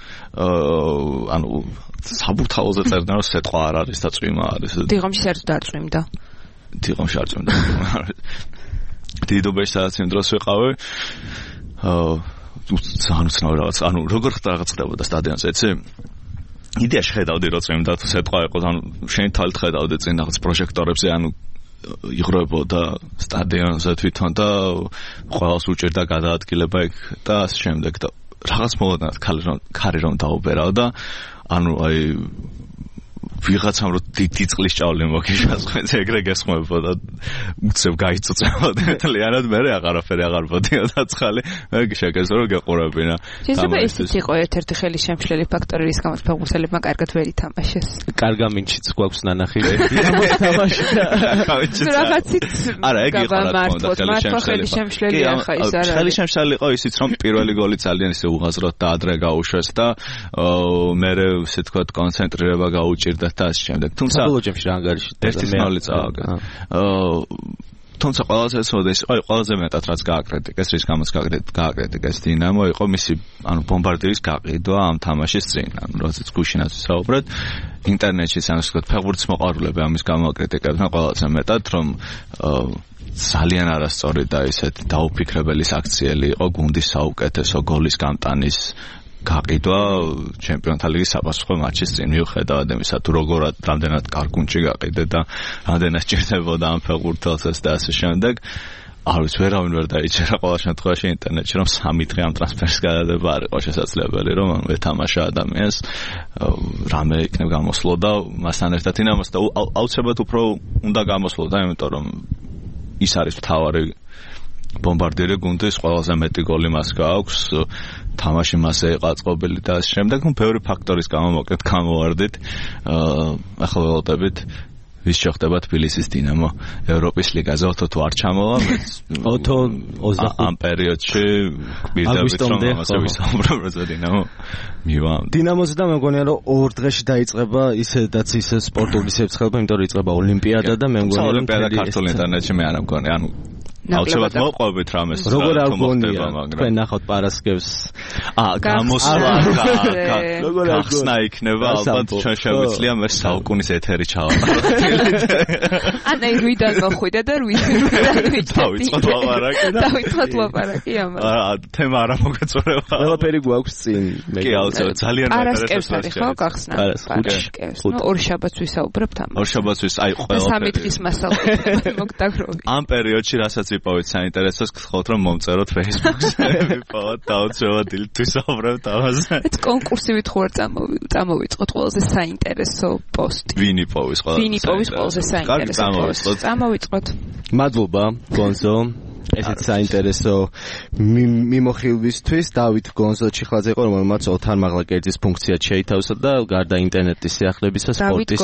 Speaker 17: ანუ საბურთალოზე წერდნენ რომ სეტყვა არ არის და წვიმა არის
Speaker 3: დიღომში საერთოდ დაწვიმდა
Speaker 17: დიღომში არ წვიმდა დიდუბეში სადაც იმ დროს ვიყავი აა ძალიან უცნაური რაღაც ანუ როგორ რაღაც ხდებოდა სტადიონზე იცი იდეაში ხედავდი რომ წვიმდა თუ სეტყვა იყო ანუ შენ თვალით ხედავდი წინ რაღაც პროჟექტორებზე ანუ იღრებოდა სტადიონზე თვითონ და ყველას უჭირდა გადაადგილება იქ და ასე შემდეგ და რაღაც მოვოდნათ ქარი რომ დაუბერავ და ანუ აი ვიღაცამ რომ დიდი წყლის ჭავლი მოგიშას ხმეც ეგრე გესხმებოდა უცებ გაიწუწებოდა მთლიანად მე აღარაფერი აღარ მოდიოდა ცხალი მე შეგეძლო რომ გეყურებინა
Speaker 3: შეიძლება ისიც იყო ერთ-ერთი ხელი შემშლელი ფაქტორი რის გამოც ფეხბურთელებმა კარგად ვერ ითამაშეს
Speaker 2: კარგა მინჩიც გვაქვს ნანახი ერთი თამაში და
Speaker 3: რაღაცით
Speaker 17: არა ეგ იყო რა თქმა
Speaker 3: ხელი შემშლელი ახლა ის არა
Speaker 17: ხელი შემშლელი იყო ისიც რომ პირველი გოლი ძალიან ისე უღაზროდ და ადრე გაუშვეს და მე ესე თქვა კონცენტრირება გაუჭირდა და ასე შემდეგ. თუმცა
Speaker 2: საბოლოოში რა ანგარიში
Speaker 17: ერთი ნოლი წავაგა. აა თუმცა ყველაზე სოდეს, აი ყველაზე მეტად რაც გააკრიტიკეს, რის გამოც გააკრიტიკეს დინამო იყო მისი ანუ ბომბარდირის გაყიდვა ამ თამაშის წინ. ანუ როდესაც გუშინაც ვსაუბრეთ, ინტერნეტში სამს ვთქვათ, ფეხბურთის მოყვარულები ამის გამოაკრიტიკებდნენ ყველაზე მეტად, რომ ძალიან არასწორი და ისეთ დაუფიქრებელი აქციელი იყო გუნდის საუკეთესო გოლის გამტანის გაყიდვა ჩემპიონთა ლიგის საპასუხო მატჩის წინ მიუხედავად იმისა თუ როგორად რამდენად კარგუნჭი გაყიდე და რამდენად ჭირდებოდა ამ ფეხბურთელს და ასე შემდეგ არ ვიცი ვერავინ ვერ დაიჭერა ყოველ შემთხვევაში ინტერნეტში რომ სამი დღე ამ ტრანსფერის გადადება არ იყო შესაძლებელი რომ ეთამაშა ადამიანს რამე იქნებ გამოსვლო და მასთან ერთად ინამოს და აუცილებლად უფრო უნდა გამოსვლო და იმიტომ რომ ის არის მთავარი ბომბარდირი გუნდის ყველაზე მეტი გოლი მას გააქვს თამაში მასე ყაწყობილი და ამ შემდეგ ნუ ბევრი ფაქტორის გამო მოკეთ გამოვარდით ახლა ველოდებით ვის შეხვდება თბილისის დინამო ევროპის ლიგაზე ოთო თუ არ ჩამოვა
Speaker 2: ოთო
Speaker 17: ამ პერიოდში გვირდებით რომ ამაზე ვისაუბრებ რა დინამო მივა
Speaker 2: დინამოზე და მეგონია რომ ორ დღეში დაიწყება ისედაც ისე სპორტული სიცხელება იმიტომ რომ იწყება ოლიმპიადა და მე მგონია რომ
Speaker 17: ოლიმპიადა ქართულ ინტერნეტში მე არ მგონია ანუ აუცილებლად მოყვებით რამეს
Speaker 2: როგორ არ გონია თქვენ ნახოთ პარასკევს
Speaker 17: აა გამოსვლა როგორ არ გახსნა იქნება ალბათ ჩვენ შეგვიძლია მე საუკუნის ეთერი ჩავაბაროთ
Speaker 3: ან აი რუიდან მოხვიდა და რუიდან
Speaker 17: დავიწყოთ ლაპარაკი და
Speaker 3: დავიწყოთ ლაპარაკი ამას
Speaker 17: აა თემა არა მოგეწურება
Speaker 2: ყველაფერი გვაქვს წინ
Speaker 17: კი აუცილებლად ძალიან
Speaker 3: პარასკევს არის ხო გახსნა პარასკევს ნუ ორ შაბათს ვისაუბრებთ ამას
Speaker 17: ორ შაბათს ვის აი ყველაფერი
Speaker 3: სამი დღის მასალა მოგდაგროვი
Speaker 17: ამ პერიოდში რასაც ვიპოვეთ საინტერესოს, გთხოვთ რომ მომწეროთ Facebook-ზე, ვიპოვოთ დაუცველად თვისაუბრებთ ამაზე.
Speaker 3: ეს კონკურსი ვითხოვარ წამოვიწყოთ ყველაზე საინტერესო პოსტი.
Speaker 17: ვინ იპოვის ყველაზე?
Speaker 3: ვინ იპოვის ყველაზე საინტერესო პოსტი? წამოვიწყოთ.
Speaker 2: მადლობა, გონზო. ესეც საინტერესო მიმოხილვისთვის დავით გონზო ჩიხლაძე იყო, რომელმაც ოთარ მაღლაკერძის ფუნქცია შეითავსა და გარდა ინტერნეტის სიახლეებისა სპორტის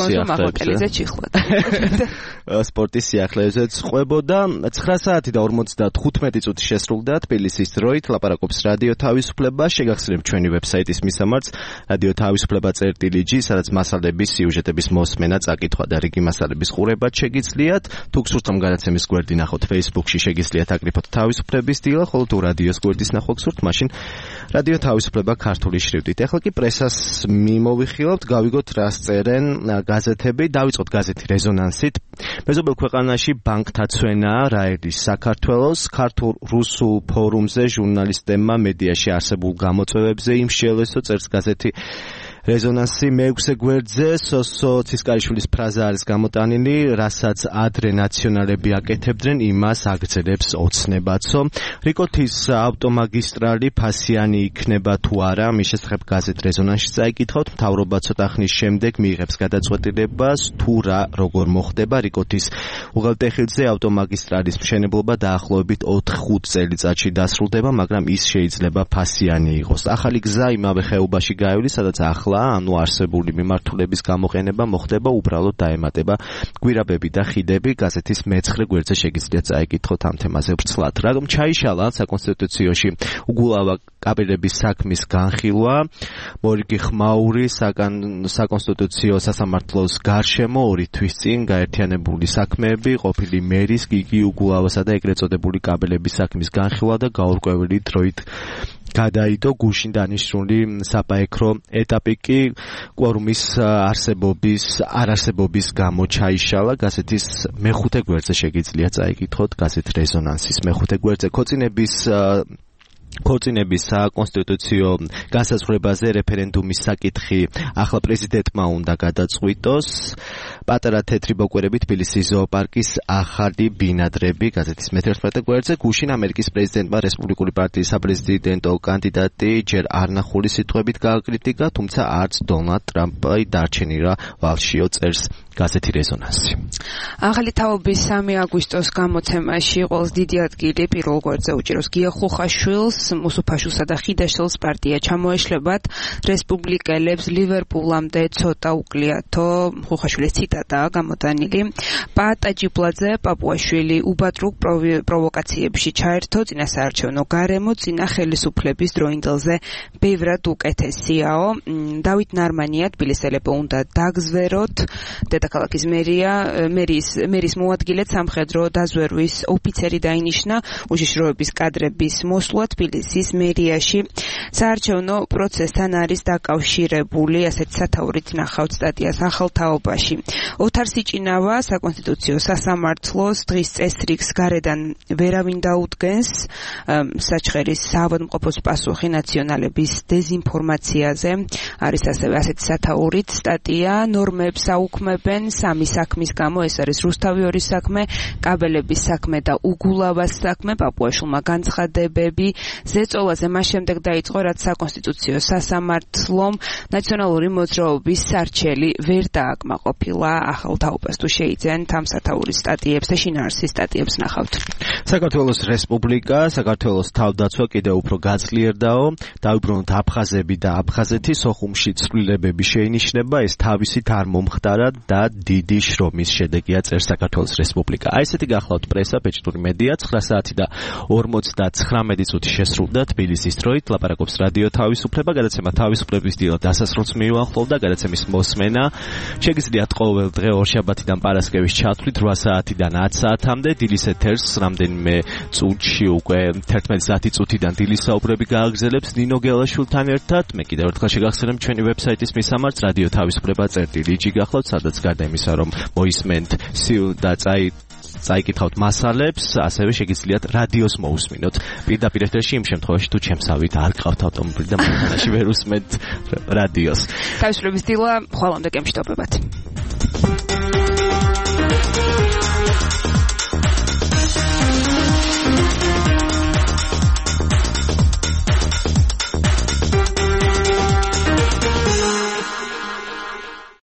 Speaker 2: სიახლეებზე სპორტის სიახლეებზეც ყვებოდა. ცხრა საათი და ორმოცდათხუთმეტი წუთი შესრულდა თბილისის დროით. ლაპარაკობს რადიო თავისუფლება. შეგახსენებთ ჩვენი ვებსაიტის მისამართს რადიო თავისუფლება წერტილი ჯი, სადაც მასალების, სიუჟეტების მოსმენა, წაკითხვა და რიგი მასალების ყურებაც შეგიძლიათ. თუ გსურთ რომ გადაცემის გვერდი ნახოთ Facebook-ში, შეგიძლიათ აკრიფოთ თავისუფლების დილა, ხოლო თუ რადიოს გვერდის ნახვა გსურთ, მაშინ რადიო თავისუფლება ქართული შრიფტით. ეხლა კი პრესას მიმოვიხილავთ, გავიგოთ რას წერენ გაზეთები. დავიწყოთ გაზეთი რეზონანსით. მეზობელ ქვეყანაში ბანკთა ცვენაა, რა ერდის საქართველოს. ქართულ რუსულ ფორუმზე ჟურნალისტებმა მედიაში არსებულ გამოწვევებზე იმსჯელესო, წერს გაზეთი რეზონანსი მეექვსე გვერდზე. სოსო ცისკარიშვილის ფრაზა არის გამოტანილი, რასაც ადრე ნაციონალები აკეთებდნენ, იმას აგრძელებს ოცნებაცო. რიკოთის ავტომაგისტრალი ფასიანი იქნება თუ არა, მის შესახებ გაზეთ რეზონანსში წაიკითხავთ. მთავრობა ცოტა ხნის შემდეგ მიიღებს გადაწყვეტილებას თუ რა როგორ მოხდება. რიკოთის უღელტეხილზე ავტომაგისტრალის მშენებლობა დაახლოებით ოთხ-ხუთ წელიწადში დასრულდება, მაგრამ ის შეიძლება ფასიანი იყოს. ახალი გზა იმავე ხეობაში გაივლის, სადაც ახლა ანუ არსებული მიმართულების გამოყენება მოხდება, უბრალოდ დაემატება გვირაბები და ხიდები. გაზეთის მეცხრე გვერდზე შეგიძლიათ წაიკითხოთ ამ თემაზე ვრცლად. რადგან ჩაიშალა საკონსტიტუციაში უგულავა კაბინეტის საქმის განხილვა, მორიგი ხმაური საკონსტიტუციო სასამართლოს გარშემო ორი თვის წინ გაერთიანებული საქმეები, ყოფილი მერის გიგი უგულავასა და ეგრეთ წოდებული კაბინეტის საქმის განხილვა და გაურკვეველი დროით გადაიდო გუშინ დანიშნული საპაექრო ეტაპი კი კვორუმის არსებობის არარსებობის გამო ჩაიშალა. გაზეთის მეხუთე გვერდზე შეგიძლიათ წაიკითხოთ გაზეთ რეზონანსის მეხუთე გვერდზე ქორწინების ქორწინების საკონსტიტუციო განსაზღვრებაზე რეფერენდუმის საკითხი ახლა პრეზიდენტმა უნდა გადაწყვიტოს. პატარა თეთრი ბოკვერები თბილისის ზოოპარკის ახალი ბინადრები გაზეთის მეთერთმეტე გვერდზე. გუშინ ამერიკის პრეზიდენტმა რესპუბლიკური პარტიის საპრეზიდენტო კანდიდატი ჯერ არნახული სიტყვებით გააკრიტიკა, თუმცა არც დონალდ ტრამპი დარჩენილა ვალშიო, წერს გაზეთი რეზონანსი.
Speaker 3: ახალი თაობის სამი აგვისტოს გამოცემაში ყოველს დიდი ადგილი პირველ გვერდზე უჭირავს გია ხუხაშვილს, მუსუფაშვილსა და ხიდაშვილს პარტია ჩამოეშლებათ. რესპუბლიკელებს ლივერპულამდე ცოტა უკლიათო. ხუხაშვილის ციტატაა გამოტანილი. პაატა ჯიბლაძე პაპუაშვილი უბადრუგ პროვოკაციებში ჩაერთო, წინა საარჩევნო გარემო, წინა ხელისუფლების დროინდელზე ბევრად უკეთესიაო. დავით ნარმანია თბილისელებო უნდა დაგზვეროთ. დედაქალაქის მერია მერის მერის მოადგილედ სამხედრო დაზვერვის ოფიცერი დაინიშნა. უშიშროების კადრების მოსვლა თბილისის მერიაში საარჩევნო პროცესთან არის დაკავშირებული, ასეთ სათაურით ნახავთ სტატიას ახალ თაობაში. ოთარ სიჭინავა საკონსტიტუციო სასამართლოს დღის წესრიგს გარედან ვერავინ დაუდგენს. საჩხერის საავადმყოფოს პასუხი ნაციონალების დეზინფორმაციაზე არის ასევე ასეთ სათაურით სტატია. ნორმებს აუქმებენ სამი საქმის გამო, ეს არის რუსთავიორის საქმე, კაბელების საქმე და უგულავას საქმე. პაპუაშვილმა განცხადებები ზეწოლაზე მას შემდეგ დაიწყო, რაც საკონსტიტუციო სასამართლომ ნაციონალური მოძრაობის სარჩელი ვერ დააკმაყოფილა. ახალ თაობას თუ შეიძენთ ამ სათაურის სტატიებს და შინაარსის სტატიებს ნახავთ.
Speaker 2: საქართველოს რესპუბლიკა, საქართველოს თავდაცვა კიდევ უფრო გაძლიერდაო. დაუბრუნოთ აფხაზები და აფხაზეთი, სოხუმში ცვლილებები შეინიშნება, ეს თავისით არ მომხდარა და დიდი შრომის შედეგია, წერს საქართველოს რესპუბლიკა. აი ესეთი გახლავთ პრესა, ბეჭდური მედია. ცხრა საათი და ორმოცდათხრამეტი წუთი შესრულდა თბილისის დროით. ლაპარაკობს რადიო თავისუფლება. გადაცემა თავისუფლების დილა დასასრულს მიუახლოვდა. გადაცემის მოსმენა შეგიძლიათ ყოველ დღე ორშაბათიდან პარასკევის ჩათვლით რვა საათიდან ათ საათამდე. დილის ეთერს რამდენიმე წუთში უკვე თერთმეტი საათი წუთიდან დილის საუბრები გააგრძელებს ნინო გელაშვილთან ერთად. მე კიდევ ერთხელ შეგახსენებ ჩვენი ვებსაიტის მისამართს რადიო თავისუფლება წერტილი ჯი გახლავთ, სადაც გარდა იმისა რომ მოისმენთ სიუ და წაი წაიკითხავთ მასალებს, ასევე შეგიძლიათ რადიოს მოусმინოთ. პირდაპირ ეთერში იმ შემთხვევაში თუ ჩემსავით არ გყავთ ავტომობილი და მანქანაში ვერ უსმენთ რადიოს.
Speaker 3: თავისუფლების დილა ხვალამდე გემშვიდობებათ.